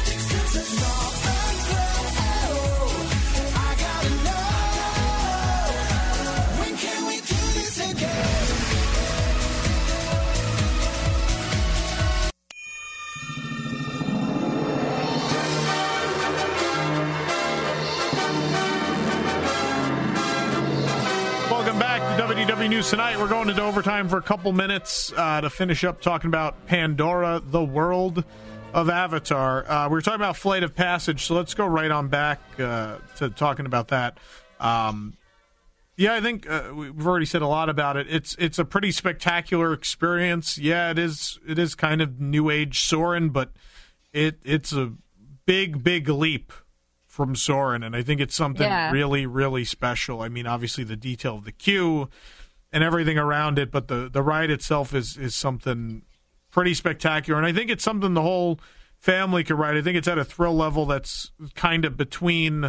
W D W News Tonight. We're going into overtime for a couple minutes uh, to finish up talking about Pandora, the world of Avatar. Uh, we were talking about Flight of Passage, so let's go right on back uh, to talking about that. Um, yeah, I think uh, we've already said a lot about it. It's it's a pretty spectacular experience. Yeah, it is. It is kind of New Age Soarin', but it it's a big, big leap from Soarin', and I think it's something yeah. really, really special. I mean, obviously the detail of the queue and everything around it, but the, the ride itself is, is something pretty spectacular, and I think it's something the whole family could ride. I think it's at a thrill level that's kind of between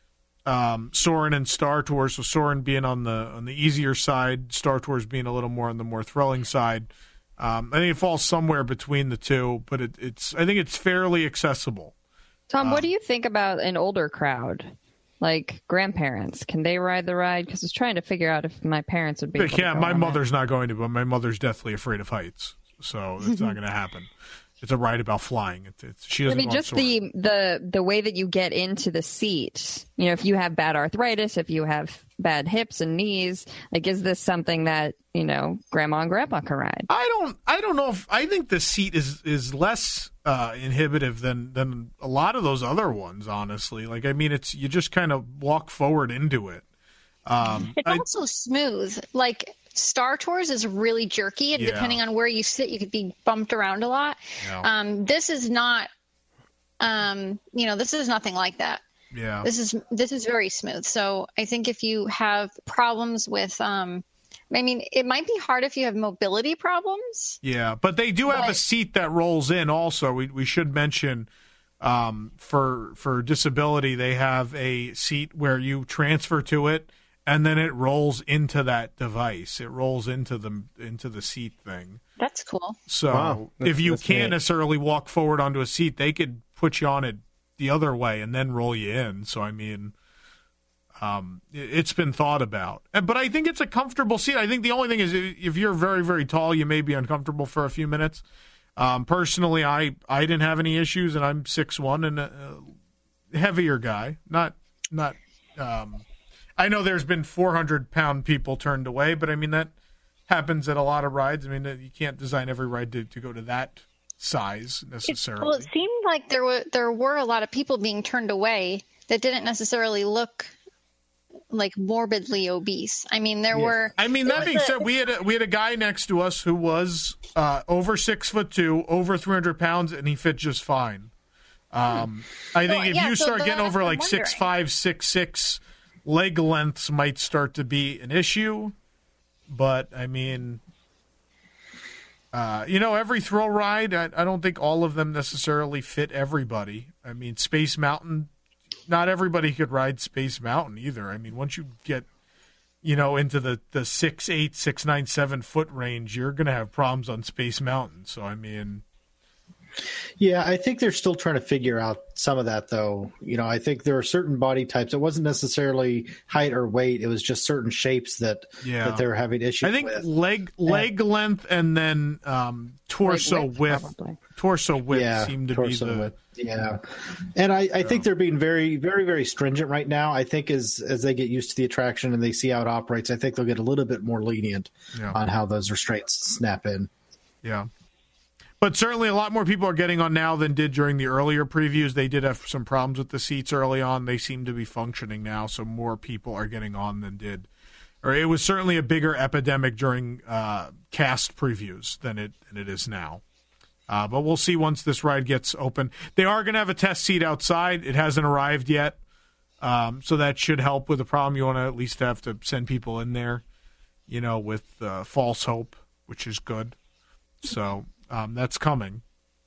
um, Soarin' and Star Tours, so Soarin' being on the on the easier side, Star Tours being a little more on the more thrilling side. Um, I think it falls somewhere between the two, but it, it's I think it's fairly accessible. Tom, Um, what do you think about an older crowd, like grandparents? Can they ride the ride? Because I was trying to figure out if my parents would be able Yeah, to go my on mother's not going to, but my mother's deathly afraid of heights, so it's not going to happen. It's a ride about flying. It's, it's she it. I doesn't. mean, go on just Soarin'. the, the the way that you get into the seat. You know, if you have bad arthritis, if you have bad hips and knees, like, is this something that, you know, grandma and grandpa can ride? I don't. I don't know if I think the seat is is less uh, inhibitive than than a lot of those other ones. Honestly, like I mean, it's you just kind of walk forward into it. Um, It's I, also smooth. Like Star Tours is really jerky, and Yeah. depending on where you sit, you could be bumped around a lot. Yeah. Um, this is not, um, you know, this is nothing like that. yeah. This is this is very smooth. So I think if you have problems with, um, I mean, it might be hard if you have mobility problems. Yeah, but they do have a But- seat that rolls in. Also, we we should mention um, for for disability, they have a seat where you transfer to it, and then it rolls into that device. It rolls into the into the seat thing. That's cool. So Wow, if that's- you that's can't neat. necessarily walk forward onto a seat, they could put you on it the other way and then roll you in. So I mean. Um, it- it's been thought about, And- but I think it's a comfortable seat. I think the only thing is if you're very, very tall, you may be uncomfortable for a few minutes. Um, personally, I, I didn't have any issues, and I'm six one and a, a heavier guy. Not not. Um, I know there's been four hundred pound people turned away, but I mean that happens at a lot of rides. I mean you can't design every ride to, to go to that size necessarily. Well, it seemed like there were there were a lot of people being turned away that didn't necessarily look like morbidly obese. I mean, there were. I mean, that being said, we had a, we had a guy next to us who was uh, over six foot two, over three hundred pounds, and he fit just fine. Um, I think So, if yeah, you so start the- getting over I'm like six wondering. five, six six, leg lengths might start to be an issue. But I mean, uh, you know, every thrill ride, I, I don't think all of them necessarily fit everybody. I mean, Space Mountain. Not everybody could ride Space Mountain either. I mean, once you get, you know, into the, the six, eight, six, nine, seven foot range, you're going to have problems on Space Mountain. So, I mean, Yeah, I think they're still trying to figure out some of that, though. You know, I think there are certain body types. It wasn't necessarily height or weight. It was just certain shapes that Yeah. that they were having issues I think with. leg leg length and then um, torso width, width, probably. torso width yeah, seem to torso be the width. Yeah, and I, I think they're being very, very, very stringent right now. I think as as they get used to the attraction and they see how it operates, I think they'll get a little bit more lenient Yeah. on how those restraints snap in. yeah. But certainly a lot more people are getting on now than did during the earlier previews. They did have some problems with the seats early on. They seem to be functioning now, so more people are getting on than did. Or it was certainly a bigger epidemic during uh, cast previews than it than it is now. Uh, but we'll see once this ride gets open. They are going to have a test seat outside. It hasn't arrived yet, um, so that should help with the problem. You want to at least have to send people in there, you know, with uh, false hope, which is good. So um, that's coming.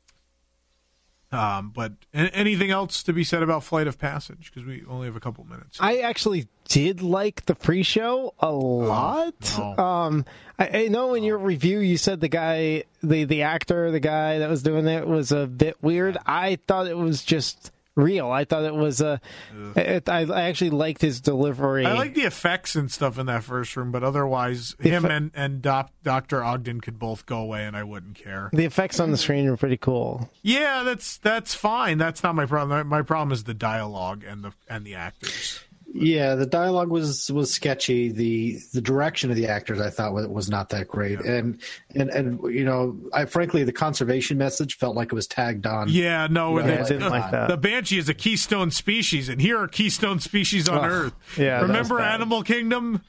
Um, but a- anything else to be said about Flight of Passage? Because we only have a couple minutes. I actually did like the pre-show a lot. Oh, no. Um, I, I know in your review you said the guy, the the actor, the guy that was doing it was a bit weird. I thought it was just real. I thought it was a. It, I, I actually liked his delivery. I like the effects and stuff in that first room, but otherwise, him Effe- and, and Doc, Doctor Ogden could both go away, and I wouldn't care. The effects on the screen were pretty cool. Yeah, that's that's fine. That's not my problem. My problem is the dialogue and the and the actors. Yeah, the dialogue was was sketchy. The the direction of the actors I thought was, was not that great, yeah. and and and you know, I frankly the conservation message felt like it was tagged on. Yeah, no, you know, it, I didn't like that. The Banshee is a keystone species, and here are keystone species on Oh, Earth. yeah, remember Animal Kingdom?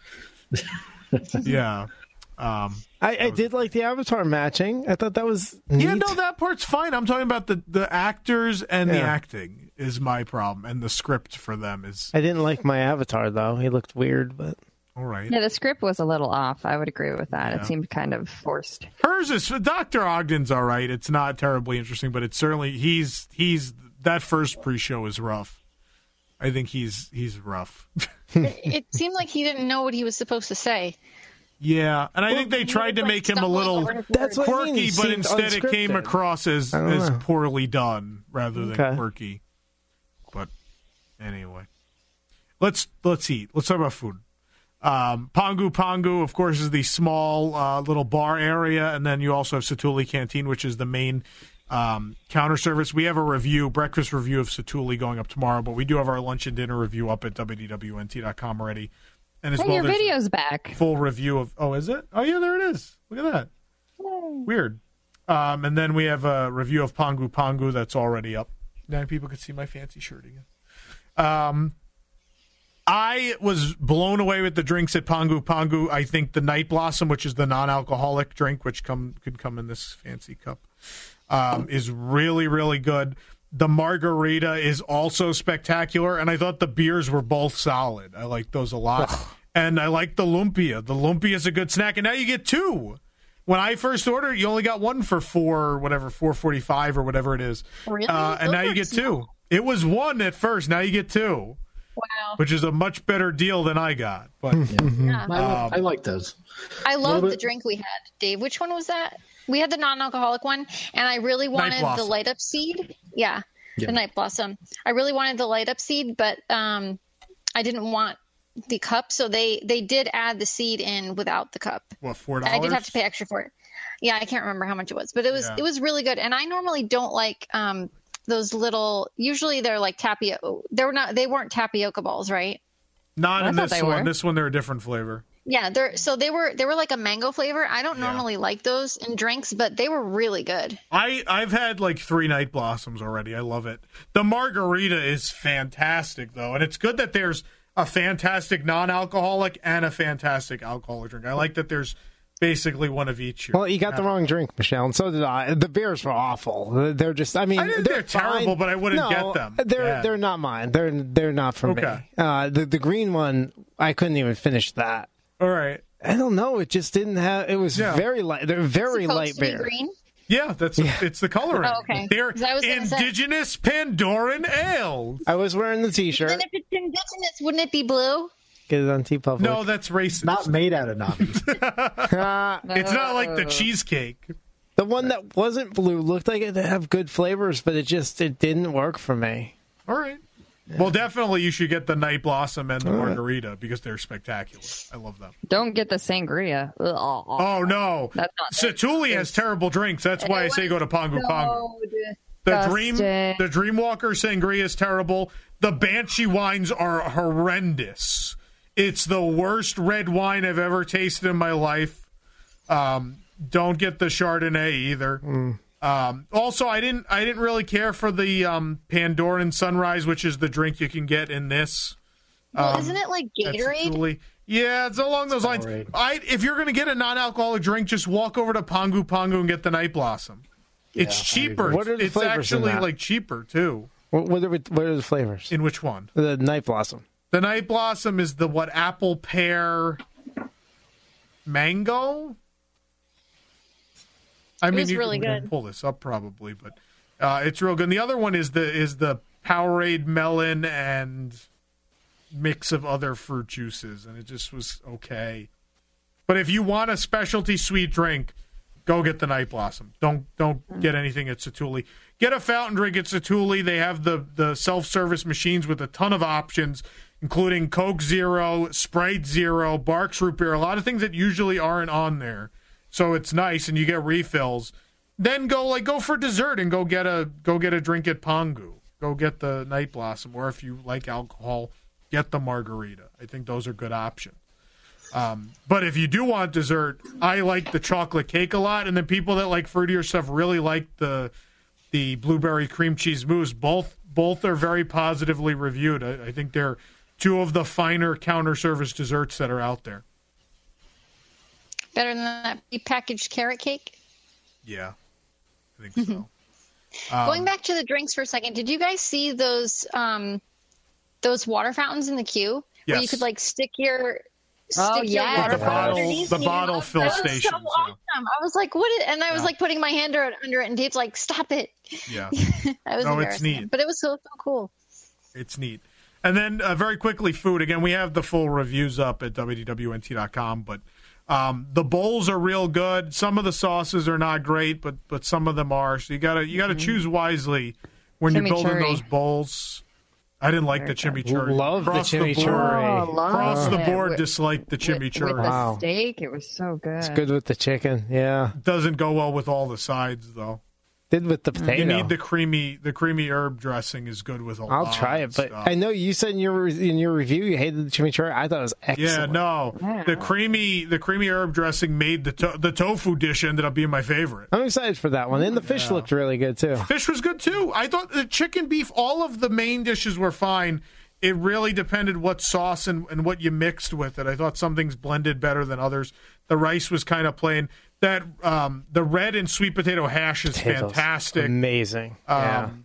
yeah. Um, I, I did like the Avatar matching. I thought that was neat. Yeah, no, that part's fine. I'm talking about the, the actors and the Yeah. acting is my problem, and the script for them is I didn't like my Avatar though. He looked weird, but all right. Yeah, the script was a little off. I would agree with that. Yeah. It seemed kind of forced. Hers is Doctor Ogden's all right. It's not terribly interesting, but it's certainly he's he's that first pre-show is rough. I think he's he's rough. it, it seemed like he didn't know what he was supposed to say. Yeah, and I think they tried to make him a little That's what I mean. quirky, He but seemed instead it came unscripted. across as, I don't as know. poorly done rather than Okay. quirky. But anyway, let's let's eat. Let's talk about food. Um, Pangu Pangu, of course, is the small uh, little bar area, and then you also have Satuli Canteen, which is the main um, counter service. We have a review, breakfast review of Satuli going up tomorrow, but we do have our lunch and dinner review up at W D W N T dot com already. And as Hey, well, your there's a video's back. full review of. Oh, is it? Oh, yeah, there it is. Look at that. Weird. Um, and then we have a review of Pangu Pangu that's already up. Now people can see my fancy shirt again. Um, I was blown away with the drinks at Pangu Pangu. I think the Night Blossom, which is the non-alcoholic drink, which come could come in this fancy cup, um, is really, really good. The margarita is also spectacular, and I thought the beers were both solid. I like those a lot. And I like the lumpia. The lumpia is a good snack, and now you get two. When I first ordered, you only got one for four, whatever, four forty-five or whatever it is. Really? Uh, and Those now you are get small. two. It was one at first. Now you get two. Wow. Which is a much better deal than I got. But Yeah. I, Um, I like those. I love Little the bit- drink we had, Dave. Which one was that? We had the non-alcoholic one, and I really wanted the Blossom. light up seed. Yeah, Yeah. the night blossom. I really wanted the light up seed, but um, I didn't want the cup, so they they did add the seed in without the cup. what, four dollars? I did have to pay extra for it. Yeah, I can't remember how much it was, but it was Yeah. it was really good. And I normally don't like um, those little. Usually they're like tapioca. They were not. They weren't tapioca balls, right? Not I in thought this they one. were. This one, they're a different flavor. Yeah, they're so they were they were like a mango flavor. I don't Yeah. normally like those in drinks, but they were really good. I, I've had like three Night Blossoms already. I love it. The margarita is fantastic, though. And it's good that there's a fantastic non-alcoholic and a fantastic alcoholic drink. I like that there's basically one of each here. well, you got the wrong drink, Michelle, and so did I. The beers were awful. They're just, I mean, I didn't- they're fine. terrible, but I wouldn't No, get them. They're Yeah. they're not mine. They're they're not for Okay. me. Uh, the the green one, I couldn't even finish that. All right. I don't know. It just didn't have. It was Yeah. very light. They're very Supposed light to be beer. green. Yeah, that's it's the coloring. Oh, okay. They're 'Cause I was gonna say- indigenous Pandoran ales. I was wearing the T-shirt. Then if it's indigenous, wouldn't it be blue? Get it on T Public. No, that's racist. Not made out of knobbies. Uh, It's not like the cheesecake. the one that wasn't blue looked like it had good flavors, but it just it didn't work for me. All right. Well, definitely you should get the Night Blossom and the margarita because they're spectacular. I love them. Don't get the sangria. Ugh. Oh, no. That's not Satuli has terrible drinks. That's why I say go to Pangu Pangu. The Dream, disgusting. the Dreamwalker Sangria is terrible. The Banshee wines are horrendous. It's the worst red wine I've ever tasted in my life. Um, don't get the Chardonnay either. Um, also, I didn't I didn't really care for the um, Pandoran Sunrise, which is the drink you can get in this. Well, Um, isn't it like That's Gatorade? Satuli. Yeah, it's along those lines. Gatorade. I if you're going to get a non-alcoholic drink, just walk over to Pangu Pangu and get the Night Blossom. It's Yeah, I cheaper. agree. What are the It's flavors in actually that? like cheaper too. What, what, are, what are the flavors? In which one? The Night Blossom. The Night Blossom is the what? Apple, pear, mango. I It mean, was you really can good. pull this up probably, but uh, it's real good. And the other one is the is the Powerade melon and mix of other fruit juices, and it just was okay. But if you want a specialty sweet drink, go get the Night Blossom. Don't don't get anything at Satuli. Get a fountain drink at Satuli. They have the, the self-service machines with a ton of options, including Coke Zero, Sprite Zero, Barks Root Beer, a lot of things that usually aren't on there. So it's nice, and you get refills. Then go like go for dessert and go get a go get a drink at Pongu. Go get the Night Blossom, or if you like alcohol, get the margarita. I think those are good options. Um, but if you do want dessert, I like the chocolate cake a lot, and then people that like fruitier stuff really like the the blueberry cream cheese mousse. Both both are very positively reviewed. I, I think they're two of the finer counter service desserts that are out there. Better than that prepackaged carrot cake. Yeah, I think so. um, Going back to the drinks for a second, did you guys see those um, those water fountains in the queue where you Yes. could like stick your Oh, stick your yes. water The bottle bottle- underneath the and you- bottle fill that was stations, So yeah. awesome. I was like, what? Is, and I was Yeah. like putting my hand under, under it, and Dave's like, stop it. Yeah, That was No, it's embarrassing. neat. But it was so, so cool. it's neat. And then uh, very quickly, food. Again, we have the full reviews up at W D W N T dot com, but um, the bowls are real good. Some of the sauces are not great, but but some of them are. So you gotta you gotta choose wisely when you're building Chimichurri. those bowls. I didn't like the chimichurri. Love the Across board- chimichurri. Oh, love Across the it. board, With- disliked the With, with chimichurri. the Wow. steak, it was so good. It's good with the chicken. Yeah. Doesn't go well with all the sides, though. Did with the potato. You need the creamy the creamy herb dressing is good with a I'll lot try of it, but stuff. I know you said in your in your review you hated the chimichurri. I thought it was excellent. Yeah, no. Yeah. The creamy the creamy herb dressing made the to- the tofu dish ended up being my favorite. I'm excited for that one. And the fish looked really good too. Fish was good too. I thought the chicken, beef, all of the main dishes were fine. It really depended what sauce and, and what you mixed with it. I thought some things blended better than others. The rice was kind of plain. That um, the red and sweet potato hash is Potatoes. fantastic. Amazing. Yeah. Um,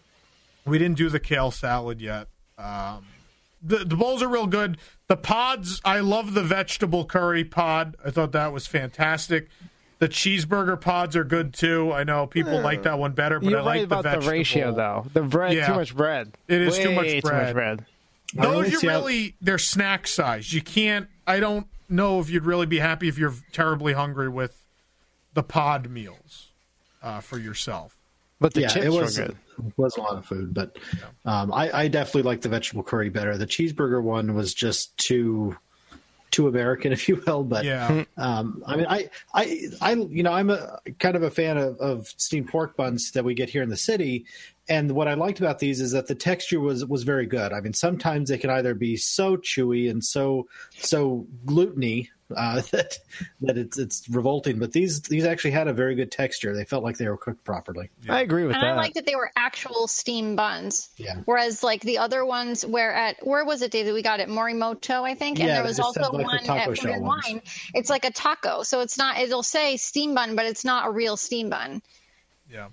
we didn't do the kale salad yet. Um, the the bowls are real good. The pods, I love the vegetable curry pod. I thought that was fantastic. The cheeseburger pods are good too. I know people like that one better, but You're I like right the about the, vegetable. ratio though. The bread, Yeah. too much bread. It is Way too much bread. bread. I Those really you see how- really they're snack size. You can't. I don't know if you'd really be happy if you're terribly hungry with the pod meals uh, for yourself. But the yeah, chips it was were good. was a lot of food, but um, I, I definitely like the vegetable curry better. The cheeseburger one was just too too American, if you will. But Yeah. um, I mean, I, I, I, you know, I'm a kind of a fan of, of steamed pork buns that we get here in the city. And what I liked about these is that the texture was was very good. I mean, sometimes they can either be so chewy and so so gluteny uh, that that it's it's revolting. But these these actually had a very good texture. They felt like they were cooked properly. I agree with And that. I like that they were actual steam buns. Yeah. Whereas like the other ones where at where was it, Dave, that we got it? Morimoto, I think. And Yeah, there they was just also said, like, the one taco at shell Food and ones. Wine. It's like a taco. So it's not it'll say steam bun, but it's not a real steam bun. Yeah.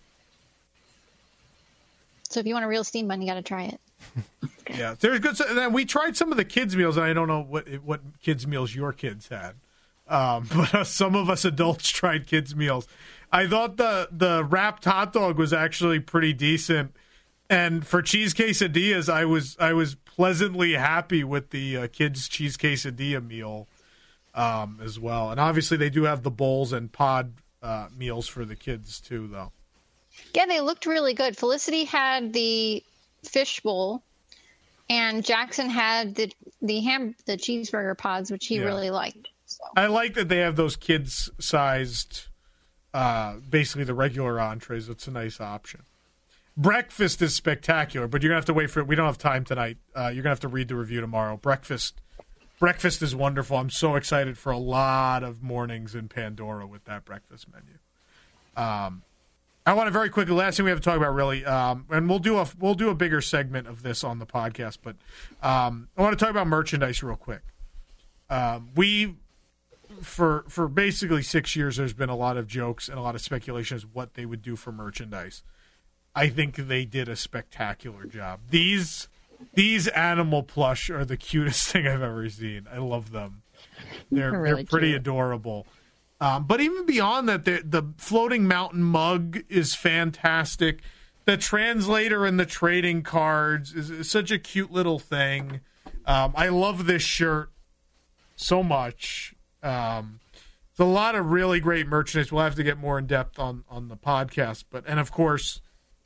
So if you want a real steam bun, you got to try it. Yeah, there's good. And then we tried some of the kids' meals, and I don't know what what kids' meals your kids had, um, but uh, some of us adults tried kids' meals. I thought the the wrapped hot dog was actually pretty decent, and for cheese quesadillas, I was I was pleasantly happy with the uh, kids' cheese quesadilla meal um, as well. And obviously, they do have the bowls and pod uh, meals for the kids too, though. Yeah, they looked really good. Felicity had the fish bowl, and Jackson had the the ham the cheeseburger pods, which he Yeah. really liked. So. I like that they have those kids-sized, uh, basically the regular entrees. It's a nice option. Breakfast is spectacular, but you're gonna have to wait for it. We don't have time tonight. Uh, you're gonna have to read the review tomorrow. Breakfast, breakfast is wonderful. I'm so excited for a lot of mornings in Pandora with that breakfast menu. Um, I want to very quickly. Last thing we have to talk about, really, um, and we'll do a we'll do a bigger segment of this on the podcast. But um, I want to talk about merchandise real quick. Um, we for for basically six years, there's been a lot of jokes and a lot of speculation as what they would do for merchandise. I think they did a spectacular job. These these animal plush are the cutest thing I've ever seen. I love them. They're They're really they're pretty cute. adorable. Um, but even beyond that, the, the floating mountain mug is fantastic. The translator and the trading cards is, is such a cute little thing. Um, I love this shirt so much. Um, there's a lot of really great merchandise. We'll have to get more in depth on, on the podcast. But and of course,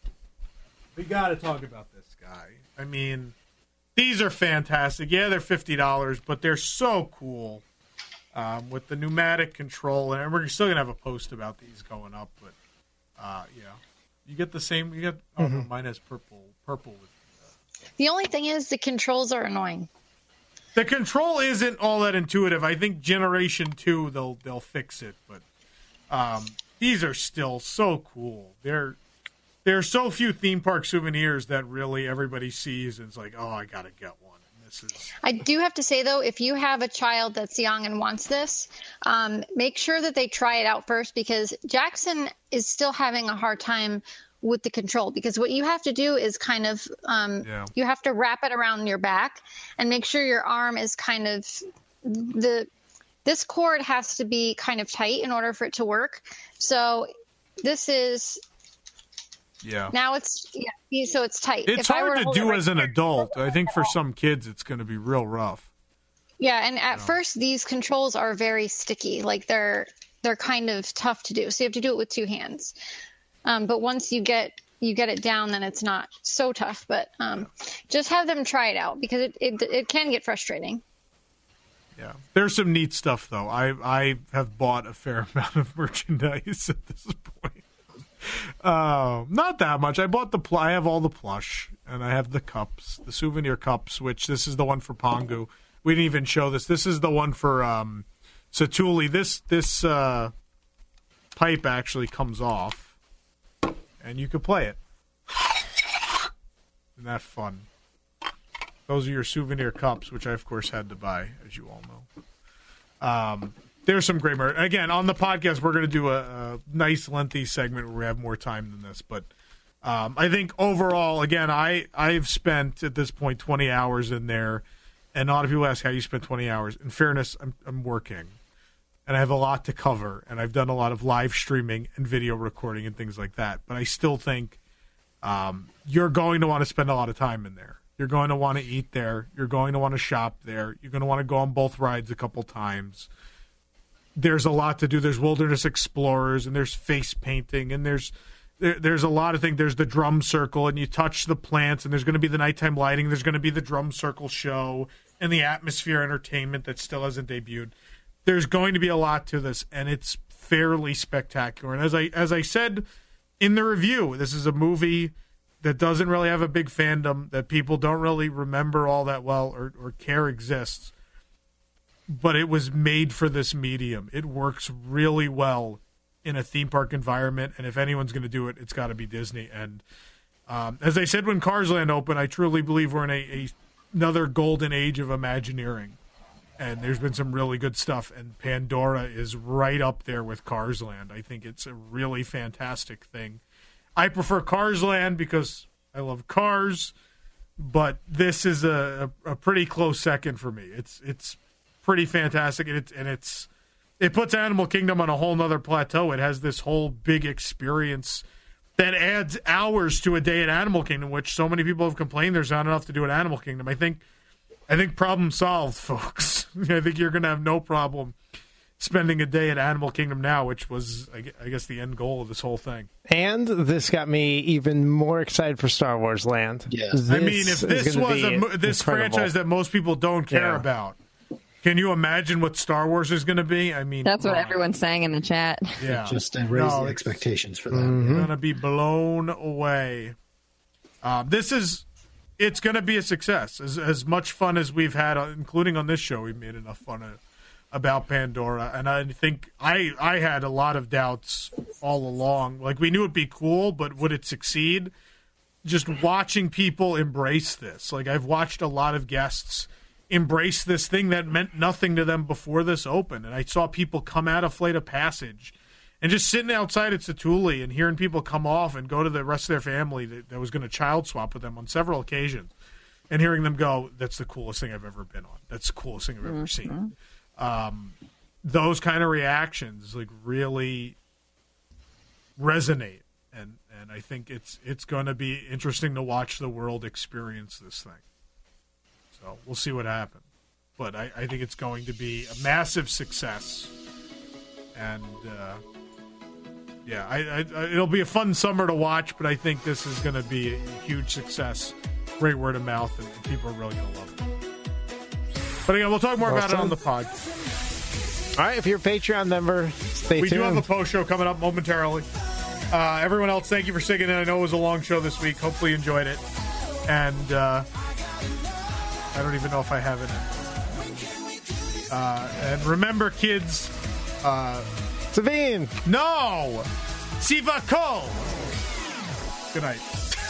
we got to talk about this guy. I mean, these are fantastic. Yeah, they're fifty dollars, but they're so cool. Um, with the pneumatic control, and we're still gonna have a post about these going up. But uh, yeah, you get the same. You get oh mm-hmm. no, mine has purple. Purple. With, uh, the only thing is the controls are annoying. The control isn't all that intuitive. I think Generation Two they'll they'll fix it, but um, these are still so cool. There there are so few theme park souvenirs that really everybody sees and it's like, oh, I gotta get one. This is... I do have to say, though, if you have a child that's young and wants this, um, make sure that they try it out first, because Jackson is still having a hard time with the control, because what you have to do is kind of um, yeah. you have to wrap it around your back and make sure your arm is kind of the this cord has to be kind of tight in order for it to work. So this is Yeah. Now it's yeah, so it's tight. It's if hard I were to, to do right as an here, adult. I think for some kids it's going to be real rough. Yeah, and at Yeah. first these controls are very sticky. Like they're they're kind of tough to do. So you have to do it with two hands. Um, but once you get you get it down, then it's not so tough. But um, just have them try it out, because it, it it can get frustrating. Yeah, there's some neat stuff though. I I have bought a fair amount of merchandise at this point. Uh, not that much. I bought the pl- I have all the plush, and I have the cups, the souvenir cups. Which this is the one for Pongu. We didn't even show this. This is the one for um, Satuli. This this uh, pipe actually comes off, and you can play it. Isn't that fun? Those are your souvenir cups, which I, of course, had to buy, as you all know. Um, there's some great merch. Again, on the podcast, we're going to do a, a nice, lengthy segment where we have more time than this. But um, I think overall, again, I, I've spent, at this point, twenty hours in there. And a lot of people ask how you spent twenty hours. In fairness, I'm, I'm working. And I have a lot to cover. And I've done a lot of live streaming and video recording and things like that. But I still think um, you're going to want to spend a lot of time in there. You're going to want to eat there. You're going to want to shop there. You're going to want to go on both rides a couple times. There's a lot to do. There's Wilderness Explorers, and there's face painting, and there's there, there's a lot of things. There's the drum circle, and you touch the plants, and there's going to be the nighttime lighting. There's going to be the drum circle show and the atmosphere entertainment that still hasn't debuted. There's going to be a lot to this, and it's fairly spectacular. And as I as I said in the review, this is a movie that doesn't really have a big fandom, that people don't really remember all that well or, or care exists. But it was made for this medium. It works really well in a theme park environment, and if anyone's going to do it, it's got to be Disney. And um, as I said when Cars Land opened, I truly believe we're in a, a another golden age of Imagineering. And there's been some really good stuff, and Pandora is right up there with Cars Land. I think it's a really fantastic thing. I prefer Cars Land because I love cars, but this is a, a, a pretty close second for me. It's it's pretty fantastic, and it's and it's it puts Animal Kingdom on a whole nother plateau. It has this whole big experience that adds hours to a day at Animal Kingdom, which so many people have complained there's not enough to do at Animal Kingdom. I think I think problem solved, folks. I think you're going to have no problem spending a day at Animal Kingdom now, which was, I guess, the end goal of this whole thing. And this got me even more excited for Star Wars Land. Yeah. I mean, if this was a, this franchise that most people don't care Yeah. about, can you imagine what Star Wars is going to be? I mean, That's what wow. everyone's saying in the chat. Yeah. Just to raise No, the it's- expectations for that. Mm-hmm. You're going to be blown away. Um, this is, it's going to be a success. As as much fun as we've had, uh, including on this show, we've made enough fun uh, about Pandora. And I think I, I had a lot of doubts all along. Like, we knew it'd be cool, but would it succeed? Just watching people embrace this. Like, I've watched a lot of guests embrace this thing that meant nothing to them before this opened. And I saw people come out of Flight of Passage and just sitting outside at Satuli and hearing people come off and go to the rest of their family that, that was going to child swap with them on several occasions, and hearing them go, that's the coolest thing I've ever been on. That's the coolest thing I've ever seen. Um, those kind of reactions like really resonate, and and I think it's it's going to be interesting to watch the world experience this thing. So we'll see what happens, but I, I think it's going to be a massive success, and uh, yeah, I, I, it'll be a fun summer to watch. But I think this is going to be a huge success, great word of mouth, and, and people are really going to love it. But again, we'll talk more Well about said. it on the pod. All right, if you're a Patreon member, stay we tuned. do have a post show coming up momentarily. Uh, everyone else, thank you for sticking in. I know it was a long show this week. Hopefully you enjoyed it. And uh, I don't even know if I have it. Uh, and remember, kids. Uh, Savine. No. Siva Kol. Good night.